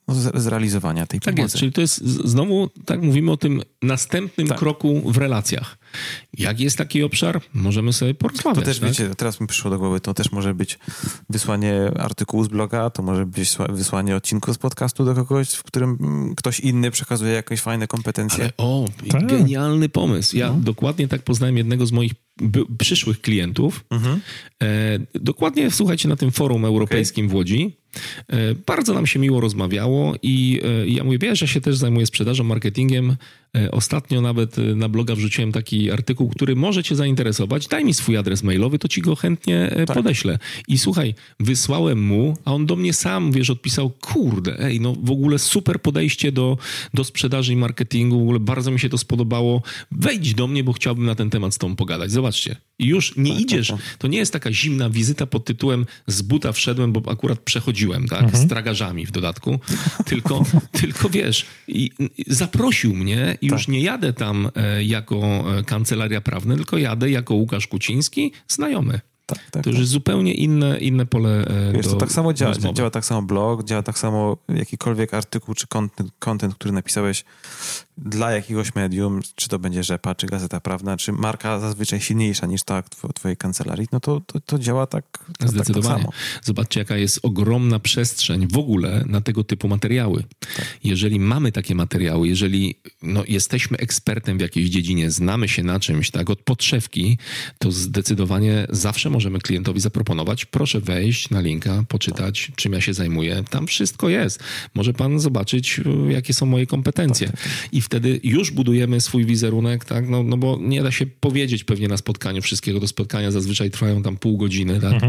zrealizowania tej pomocy. Tak jest, czyli to jest znowu, tak mówimy o tym następnym kroku w relacjach. Jak jest taki obszar? Możemy sobie porozmawiać. To też, wiecie, teraz mi przyszło do głowy, to też może być wysłanie artykułu z bloga, to może być wysłanie odcinku z podcastu do kogoś, w którym ktoś inny przekazuje jakieś fajne kompetencje. Ale genialny pomysł. Ja dokładnie tak poznałem jednego z moich przyszłych klientów. Dokładnie, słuchajcie, na tym forum europejskim w Łodzi. Bardzo nam się miło rozmawiało i ja mówię, wiesz, ja się też zajmuję sprzedażą, marketingiem. Ostatnio nawet na bloga wrzuciłem taki artykuł, który może cię zainteresować. Daj mi swój adres mailowy, to ci go chętnie podeślę. I słuchaj, wysłałem mu, a on do mnie sam, wiesz, odpisał, kurde, no w ogóle super podejście do sprzedaży i marketingu, w ogóle bardzo mi się to spodobało. Wejdź do mnie, bo chciałbym na ten temat z tobą pogadać. Zobaczcie. I już nie idziesz, to nie jest taka zimna wizyta pod tytułem z buta wszedłem, bo akurat przechodziłem, tak, z tragarzami w dodatku, tylko wiesz, i zaprosił mnie i już nie jadę tam jako kancelaria prawna, tylko jadę jako Łukasz Kuciński, znajomy. To już jest zupełnie inne pole wiesz, do to tak samo działa. rozmowy. Działa tak samo blog, działa tak samo jakikolwiek artykuł czy content, który napisałeś dla jakiegoś medium, czy to będzie Rzepa, czy Gazeta Prawna, czy marka zazwyczaj silniejsza niż ta w twojej kancelarii, no to działa tak Zdecydowanie. Tak samo. Zobaczcie, jaka jest ogromna przestrzeń w ogóle na tego typu materiały. Jeżeli mamy takie materiały, jeżeli jesteśmy ekspertem w jakiejś dziedzinie, znamy się na czymś, tak, od podszewki, to zdecydowanie zawsze możemy klientowi zaproponować, proszę wejść na linka, poczytać, czym ja się zajmuję. Tam wszystko jest. Może pan zobaczyć, jakie są moje kompetencje. I wtedy już budujemy swój wizerunek, tak? No bo nie da się powiedzieć pewnie na spotkaniu wszystkiego. Do spotkania zazwyczaj trwają tam pół godziny, tak?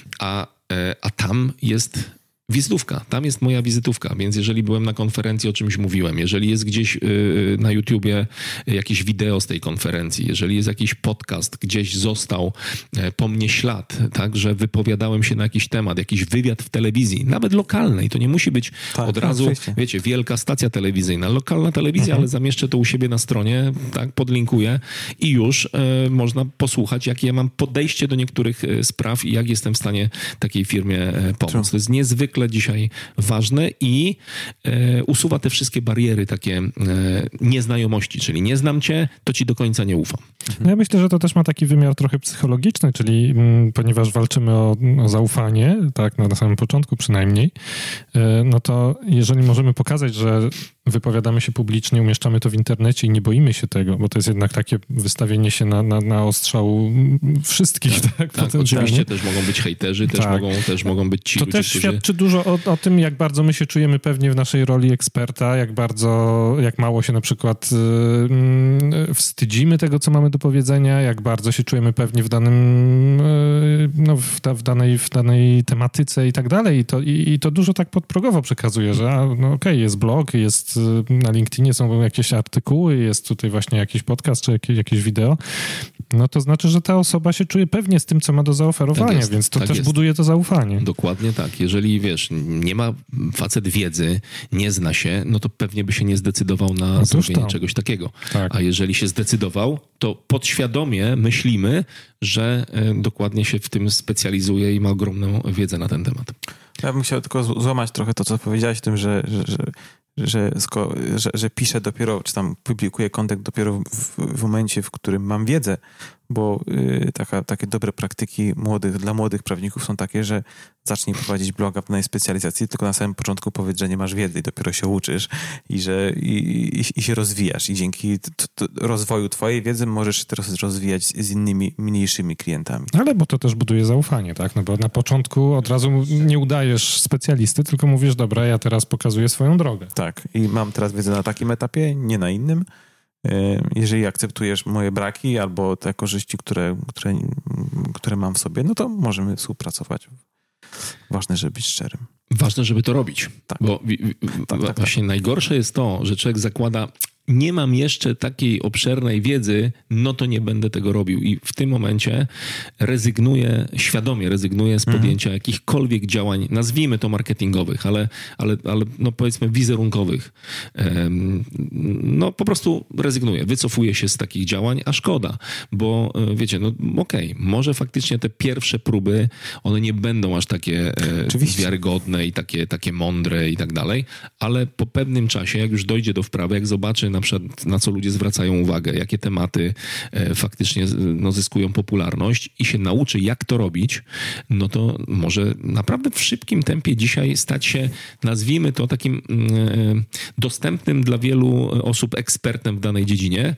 A tam jest wizytówka. Tam jest moja wizytówka, więc jeżeli byłem na konferencji, o czymś mówiłem, jeżeli jest gdzieś na YouTubie jakieś wideo z tej konferencji, jeżeli jest jakiś podcast, gdzieś został po mnie ślad, tak, że wypowiadałem się na jakiś temat, jakiś wywiad w telewizji, nawet lokalnej, to nie musi być od razu, oczywiście. wiecie, wielka stacja telewizyjna, lokalna telewizja, ale zamieszczę to u siebie na stronie, tak, podlinkuję i już można posłuchać, jakie ja mam podejście do niektórych spraw i jak jestem w stanie takiej firmie pomóc. To jest niezwykle dzisiaj ważne i usuwa te wszystkie bariery takie nieznajomości, czyli nie znam cię, to ci do końca nie ufam. No ja myślę, że to też ma taki wymiar trochę psychologiczny, czyli ponieważ walczymy o zaufanie, tak, na samym początku przynajmniej, no to jeżeli możemy pokazać, że wypowiadamy się publicznie, umieszczamy to w internecie i nie boimy się tego, bo to jest jednak takie wystawienie się na ostrzał wszystkich. Tak, oczywiście też mogą być hejterzy, też mogą być ci to ludzie, też świadczy dużo o tym, jak bardzo my się czujemy pewnie w naszej roli eksperta, jak mało się na przykład wstydzimy tego, co mamy do powiedzenia, jak bardzo się czujemy pewnie w danej tematyce i tak dalej. I to dużo tak podprogowo przekazuje, że jest blog, jest na LinkedInie są jakieś artykuły, jest tutaj właśnie jakiś podcast czy jakieś wideo, no to znaczy, że ta osoba się czuje pewnie z tym, co ma do zaoferowania, więc to też buduje to zaufanie. Dokładnie tak. Jeżeli, wiesz, nie ma facet wiedzy, nie zna się, no to pewnie by się nie zdecydował na zrobienie czegoś takiego. Tak. A jeżeli się zdecydował, to podświadomie myślimy, że dokładnie się w tym specjalizuje i ma ogromną wiedzę na ten temat. Ja bym chciał tylko złamać trochę to, co powiedziałeś o tym, że piszę dopiero, czy tam publikuję content dopiero w momencie, w którym mam wiedzę, bo takie dobre praktyki dla młodych prawników są takie, że zacznij prowadzić bloga w danej specjalizacji, tylko na samym początku powiedz, że nie masz wiedzy i dopiero się uczysz i się rozwijasz i dzięki rozwoju twojej wiedzy możesz się teraz rozwijać z innymi, mniejszymi klientami. Ale bo to też buduje zaufanie, tak? No bo na początku od razu nie udajesz specjalisty, tylko mówisz, dobra, ja teraz pokazuję swoją drogę. Tak, i mam teraz wiedzę na takim etapie, nie na innym. Jeżeli akceptujesz moje braki albo te korzyści, które mam w sobie, no to możemy współpracować. Ważne, żeby być szczerym. Ważne, żeby to robić. Tak. Bo właśnie najgorsze jest to, że człowiek zakłada, nie mam jeszcze takiej obszernej wiedzy, no to nie będę tego robił. I w tym momencie świadomie rezygnuję z podjęcia jakichkolwiek działań, nazwijmy to marketingowych, ale no powiedzmy wizerunkowych. No po prostu rezygnuję, wycofuję się z takich działań, a szkoda, bo wiecie, no okej, może faktycznie te pierwsze próby, one nie będą aż takie wiarygodne i takie mądre i tak dalej, ale po pewnym czasie, jak już dojdzie do wprawy, jak zobaczy na przykład, na co ludzie zwracają uwagę, jakie tematy faktycznie no, zyskują popularność i się nauczy, jak to robić, no to może naprawdę w szybkim tempie dzisiaj stać się, nazwijmy to takim dostępnym dla wielu osób ekspertem w danej dziedzinie,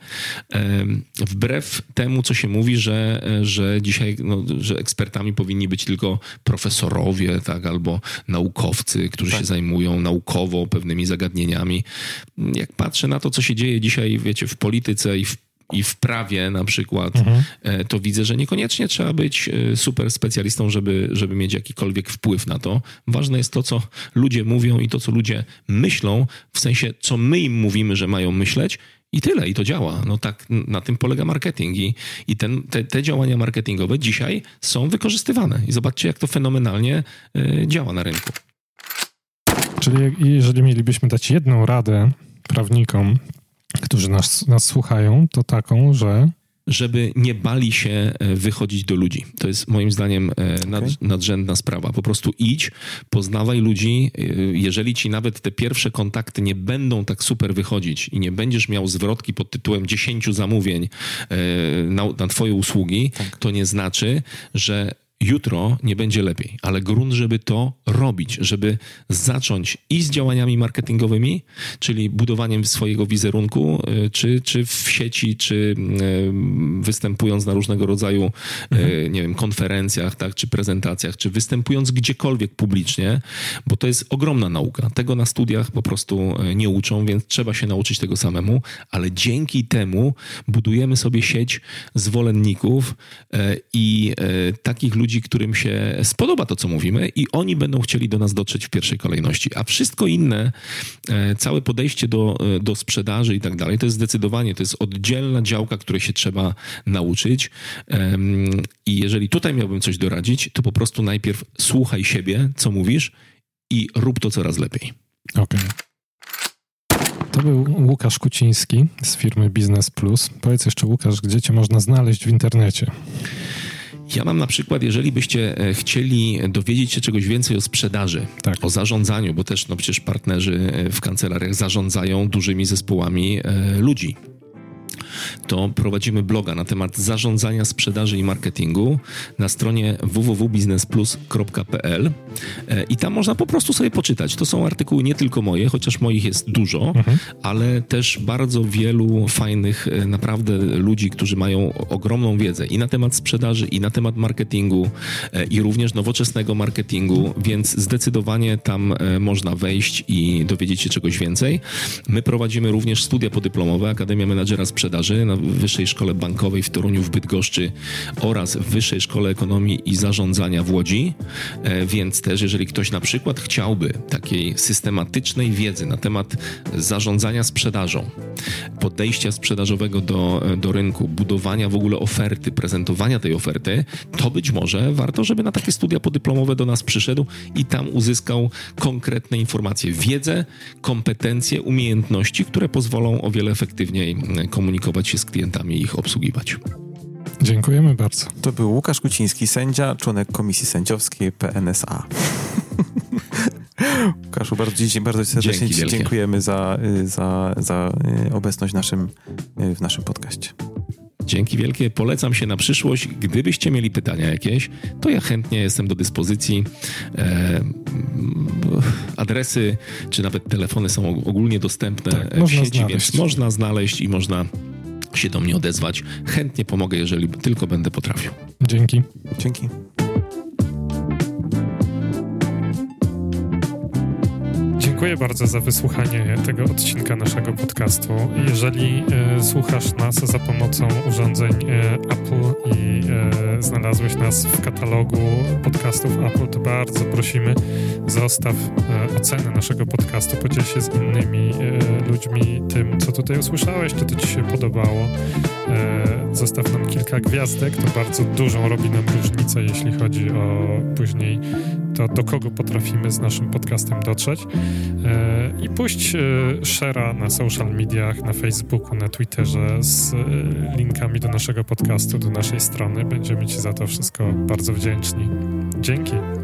wbrew temu, co się mówi, że dzisiaj, no, że ekspertami powinni być tylko profesorowie, tak, albo naukowcy, którzy się zajmują naukowo pewnymi zagadnieniami. Jak patrzę na to, co się dzieje dzisiaj, wiecie, w polityce i w prawie na przykład, to widzę, że niekoniecznie trzeba być super specjalistą, żeby mieć jakikolwiek wpływ na to. Ważne jest to, co ludzie mówią i to, co ludzie myślą, w sensie, co my im mówimy, że mają myśleć, i tyle, i to działa. No tak, na tym polega marketing i te działania marketingowe dzisiaj są wykorzystywane. I zobaczcie, jak to fenomenalnie działa na rynku. Czyli jeżeli mielibyśmy dać jedną radę prawnikom, którzy nas słuchają, to taką, żeby nie bali się wychodzić do ludzi. To jest moim zdaniem nadrzędna sprawa. Po prostu idź, poznawaj ludzi. Jeżeli ci nawet te pierwsze kontakty nie będą tak super wychodzić i nie będziesz miał zwrotki pod tytułem 10 zamówień na twoje usługi, to nie znaczy, że jutro nie będzie lepiej, ale grunt, żeby to robić, żeby zacząć i z działaniami marketingowymi, czyli budowaniem swojego wizerunku, czy w sieci, czy występując na różnego rodzaju, nie wiem, konferencjach, tak, czy prezentacjach, czy występując gdziekolwiek publicznie, bo to jest ogromna nauka. Tego na studiach po prostu nie uczą, więc trzeba się nauczyć tego samemu, ale dzięki temu budujemy sobie sieć zwolenników i takich ludzi, którym się spodoba to, co mówimy i oni będą chcieli do nas dotrzeć w pierwszej kolejności. A wszystko inne, całe podejście do sprzedaży i tak dalej, to jest zdecydowanie, to jest oddzielna działka, której się trzeba nauczyć. I jeżeli tutaj miałbym coś doradzić, to po prostu najpierw słuchaj siebie, co mówisz i rób to coraz lepiej. Okej. To był Łukasz Kuciński z firmy Biznes Plus. Powiedz jeszcze, Łukasz, gdzie cię można znaleźć w internecie? Ja mam na przykład, jeżeli byście chcieli dowiedzieć się czegoś więcej o sprzedaży, o zarządzaniu, bo też no przecież partnerzy w kancelariach zarządzają dużymi zespołami ludzi, to prowadzimy bloga na temat zarządzania sprzedaży i marketingu na stronie www.biznesplus.pl i tam można po prostu sobie poczytać. To są artykuły nie tylko moje, chociaż moich jest dużo, ale też bardzo wielu fajnych naprawdę ludzi, którzy mają ogromną wiedzę i na temat sprzedaży, i na temat marketingu, i również nowoczesnego marketingu, więc zdecydowanie tam można wejść i dowiedzieć się czegoś więcej. My prowadzimy również studia podyplomowe, Akademia Menadżera Sprzedaży na Wyższej Szkole Bankowej w Toruniu, w Bydgoszczy oraz w Wyższej Szkole Ekonomii i Zarządzania w Łodzi, więc też jeżeli ktoś na przykład chciałby takiej systematycznej wiedzy na temat zarządzania sprzedażą, podejścia sprzedażowego do rynku, budowania w ogóle oferty, prezentowania tej oferty, to być może warto, żeby na takie studia podyplomowe do nas przyszedł i tam uzyskał konkretne informacje, wiedzę, kompetencje, umiejętności, które pozwolą o wiele efektywniej komunikować się z klientami i ich obsługiwać. Dziękujemy bardzo. To był Łukasz Kuciński, sędzia, członek Komisji Sędziowskiej PNSA. Łukaszu, bardzo serdecznie Ci dziękujemy za obecność w naszym podcaście. Dzięki wielkie, polecam się na przyszłość. Gdybyście mieli pytania jakieś, to ja chętnie jestem do dyspozycji. Adresy czy nawet telefony są ogólnie dostępne w sieci, więc można znaleźć i można się do mnie odezwać. Chętnie pomogę, jeżeli tylko będę potrafił. Dzięki. Dziękuję bardzo za wysłuchanie tego odcinka naszego podcastu. Jeżeli słuchasz nas za pomocą urządzeń Apple i znalazłeś nas w katalogu podcastów Apple, to bardzo prosimy, zostaw ocenę naszego podcastu, podziel się z innymi ludźmi tym, co tutaj usłyszałeś, czy to ci się podobało. Zostaw nam kilka gwiazdek, to bardzo dużą robi nam różnicę, jeśli chodzi o później to, do kogo potrafimy z naszym podcastem dotrzeć. I puść share'a na social mediach, na Facebooku, na Twitterze z linkami do naszego podcastu, do naszej strony. Będziemy ci za to wszystko bardzo wdzięczni. Dzięki.